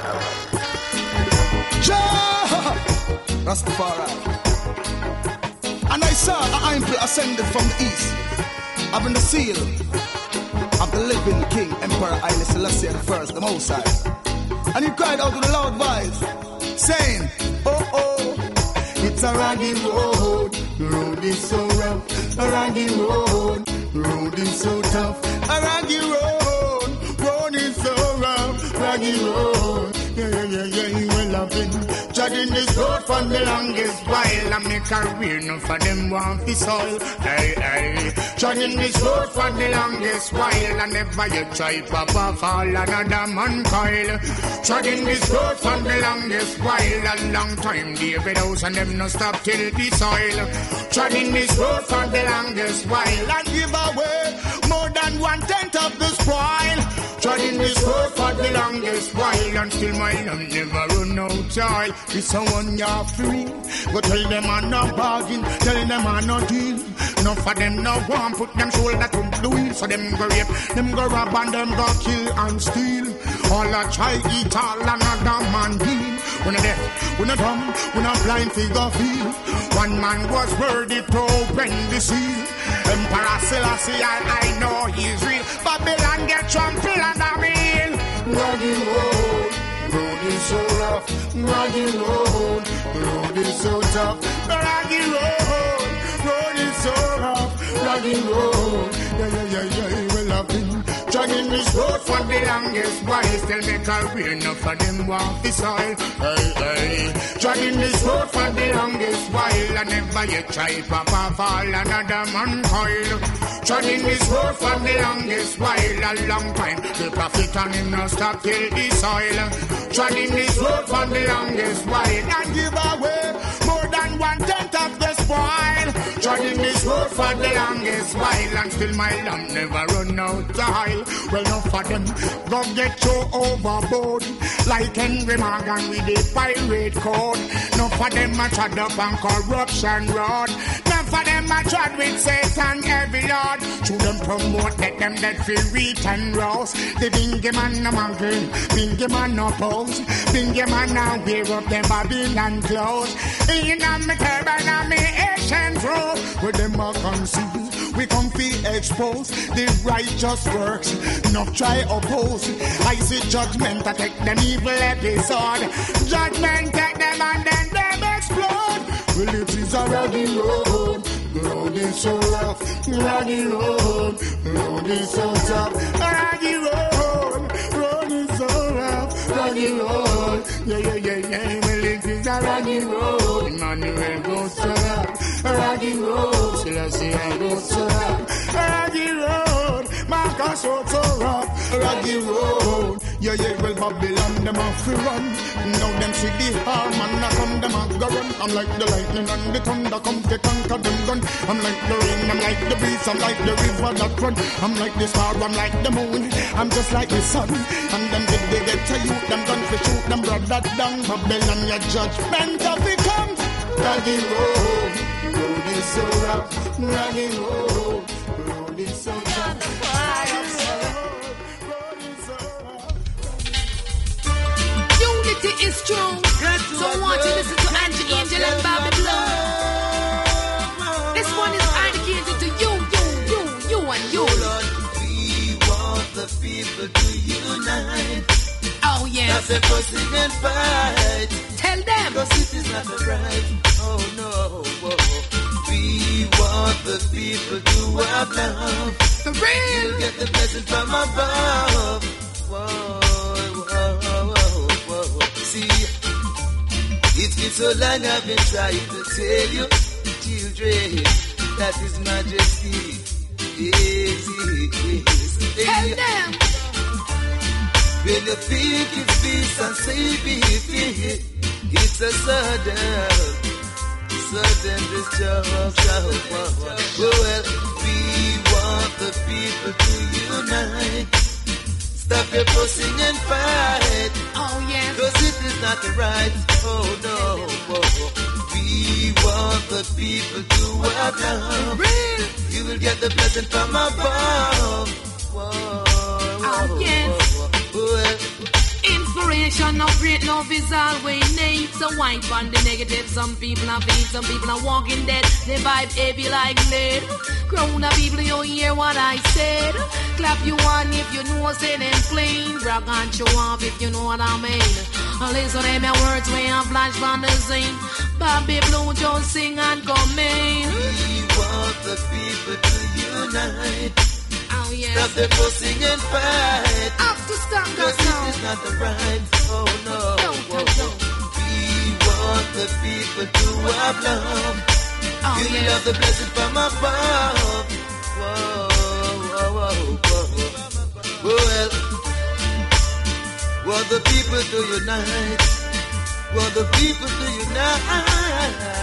Rastafari. And I saw an angel ascended from the east, having the seal of the living King, Emperor Haile Selassie the First, the Most High. And he cried out with a loud voice, saying, oh, oh, it's a raggy road, the road is so rough, a raggy road, the road is so tough, a raggy road, road is so rough, raggy road. Yeah, yeah, yeah, yeah, he will have been treading this road for the longest while. I make a career, none for them want the soil. Hey, hey, treading this road for the longest while. I never yet try Papa fall another man coil. Treading this road for the longest while. A long time, David House and them no stop till the soil. Treading this road for the longest while. And give away more than one tenth of the spoil. Treading this road for the longest while, and still my love never run out child. It's a one year free, but tell them I'm not bargain, tell them I'm not deal. Enough for them no one put them shoulder to the wheel, so them go rape, them go rob and them go kill and steal. All a try eat all another man deal. we not deaf, we not dumb, we not blind figure feel. One man was worthy to open the seal. Emperor Selassie, I, I know he's real. Babylon get trampled under me. Rugged road, road is so rough. Rugged road, road is so tough. Rugged road, road is so rough. Rugged road, yeah, yeah, yeah, yeah, well I've been dragging this road for the longest while. Still make a rain enough for them walk the soil. Hey, hey, dragging this road for the longest while. And never yet try papa fall another man coil. Dragging this road for the longest while. A long time, the prophet and him no stop till the soil. Dragging this road for the longest while. And give away more than one tenth of the spoil. Dragging this road for the longest while. And still my lamp never run out the oil. Well, enough for them go get you overboard. Like Henry Morgan with the pirate code. Enough for them a trod up on corruption road. Enough for them a trod with Satan every lord. To them promote, let them that feel wheat and rose. The bingy man no mountain, bingy man no pose. Bingy man now wear up them Babylon clothes. In a me turban and me Asian robe. Where them a conceal, we come fi expose the righteous works. No try oppose. I see judgment attack them evil episode. Judgment take them and then them explode. Well, it is a raggy road. Road is so rough. Raggy road. Road is so tough. Raggy road. Road is so rough. Raggy road. Yeah, yeah, yeah, yeah. Well, it is a raggy road. Emmanuel goes so rough. Raggy road. Selassie I go so rough. Raggy road. Marcus so so rough. Raggy road. Yeah, yeah, well, Babylon, them off to run. Now them see the harm and I come, them off go run. I'm like the lightning and the thunder, come to conquer them gun. I'm like the rain, I'm like the breeze, I'm like the river that run. I'm like the star, I'm like the moon, I'm just like the sun. And them did they get to you, them done for shoot, them brother down. Babylon, your judgment of it comes. Raggy road, road is so rough. Raggy road, road is so tough. Unity is strong. So I want you to listen to Angie Angel and Bobby Blue. This one is dedicated to you, you, you, you and you. Lord, we want the people to unite. Oh yes. Not the fussing and fight. Tell them. Because it is not the right. Oh no. Whoa. We want the people to have love. The real. You'll get the blessing from above. Whoa. It's been so long I've been trying to tell you, children, that His Majesty is, is. Tell them. When you think it's peace and safety, it's a sudden, sudden destruction. Well, we want the people to unite. Stop your fussing and fight. Oh, yes. Cause it is not the right. Oh, no. Oh, we want the people to have love. Real. You will get the blessing from above. Whoa, whoa, oh, yes. Whoa, whoa, well. Inspiration of great love is all we need. So wipe on the negative. Some people are feed, some people are walking dead. They vibe heavy like lead. Grown up people, you hear what I said. Clap you on if you know say them clean. Brag and show off if you know what I mean. Listen to my words when I flash from the scene. Bobby Blue just sing and come in. We want the people to unite. Oh, yes. Stop the fussing and fight. Up to stop that now. This is not the right. Oh no. Don't, don't, don't. We want the people to have love. Oh, you yes. love the blessing from above. Whoa, whoa, whoa, whoa. Well, want the people to unite. Want the people to unite.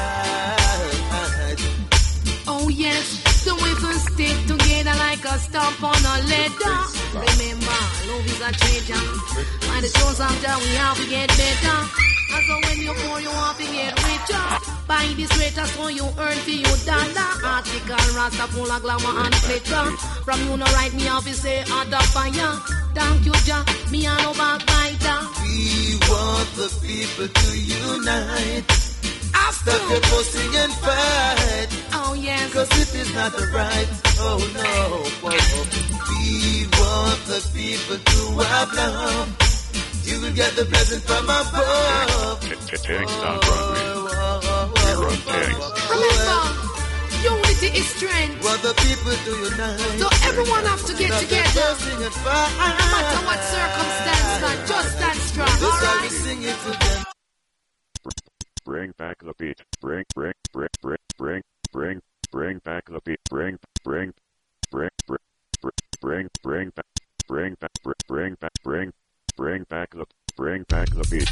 Oh yes. So if we stick together like a stump on a ladder. Remember, love is a treasure. And the shows after we have to get better. And so when you pour, you have to get richer. Buy this greater so you earn for your dollar. Article Rasta full of glamour and glitter. From you no right me off, you say under fire. Thank you, Jah. Me and no backbiter. We want the people to unite. Stop your fussing and fight. Oh yes. Cause it is not the right. Oh no. Whoa. We want the people to have love. You will get the blessing from above. Tanks down Broadway. We run tanks. Remember, unity is strength. What the people do unite. So everyone have to get Stop together. your fussing and fight. No matter what circumstance, like, just stand strong. This how we Alright? sing it to them. Bring back the beat. Bring, bring, bring, bring, bring, bring, bring back the beat. Bring, bring, bring, bring, bring, bring back, bring back, bring back, bring, bring back the, bring back the beat.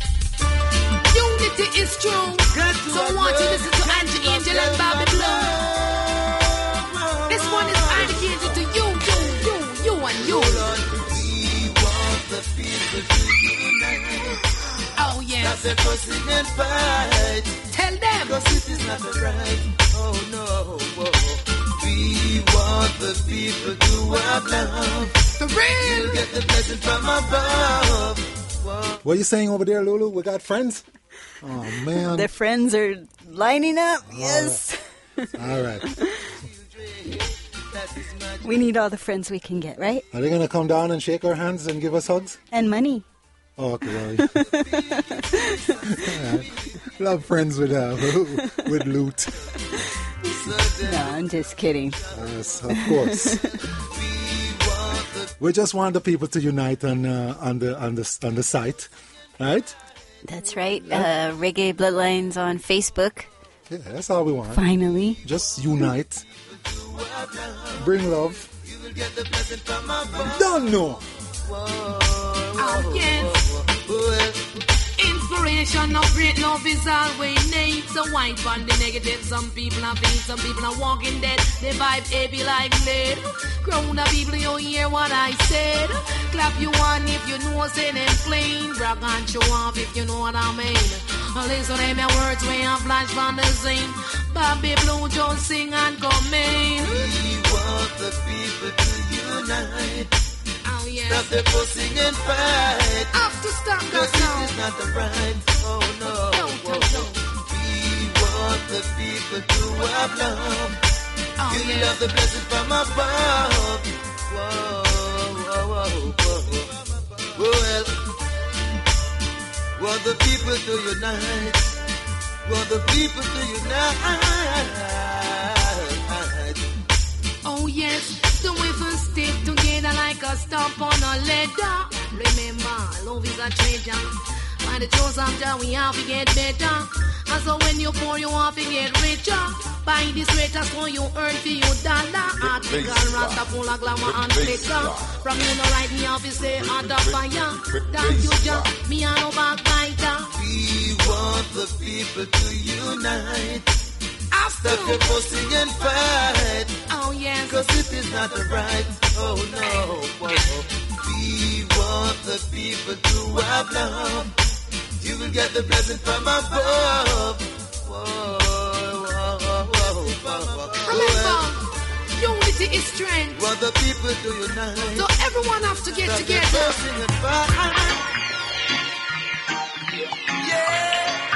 Unity is strong. So I want you to listen to Angie Angel and Bobby Blue. This one is dedicated to you, you, you, you and you. We want the people to unite. Oh yes. Stop their fussing and fight. Tell them. Cause it is not the right. Oh no. Whoa. We want the people to have love. For real. You'll get the blessing from above. Whoa. What are you saying over there, Lulu? We got friends? Oh, man. The friends are lining up. Yes. All right. We need all the friends we can get, right? Are they going to come down and shake our hands and give us hugs? And money. Oh, okay. Well, yeah. Love friends with uh, with loot. No, I'm just kidding. Yes, of course. We just want the people to unite on uh, on the on the on the site, right? That's right. Uh, Reggae Bloodlines on Facebook. Yeah, that's all we want. Finally. Just unite. Bring love. Don't know. Oh yes. Inspiration of great love is always need. So white on the negative. Some people are feed, some people are walking dead. They vibe heavy like lead. Crowd of people, you hear what I said. Clap you on if you know say them clean. Brag and show off if you know what I mean. Listen to my words when I flash from the scene. Bobby Blue just sing and come in. We want the people to unite. Oh, yes. Stop the fussing and fight. Have to stop that now. This is not the right. Oh no. No, no, no. We want the people to have love. Oh, you yes. love the blessing from above. Whoa, whoa, whoa, whoa. Well, want the people to unite. Want the people to unite. Oh yes. So if we stick together like a stump on a ladder. Remember, love is a treasure. By the choice of Jah, we have to get better. And so when you pour, you have to get richer. Buy this sweater so you earn for your dollar. Article, rasta, full of glamour and glitter. From you no right, me have to say under fire. Thank you, Jah, me and no backbiter. We want the people to unite. Stop your fussing and fight. Oh yes. Cause it is not the right. Oh no. Whoa. We want the people to have love. You will get the blessing from above. Whoa, whoa, whoa, whoa. Remember, unity is strength. Want the people to unite. So everyone have to get Stop together. your fussing and fight. Yeah.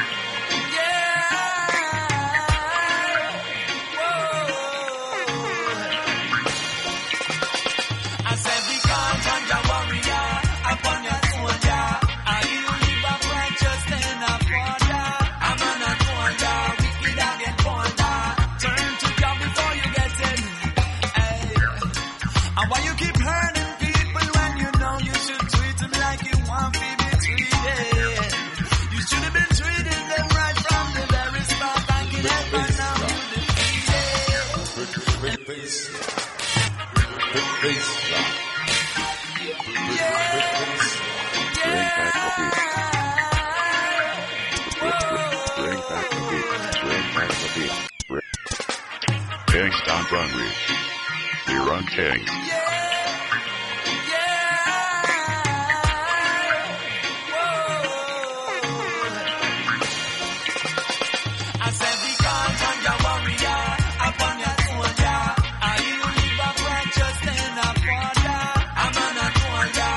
Kings down Broadway. We run Kings. Upon your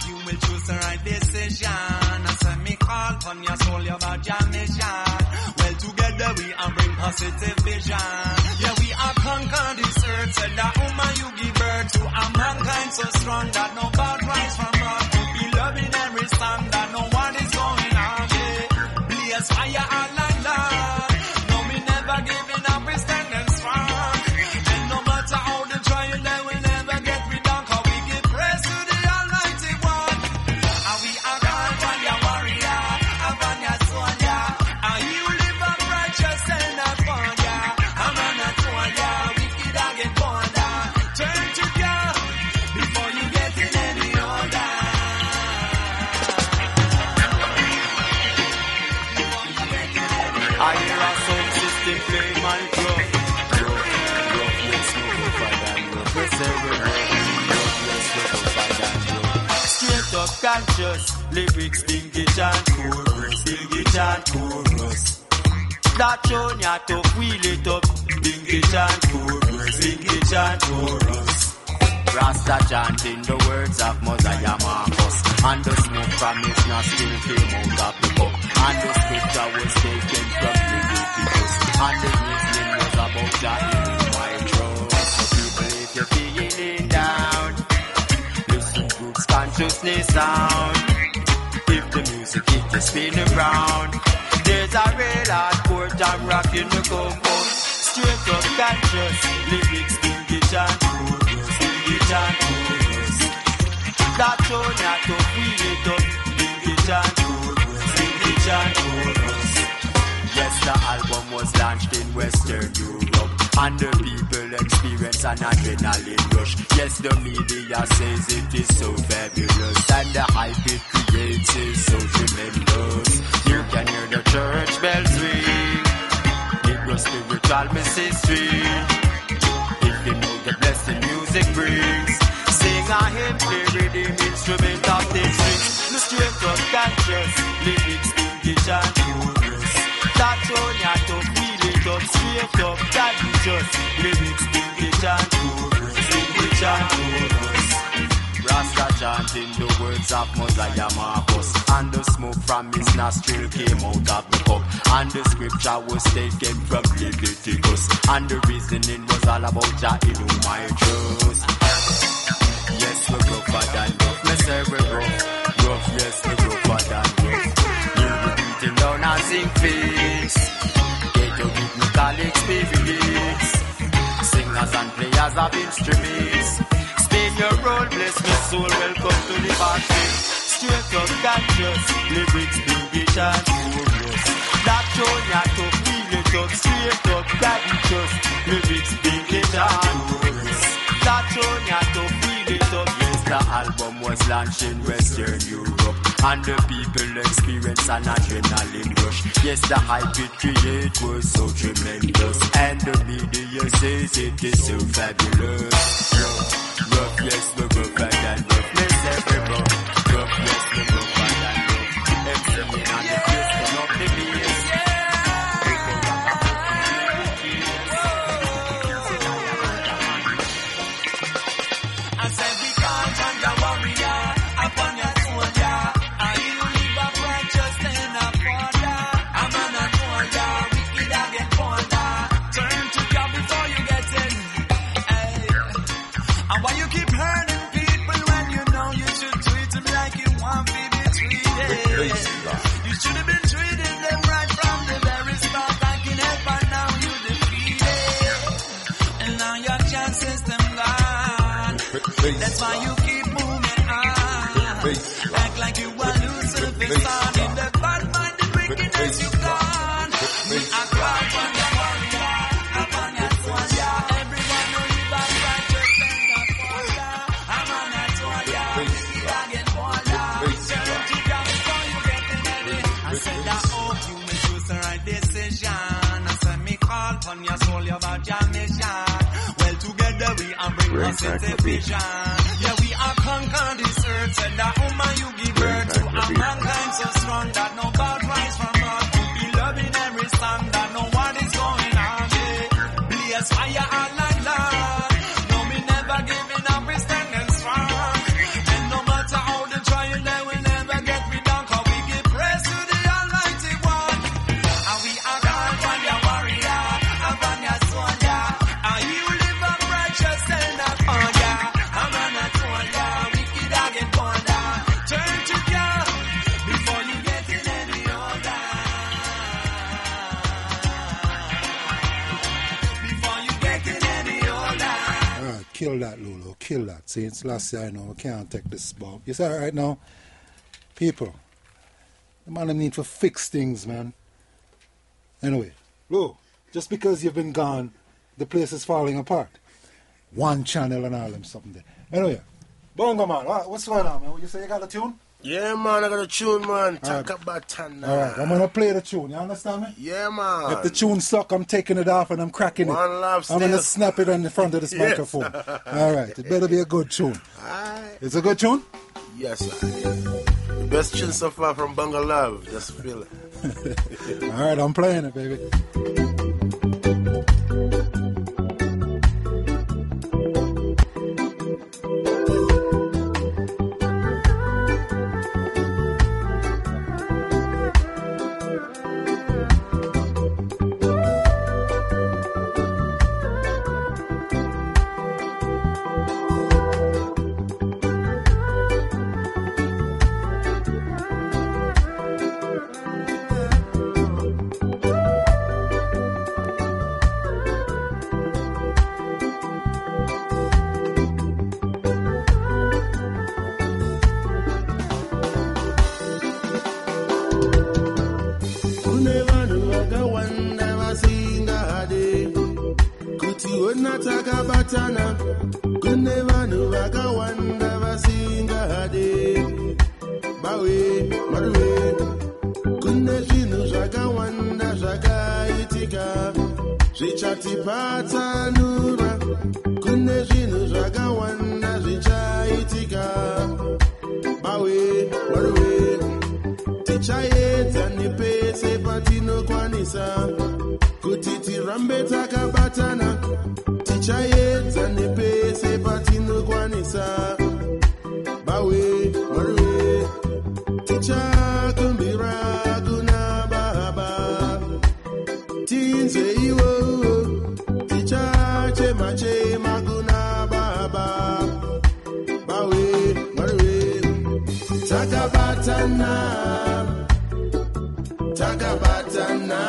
you will choose the right decision. I said me call upon your soul, your about your mission. Well, together we are bring positive vision. Yeah, we are conquer this earth. Said that woman you give birth to a mankind so strong that no bad rise from wrong. To be loving every song that no one is going on. Yeah, blaze fire all night long. No, we never giving up, we standing strong. And no matter how they try, they will never get rid of. Cause we give praise to the Almighty One. And we are called upon your warrior, upon your soldier. And you live up righteous and upon ya. I'm on a told ya, wicked I get bolder. Turn to God before you get in any order. I hear a sound system play my drum. Rough, rough, yes, no provide and rough. We say we rough, rough, yes, no provide and rough. Straight up conscious, lyrics, dingish and chorus, dingish and chorus. That tune ya tough, wheel it up, dingish and chorus, dingish and chorus. Rasta chanting the words of Mosiah Marcus. And the smoke from his nostril came out of the cup. And the scripture was taken from Leviticus. And the reasoning was about that in my trust. So people, if you're feeling down, listen to Group's consciousness sound. If the music hit you spinning round, there's a real hardcore jam rock in the combo. Straight up conscious, lyrics, dingish and chorus, dingish and chorus. That tune ya to feel it up, dingish and chorus, dingish and chorus. Yes, the album was launched in Western Europe, and the people experience an adrenaline rush. Yes, the media says it is so fabulous, and the hype it creates is so tremendous. You can hear the church bells ring, Negro spiritual mystery. If you know the blessing music brings, sing a hymn, play rhythm, instrument of the strings. The straight up conscious, lyrics, dingish and chorus. That tune ya to feel it up, straight up, that is just lyrics, dingish and chorus, dingish and chorus. Rasta chanting the words of Mosiah Marcus, and the smoke from his nostril came out of the cup. And the scripture was taken from Leviticus, and the reasoning was all about Jah in whom I trust. Yes, we're rougher than rough. Me say we're rough, rough. Yes, we're rougher than rough. You be beating down and sing face. Get your rhythmical experience. Singers and players of instruments. Spin your role, bless my soul. Welcome to the party. Straight up conscious, lyrics, dingish and chorus. That tune ya to feel it up, straight up, that is just lyrics, dingish and chorus. That tune ya to feel it up. Yes, the album was launched in Western Europe, and the people experience an adrenaline rush. Yes, the hype it create was so tremendous, and the media says it is so fabulous. Rough, rough, yes, we're rougher than rough. Let's every rough, rough, yes, we're rougher than rough. M C and the place turn up the bass. I said we call upon your warrior, upon your soldier. And you live up righteous and upon ya. I'm on a soldier, wicked I get bolder. Turn to God before you get in. Hey. And why you keep hurting people when you know you should treat them like you want to be treated? You should have been treating them right from the very start. Like in heaven, now you defeated. And now your chances them gone. That's why you keep moving on. Act like you are Lucifer's son. In the bad-minded wickedness you gone. We are called upon your warrior, upon your soldier. Everyone who live up righteous and upon ya. I'm on that soldier. We are get bolder. Turn to God before you get in any. I said I hope you will choose the right decision. I said me call upon your soul, you about your mission. Well, together we are bring positive vision. Yeah, we are conquer this earth. And that woman you give birth to a mankind so strong that no bad rise from earth. To be loving every song that no one is going on. Yeah, blaze fire all night long. No, me never giving up, we standing strong. And no matter how they try, kill that, Lulu. Kill that. See, it's last year, I know. We can't take this bomb. You see that right now? People, the man need to fix things, man. Anyway, Lou, just because you've been gone, the place is falling apart. One channel and all them something there. Anyway, Bongo man, what- what's going on, man? You say you got a tune? Yeah, man, I got a tune, man. All right. Talk about Tana. All right, I'm going to play the tune. You understand me? Yeah, man. If the tune suck, I'm taking it off and I'm cracking One it. love I'm going to still. snap it on the front of this Yes. microphone. All right, it better be a good tune. Alright. It's a good tune? Yes, sir. The best tune so far from Bunga Love. Just feel it. All right, I'm playing it, baby. Kune vanhu vakawanda vasingade kuti onatakabatana. Kune vanhu vakawanda vasingade bawe maruwe. Kune zvinhu zvakawanda zvakaitika zvichatipatsanura. Kune zvinhu zvakawanda zvichaitika bawe maruwe. Tichaedza nepese patinokwanisa kuti tirambe takabatana. Tichaedza nepese patinokwanisa bawe maruwe. Tichakumbira kuna baba tinze iwo. Tichachema chema kuna baba bawe maruwe. Takabatana, takabatana,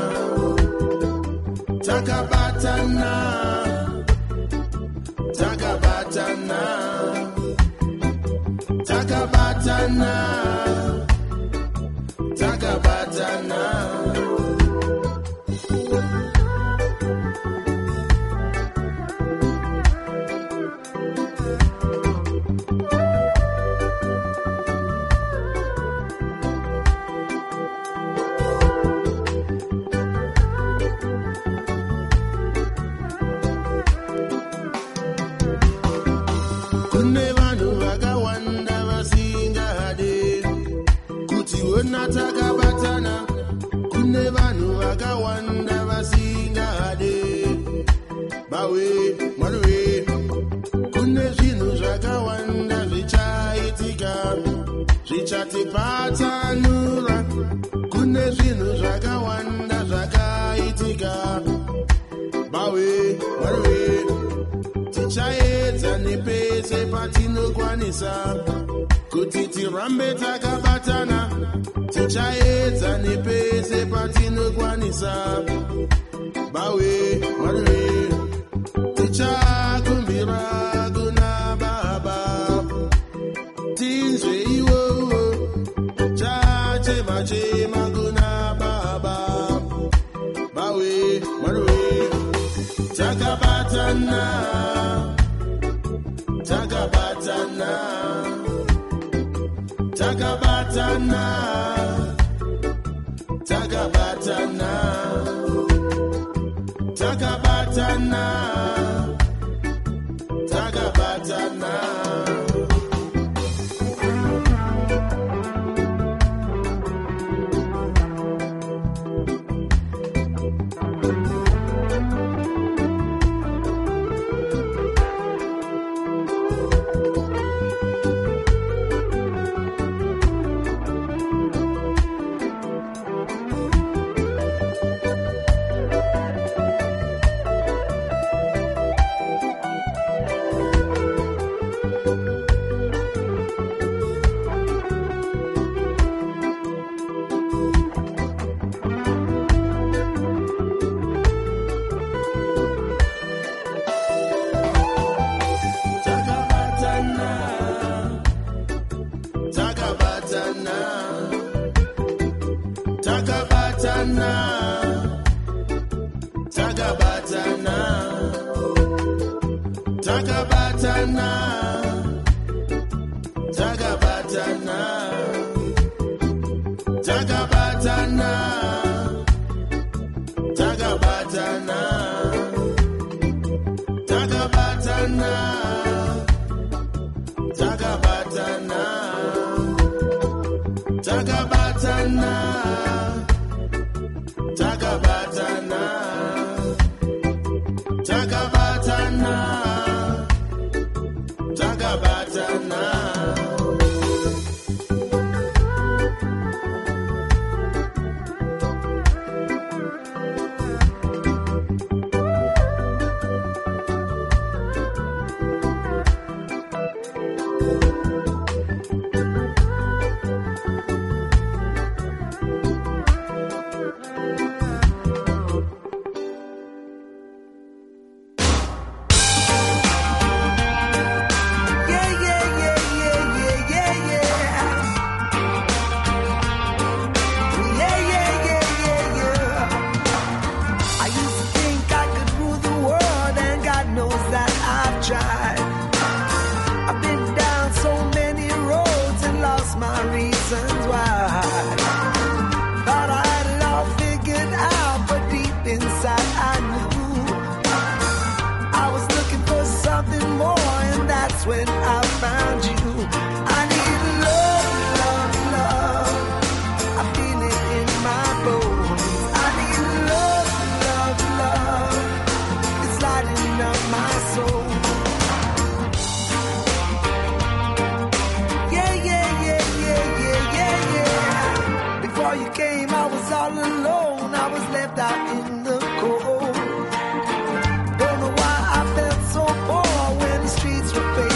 takabatana, takabatana, takabatana, takabatana. Kune vanhu vakawanda vasingade kuti ona takabatana. Kune vanhu vakawanda vasingade bawe maruwe. Kune zvinhu zvakawanda zvichaitika zvichatipatsanura. Kune zvinhu zvakawanda zvakaitika bawe maruwe. Tichaedza nepese patinokwanisa kuti tirambe takabatana. Tichaedza nepese patinokwanisa bawe maruwe. Tichakumbira kuna baba tinzwe iwo. Chachema chema kuna baba bawe maruwe. Takabatana, takabatana, takabatana, takabatana, takabatana, takabatana. Tagabatana, Tagabatana, Tagabatana, Tagabatana, Tagabatana, Tagabatana, Tagabatana, Tagabatana, Tagabatana. Tagabatana, Tagabatana, Tagabatana. When I found you, I need love, love, love. I feel it in my bones. I need love, love, love. It's lighting up my soul. Yeah, yeah, yeah, yeah, yeah, yeah, yeah. Before you came, I was all alone. I was left out in the cold. Don't know why I felt so poor when the streets were paved.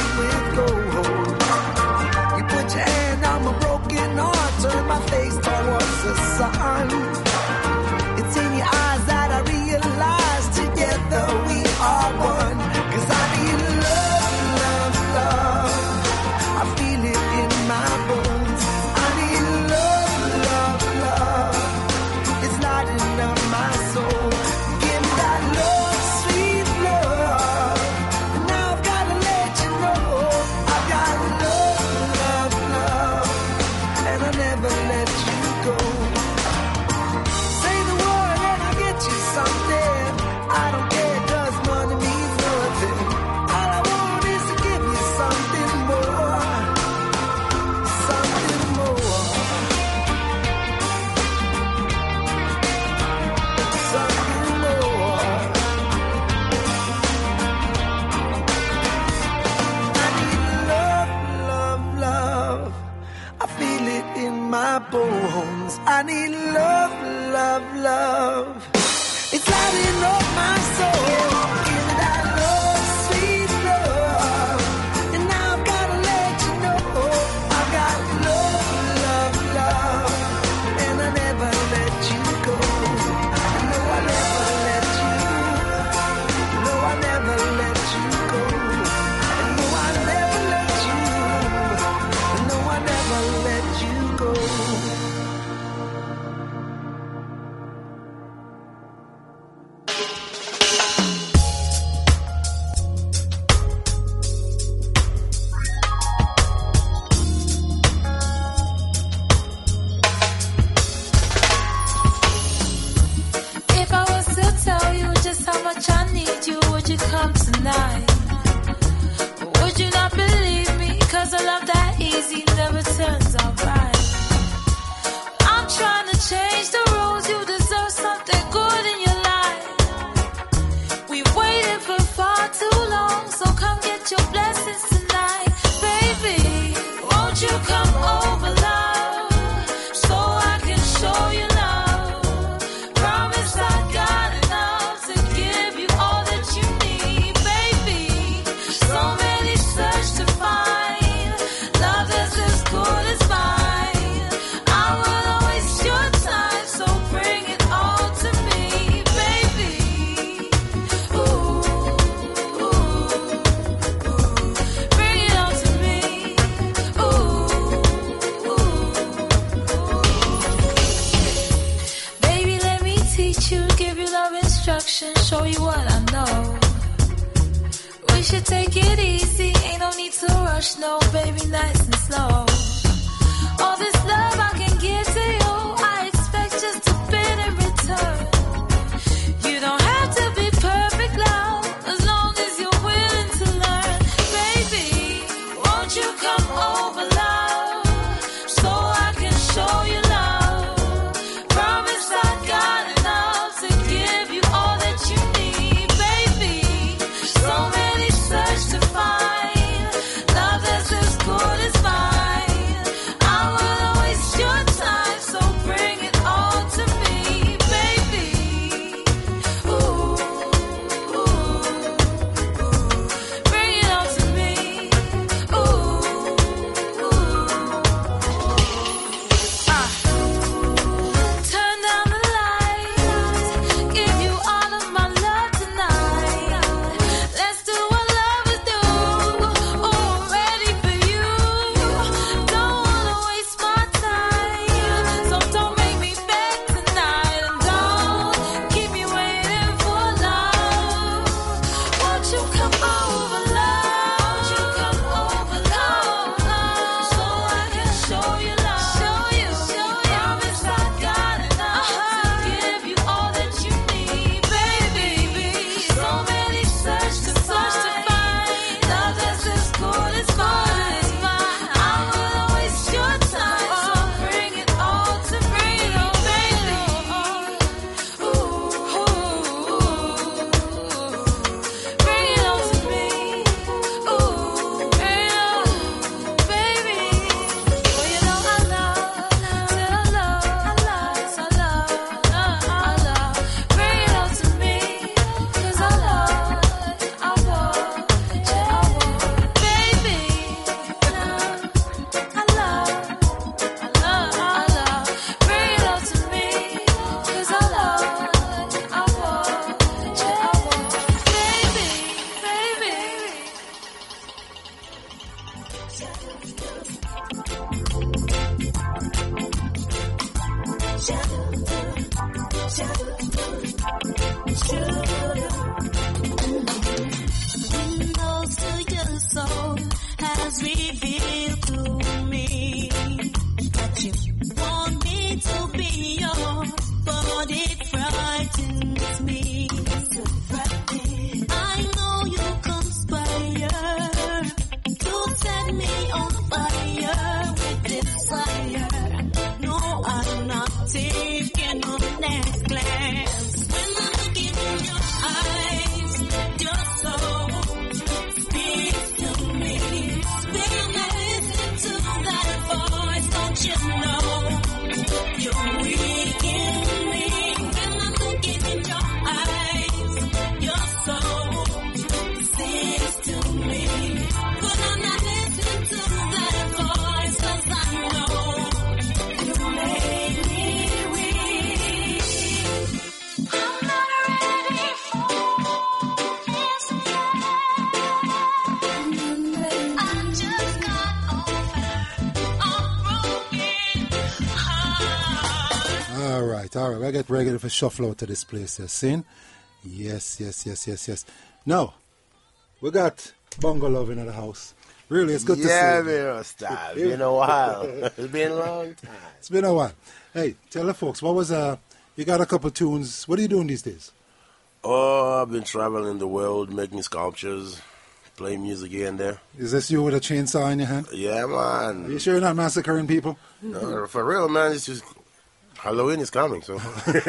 You put your hand on my broken heart, turn my face towards the sun. It's in your eyes that I realize together we are one. 'Cause I need love, love, love. I feel it in my bones. I need love, love, love. It's lighting up my soul. Give me that love, sweet love. And now I've gotta let you know I've got love, love, love, and I'll never let you go. Say the word and I'll get you something. I don't care 'cause money means nothing. All I want is to give you something more, something more, something more. I need love, love, love. I feel it in my bones. I need love, love, love. It's lighting up my soul. Give me that love, sweet love. And now I've gotta let you know I've got love, love, love. And I never let you go. No, I never let you. No, I never let you go. No, I never let you. No, I never let you go. rush, no, baby, nice and slow. All this love I can give to you, I expect just a bit in return. You don't have to be perfect, love, as long as you're willing to learn. Baby, won't you come over, love, so I can show you love. Promise I got enough to give you all that you need, baby. So many search to find love that's as good as mine. I will waste your time, so bring it all to me, baby. Ooh, ooh, ooh. Bring it all to me. Ooh, ooh. Ah. Turn down the lights, give you all of my love tonight. Let's do what lovers do. Oh, I'm ready for you. Don't wanna waste my time, so don't make me beg tonight, and don't keep me waiting for love. Won't you come over, love? Won't you come over, love, love, so I can show you love, show you, show you. Promise I got enough to give you all that you need, baby. So many search to find love that's as good as mine. I will waste your time, so bring it all to me, baby. Ooh, ooh, bring it all to me. Ooh, bring it all, baby. Well, you know I love, till I love, I love, I love, I love. Bring it all to me, 'cause I love, I want, yeah, I want, baby. I love, I love, I love. Bring it all to me, 'cause I love, I want, yeah, I want, baby, baby. Windows to your soul has revealed to me that you want me to be yours, but it frightens me. I know you conspire to set me on fire with desire. No, I'm not taking a next glance. When I look in your eyes, your soul speaks to me. Baby, listen to that voice, don't you know? You're weak in me. When I look in your eyes, your soul sings to me. But I'm not listening to that voice, 'cause I know you make me weak. I'm not ready for this yet. I just got over a broken heart. All right, all right. I get ready for shuffle out to this place. You seen? Yes, yes, yes, yes, yes. Now, we got Bongo Love in the house. Really, it's good Yeah, to see you. man, stop. It's been a while. It's been a long time. It's been a while. Hey, tell the folks, what was, uh, you got a couple tunes. What are you doing these days? Oh, I've been traveling the world, making sculptures, playing music here and there. Is this you with a chainsaw in your hand? Yeah, man. Are you sure you're not massacring people? No, for real, man. It's just Halloween is coming, so.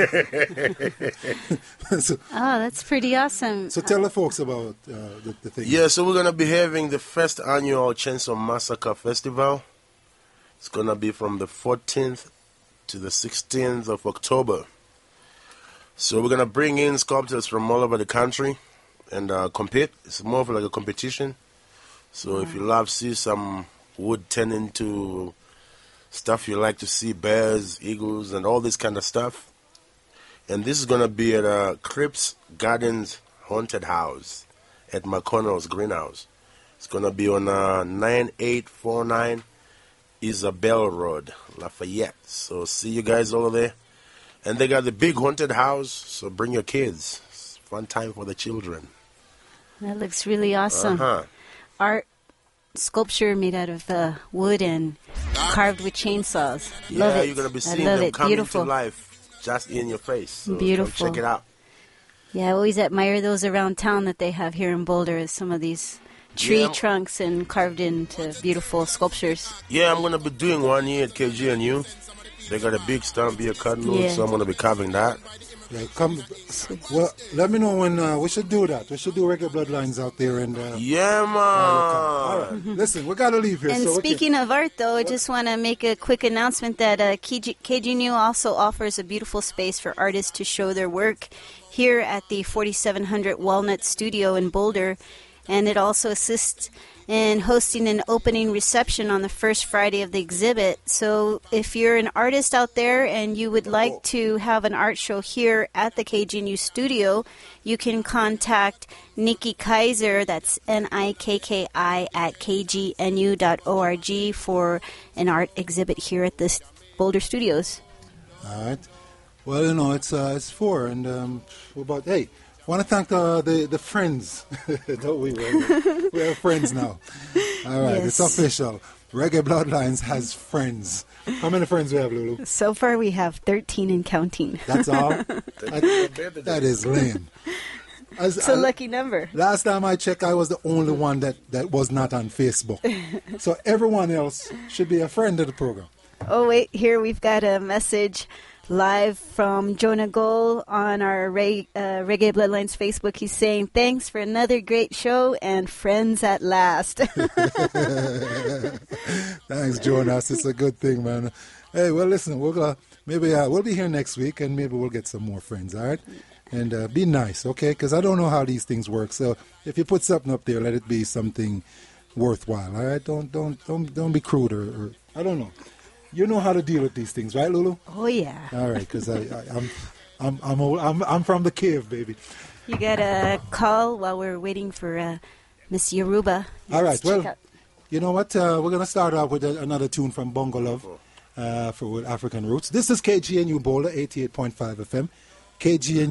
so Oh, that's pretty awesome. So tell the folks about uh, the, the thing. Yeah, so we're going to be having the first annual Chainsaw Massacre Festival. It's going to be from the fourteenth to the sixteenth of October. So we're going to bring in sculptors from all over the country and uh, compete. It's more of like a competition. So if you love to see some wood turn into stuff you like to see, bears, eagles, and all this kind of stuff. And this is going to be at uh, Cripps Gardens Haunted House at McConnell's Greenhouse. It's going to be on uh, nine eight four nine Isabel Road, Lafayette. So see you guys over there. And they got the big haunted house, so bring your kids. It's a fun time for the children. That looks really awesome. Uh-huh. Are sculpture made out of uh, wood and carved with chainsaws. Love Yeah, it. you're going to be I seeing love them it. come Beautiful. into life just in your face. So come Beautiful. check it out. Yeah, I always admire those around town that they have here in Boulder. Some of these tree Yeah. trunks and carved into beautiful sculptures. Yeah, I'm going to be doing one here at K G N U. They got a big stump here, cutting loose, Yeah. so I'm going to be carving that. Yeah, come. Well, let me know when uh, we should do that. We should do regular bloodlines out there and. Uh, Yeah, man. All right. Listen, we got to leave here. And so we can- speaking of art, though, I just want to make a quick announcement that uh, K G N U also offers a beautiful space for artists to show their work here at the forty-seven hundred Walnut Studio in Boulder. And it also assists in hosting an opening reception on the first Friday of the exhibit. So if you're an artist out there and you would like to have an art show here at the K G N U studio, you can contact Nikki Kaiser, that's N I K K I, at k g n u dot org for an art exhibit here at the Boulder Studios. All right. Well, you know, it's uh, it's four, and um, we're about, hey, want to thank the, the, the friends. Don't we? We're, we're friends now. All right, Yes. it's official. Reggae Bloodlines has friends. How many friends we have, Lulu? So far we have thirteen and counting. That's all? I- that is lame. As- It's a I- lucky number. Last time I checked, I was the only one that, that was not on Facebook. So everyone else should be a friend of the program. Oh, wait, here we've got a message live from Jonah Gold on our Re- uh, Reggae Bloodlines Facebook. He's saying, thanks for another great show and friends at last. Thanks, Jonas. It's a good thing, man. Hey, well, listen, we'll uh, maybe uh, we'll be here next week, and maybe we'll get some more friends. All right, and uh, be nice, okay? Because I don't know how these things work. So if you put something up there, let it be something worthwhile. All right, don't don't don't don't be crude or, or I don't know. You know how to deal with these things, right, Lulu? Oh, yeah. All right, because I, I I'm I'm I'm, old, I'm I'm from the cave, baby. You got a call while we're waiting for uh, Miss Yoruba. All right, Let's check well, out- you know what? Uh, we're going to start off with a, another tune from Bongo Love uh, for with African Roots. This is K G N U Boulder, eighty-eight point five F M. K G N U